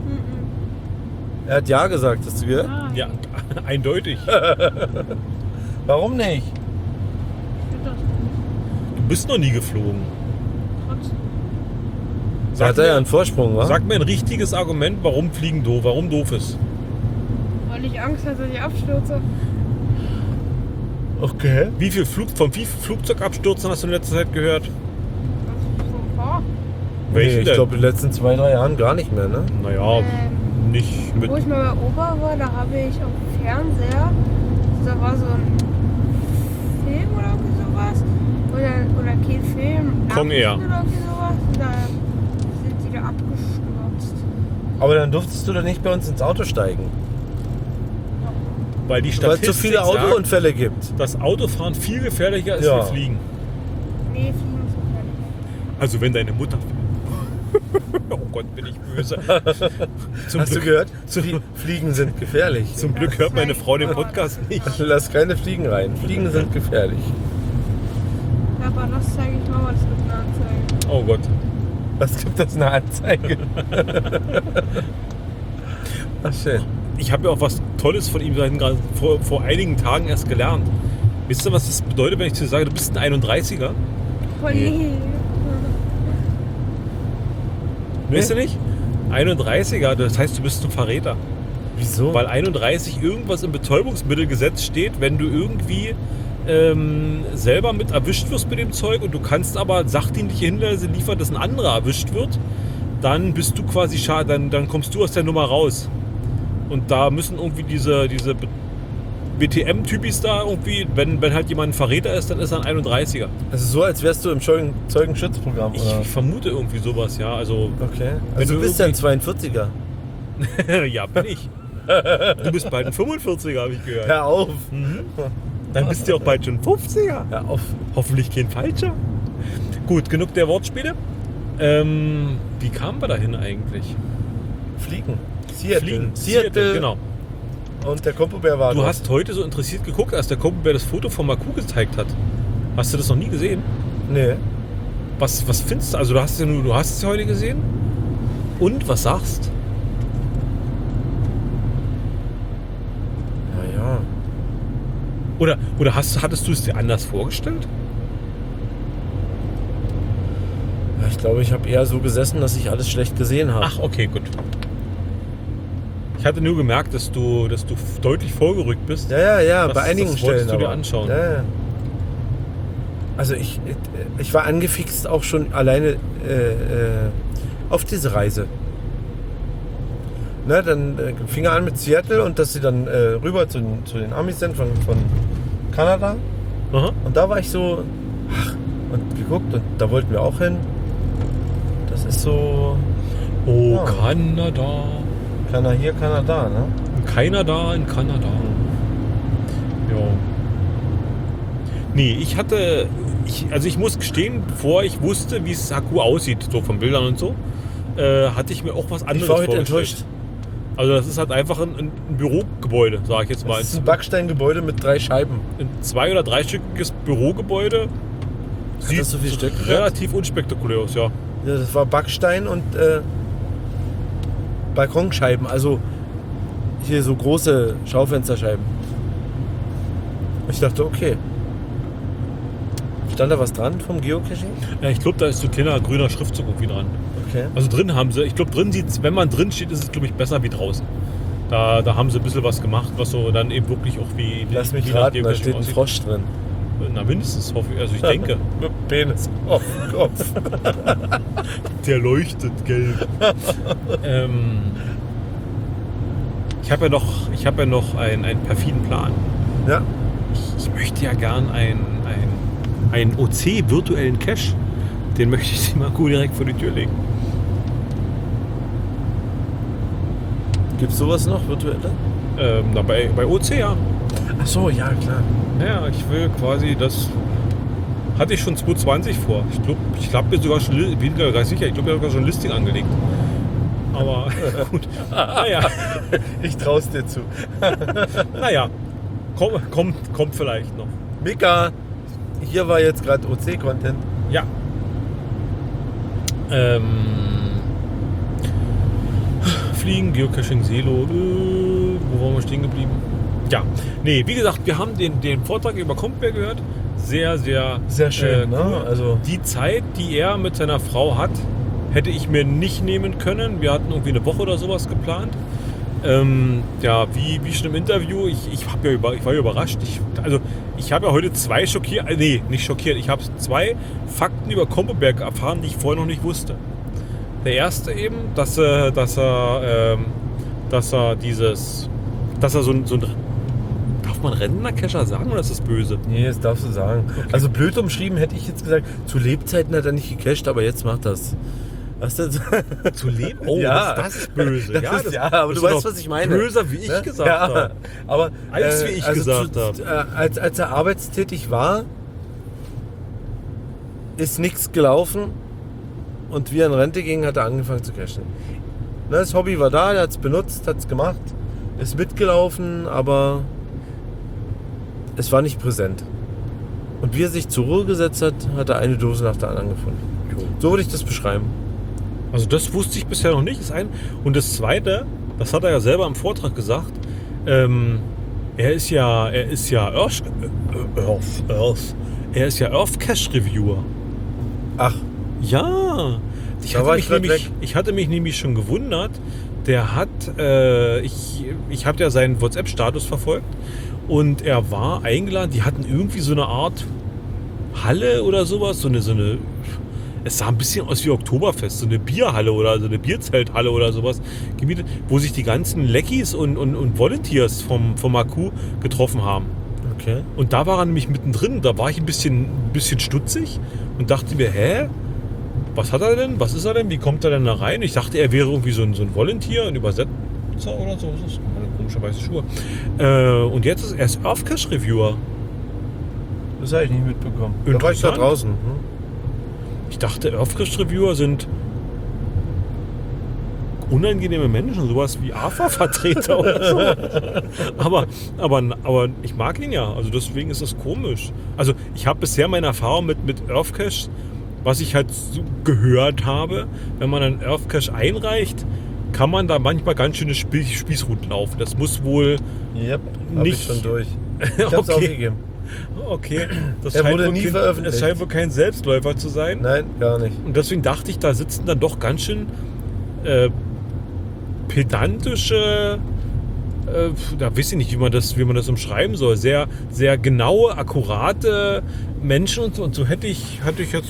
Er hat ja gesagt, hast du gehört? Ja, eindeutig. Warum nicht? Du bist noch nie geflogen. Da hat er ja einen Vorsprung, wa? Sag mir ein richtiges Argument, warum Fliegen doof, warum doof ist. Weil ich Angst hatte, dass ich abstürze. Okay. Von wie viel Flugzeugabstürzen hast du in letzter Zeit gehört? So ein paar. Welchen ich denn? glaube in den letzten 2-3 Jahren gar nicht mehr, ne? Naja, nicht mit. Wo ich mal bei Opa war, da habe ich auf dem Fernseher, da war so ein Film oder irgendwie sowas. Oder kein Film. Kong Air. Nachrichten Oder irgendwie sowas. Und da sind die da abgestürzt. Aber dann durftest du doch nicht bei uns ins Auto steigen. Weil die Weil es Statistik so viele sagt, Autounfälle gibt. dass Autofahren viel gefährlicher ist Ja. wie Fliegen. Nee, Fliegen ist gefährlich. Also wenn deine Mutter... Oh Gott, bin ich böse. Zum Hast Glück, du gehört? Zum, Fliegen sind gefährlich. zum Glück hört meine Frau den Podcast nicht. Lass keine Fliegen rein. Fliegen sind gefährlich. Ja, aber das zeige ich Mama, das gibt eine Anzeige. Oh Gott. Was gibt das eine Anzeige? Ach schön. Ich habe ja auch was Tolles von ihm vor einigen Tagen erst gelernt. Wisst ihr, was das bedeutet, wenn ich zu dir sage, du bist ein 31er? Nee. Wisst ihr nicht? 31er, das heißt, du bist ein Verräter. Wieso? Weil 31 irgendwas im Betäubungsmittelgesetz steht, wenn du irgendwie selber mit erwischt wirst mit dem Zeug und du kannst aber sachdienliche Hinweise liefern, dass ein anderer erwischt wird, dann bist du quasi dann kommst du aus der Nummer raus. Und da müssen irgendwie diese BTM-Typis da irgendwie, wenn halt jemand ein Verräter ist, dann ist er ein 31er. Also so, als wärst du im Zeugenschutzprogramm, oder? Ich vermute irgendwie sowas, ja. Also, Okay. Wenn Also du du bist ja ein 42er. ja, bin ich. Du bist bald ein 45er, habe ich gehört. Hör auf. Dann bist du auch bald schon 50er. Hör auf. Hoffentlich kein falscher. Gut, genug der Wortspiele. Wie kamen wir dahin eigentlich? Fliegen. Seattle. Fliegen. Seattle. Genau. Und der Kompobär war Du dort. hast heute so interessiert geguckt, als der Kompobär das Foto von Maku gezeigt hat. Hast du das noch nie gesehen? Nee. Was findest du? Also du hast es ja heute gesehen. Und was sagst? Ja. Oder hattest du es dir anders vorgestellt? Ja, ich glaube, ich habe eher so gesessen, dass ich alles schlecht gesehen habe. Ach, okay, gut. Ich hatte nur gemerkt, dass du deutlich vorgerückt bist. Ja, Das- bei einigen das wolltest Stellen. du dir aber. anschauen. Ja. Also ich war angefixt auch schon alleine auf diese Reise. Ne, dann fing er an mit Seattle und dass sie dann rüber zu den Amis sind von Kanada. Aha. Und da war ich so, und geguckt und da wollten wir auch hin. Das ist so, Oh, Ja. Kanada. keiner hier, keiner da, ne? Keiner da in Kanada. Ja. Nee, ich muss gestehen, bevor ich wusste, wie es Haku aussieht, so von Bildern und so, hatte ich mir auch was anderes Ich war heute vorgestellt. enttäuscht. Also das ist halt einfach ein Bürogebäude, sage ich jetzt mal. Das ist ein Backsteingebäude mit 3 Scheiben. Ein 2- oder 3-stöckiges Bürogebäude. Hat das so viel Stück gehabt? relativ unspektakulär aus, ja. Ja, das war Backstein und Balkonscheiben, also hier so große Schaufensterscheiben. Ich dachte, okay. Stand da was dran vom Geocaching? Ja, ich glaube, da ist so ein kleiner grüner Schriftzug irgendwie dran. Okay. Also drin haben sie, ich glaube, drin sieht's, wenn man drin steht, ist es, glaube ich, besser wie draußen. Da haben sie ein bisschen was gemacht, was so dann eben wirklich auch wie... Lass mich wie nach raten, da Geocaching steht ein aussieht. Frosch drin. Na, mindestens, hoffe ich. Also ich denke. Mit Penis auf dem Kopf. Der leuchtet gelb. Ich habe ja noch einen perfiden Plan. Ja. Ich möchte ja gern einen OC-virtuellen Cache. Den möchte ich dem Akku direkt vor die Tür legen. Gibt's sowas noch, virtuelle? Bei OC, ja. Ach so, ja, klar. Ja, ich will quasi das. Hatte ich schon 2020 vor. Ich glaube mir sogar schon, bin mir gar sicher, ich glaube, ich habe sogar schon ein Listing angelegt. Aber gut. Naja, Ich trau's dir zu. naja. Kommt vielleicht noch. Mika, hier war jetzt gerade OC-Content. Ja. Fliegen, Geocaching, Selo. Wo waren wir stehen geblieben? Ja. Nee, wie gesagt, wir haben den Vortrag über Kompär gehört. Sehr, sehr, Sehr schön, cool. ne? Also Die Zeit, die er mit seiner Frau hat, hätte ich mir nicht nehmen können. Wir hatten irgendwie eine Woche oder sowas geplant. Ja, wie schon im Interview, ich war ja überrascht. Ich habe ja heute ich habe 2 Fakten über Compo-Berg erfahren, die ich vorher noch nicht wusste. Der erste eben, dass er so ein darf man Rentner-Cacher sagen oder ist das böse? Nee, das darfst du sagen. Okay. Also blöd umschrieben hätte ich jetzt gesagt, zu Lebzeiten hat er nicht gecached, aber jetzt macht das. Was denn? Zu leben? Oh, Ja. das ist böse. Das aber du weißt, was ich meine. Böser, wie ich gesagt habe. Aber Alles, wie ich gesagt habe. Als er arbeitstätig war, ist nichts gelaufen und wie er in Rente ging, hat er angefangen zu cashen. Ne, das Hobby war da, er hat es benutzt, hat es gemacht, ist mitgelaufen, aber es war nicht präsent. Und wie er sich zur Ruhe gesetzt hat, hat er eine Dose nach der anderen gefunden. So würde ich das beschreiben. Also das wusste ich bisher noch nicht. Und das Zweite, das hat er ja selber im Vortrag gesagt, er ist ja Earth Cache Reviewer. Ach, Ja, ich hatte mich nämlich schon gewundert. Der hat, ich habe ja seinen WhatsApp-Status verfolgt und er war eingeladen. Die hatten irgendwie so eine Art Halle oder sowas, so eine. Es sah ein bisschen aus wie Oktoberfest, so eine Bierhalle oder so eine Bierzelthalle oder sowas gemietet, wo sich die ganzen Leckies und Volunteers vom AQ getroffen haben. okay. Und da war er nämlich mittendrin, da war ich ein bisschen stutzig und dachte mir, was hat er denn? Was ist er denn? Wie kommt er denn da rein? Ich dachte, er wäre irgendwie so ein Volunteer, ein Übersetzer oder so. Das ist eine komische weiße Schuhe. Und jetzt ist er Earth Cache Reviewer. Das habe ich nicht mitbekommen. Da war ich da draußen. Ich dachte, Earth Cache Reviewer sind unangenehme Menschen, sowas wie AFA-Vertreter oder so. Aber ich mag ihn ja, also deswegen ist das komisch. Also ich habe bisher meine Erfahrung mit Earth Cache, was ich halt so gehört habe, wenn man einen Earth Cache einreicht, kann man da manchmal ganz schöne Spießruten laufen. Das muss wohl Yep, hab nicht ich schon durch. Ich hab's aufgegeben. Okay, das Er wurde nie veröffentlicht. Es scheint wohl kein Selbstläufer zu sein. Nein, gar nicht. Und deswegen dachte ich, da sitzen dann doch ganz schön pedantische, da weiß ich nicht, wie man das umschreiben soll, sehr, sehr genaue, akkurate Menschen und so hatte ich jetzt.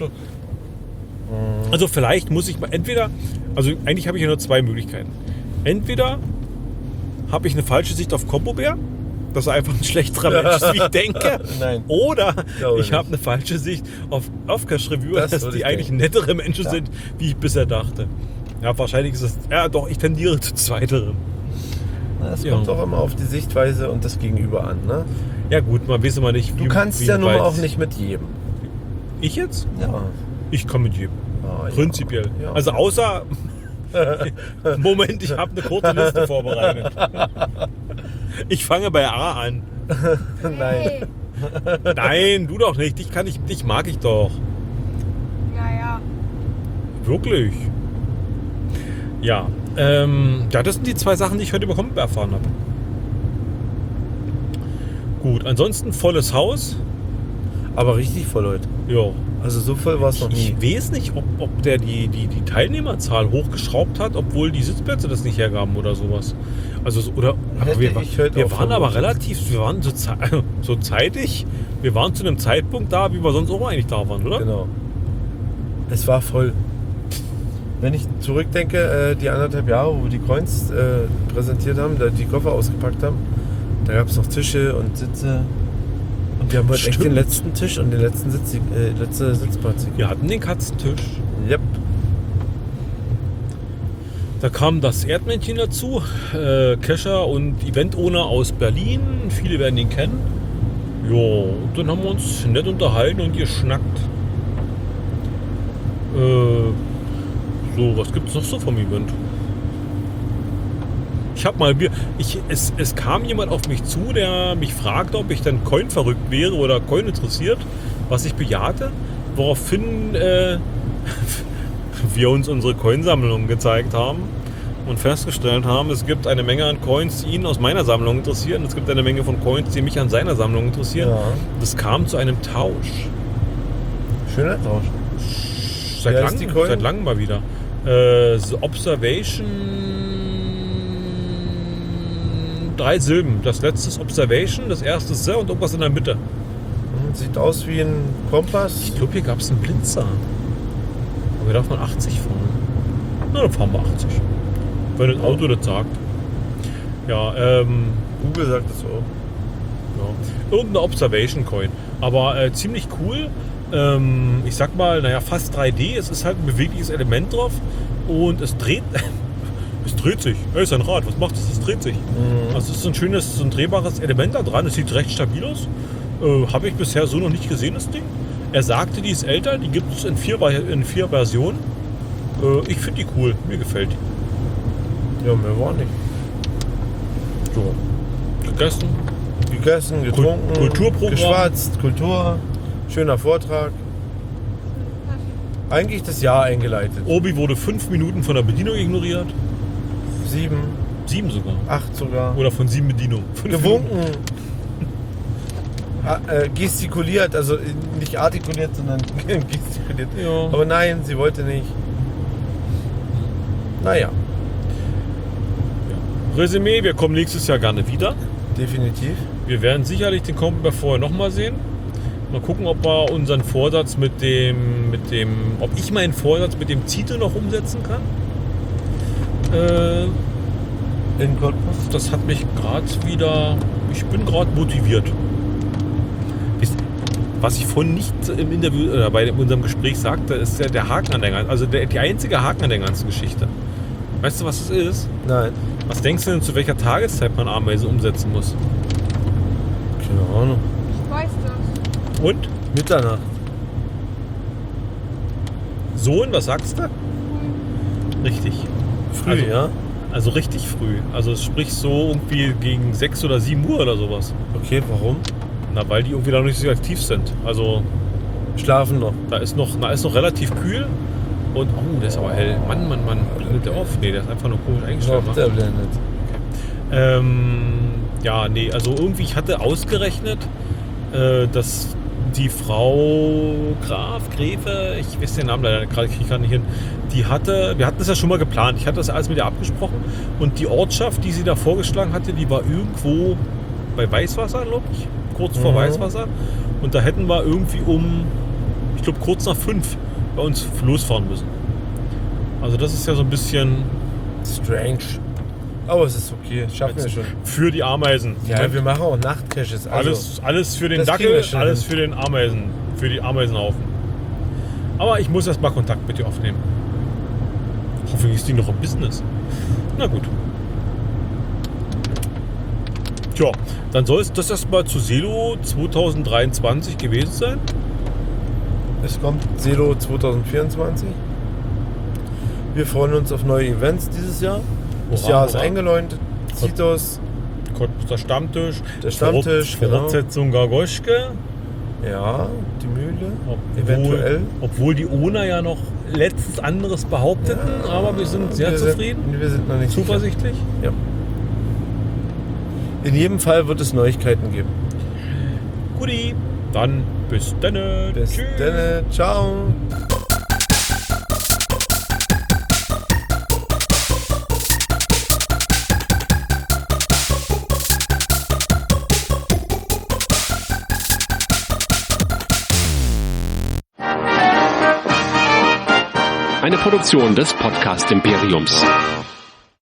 Also vielleicht muss ich mal also eigentlich habe ich ja nur 2 Möglichkeiten. Entweder habe ich eine falsche Sicht auf Compo-Bär, dass er einfach ein schlechterer Mensch ist, wie ich denke. Nein. Oder Glaube ich habe nicht. eine falsche Sicht auf Earth Cache Reviewer, Das dass würde die ich eigentlich denken. nettere Menschen Ja. sind, wie ich bisher dachte. Ja, wahrscheinlich ist es. Ja, doch, ich tendiere zu Zweiterem. Es Ja. kommt auch immer auf die Sichtweise und das Gegenüber an. Ne? Ja, gut, man weiß immer nicht, Du kannst ja nun weit- auch nicht mit jedem. Ich jetzt? Ja. Ich komme mit jedem. Ah, ja. Prinzipiell. Ja. Also außer. Moment, ich habe eine kurze Liste vorbereitet. Ich fange bei A an. Nein. Hey. Nein, du doch nicht. Dich mag ich doch. Naja. Wirklich. Ja. Ja, das sind die 2 Sachen, die ich heute über Compo erfahren habe. Gut, ansonsten volles Haus. Aber richtig voll heute. Ja. Also so voll war es noch nie. Ich weiß nicht, ob der die Teilnehmerzahl hochgeschraubt hat, obwohl die Sitzplätze das nicht hergaben oder sowas. Also aber Hätte wir ich heute auch waren aber vermutet. wir waren so zeitig, wir waren zu einem Zeitpunkt da, wie wir sonst auch eigentlich da waren, oder? Genau. Es war voll. Wenn ich zurückdenke, die 1,5 Jahre, wo wir die Coins präsentiert haben, da die Koffer ausgepackt haben, da gab es noch Tische und Sitze. Und wir haben heute echt Stimmt. den letzten Tisch und den letzten letzte Sitzplatz. Wir hatten den Katzentisch. Yep. Da kam das Erdmännchen dazu, Cacher und Event-Owner aus Berlin. Viele werden ihn kennen. Ja, und dann haben wir uns nett unterhalten und geschnackt. So, was gibt es noch so vom Event? Es kam jemand auf mich zu, der mich fragte, ob ich dann Coin verrückt wäre oder Coin interessiert, was ich bejahte, woraufhin wir uns unsere Coinsammlung gezeigt haben und festgestellt haben, es gibt eine Menge an Coins, die ihn aus meiner Sammlung interessieren, es gibt eine Menge von Coins, die mich an seiner Sammlung interessieren. Ja. Das kam zu einem Tausch. Schöner Tausch. Wie heißt die Coin? Seit langem mal wieder. The Observation 3 Silben. Das letzte ist Observation, das erste ist The und irgendwas in der Mitte. Sieht aus wie ein Kompass. Ich glaube, hier gab es einen Blinzer. Aber hier darf man 80 fahren. Na, dann fahren wir 80. Wenn das Auto das sagt. Ja, Google sagt das auch. ja. Irgendeine Observation Coin. Aber ziemlich cool. Ich sag mal, naja, fast 3D. Es ist halt ein bewegliches Element drauf. Und es dreht. Es dreht sich. Es ist ein Rad. Was macht es? Es dreht sich. Also es ist so ein drehbares Element da dran. Es sieht recht stabil aus. Habe ich bisher so noch nicht gesehen, das Ding. Er sagte, die ist älter. Die gibt es in 4 Versionen. Ich finde die cool. Mir gefällt die. Ja, mehr war nicht. So. Gegessen, getrunken, Kulturprogramm. geschwatzt, Kultur, schöner Vortrag. Eigentlich das Jahr eingeleitet. Obi wurde 5 Minuten von der Bedienung ignoriert. 7, 7 sogar. 8 sogar. Oder von 7 Bedienungen. 5 Gewunken. Gestikuliert, also nicht artikuliert, sondern gestikuliert. Ja. Aber nein, sie wollte nicht. Naja, Resümee, wir kommen nächstes Jahr gerne wieder. definitiv. Wir werden sicherlich den Combat vorher nochmal sehen. Mal gucken, ob wir unseren Vorsatz ob ich meinen Vorsatz mit dem Zito noch umsetzen kann. In Cottbus. Das hat mich gerade wieder, ich bin gerade motiviert. Was ich vorhin nicht im Interview oder bei unserem Gespräch sagte, ist der Haken an der ganzen, also die einzige Haken an der ganzen Geschichte. Weißt du, was es ist? Nein, Was denkst du denn, zu welcher Tageszeit man Ameise umsetzen muss? keine Ahnung. Ich weiß das. Und? Mitternacht. Sohn, was sagst du? Richtig. Früh, Also- ja? Also richtig früh. Also sprich so irgendwie gegen 6 oder 7 Uhr oder sowas. Okay, warum? Na, weil die irgendwie da noch nicht so aktiv sind. Also Schlafen noch. da ist noch relativ kühl. Und, oh, der ist aber hell. Mann, blendet der auf? Nee, der ist einfach nur komisch eingestellt. Doch, der blendet. Ja, nee, also irgendwie, ich hatte ausgerechnet, dass die Frau Gräfe, ich weiß den Namen leider gerade, kriege ich gerade nicht hin, wir hatten das ja schon mal geplant, ich hatte das alles mit ihr abgesprochen und die Ortschaft, die sie da vorgeschlagen hatte, die war irgendwo bei Weißwasser, glaube ich, kurz vor Weißwasser und da hätten wir irgendwie ich glaube kurz nach 5 bei uns losfahren müssen. Also das ist ja so ein bisschen Strange. Aber es ist okay, das schaffen wir schon. für die Ameisen. Ja, wir machen auch Nachtcaches. Also, Alles für den das kriegen Dackel, wir schon alles hin. für den Ameisen, für die Ameisenhaufen. Aber ich muss erst mal Kontakt mit dir aufnehmen. Hoffentlich ist die noch im Business. Na gut. Tja, dann soll es das erstmal zu Selo 2023 gewesen sein. es kommt Selo 2024. Wir freuen uns auf neue Events dieses Jahr. Das Hurra, Jahr ist hurra. eingeläutet. Zitos, Der Stammtisch. Der Stammtisch, genau. Fortsetzung Gargoschke. ja, die Mühle, eventuell. Obwohl die ONA ja noch letztes anderes behaupteten, aber wir sind sehr zufrieden. Wir sind noch nicht Zuversichtlich. sicher. Ja. In jedem Fall wird es Neuigkeiten geben. Guti, dann bis denne. Bis Tschüss. dann, ciao. Eine Produktion des Podcast Imperiums.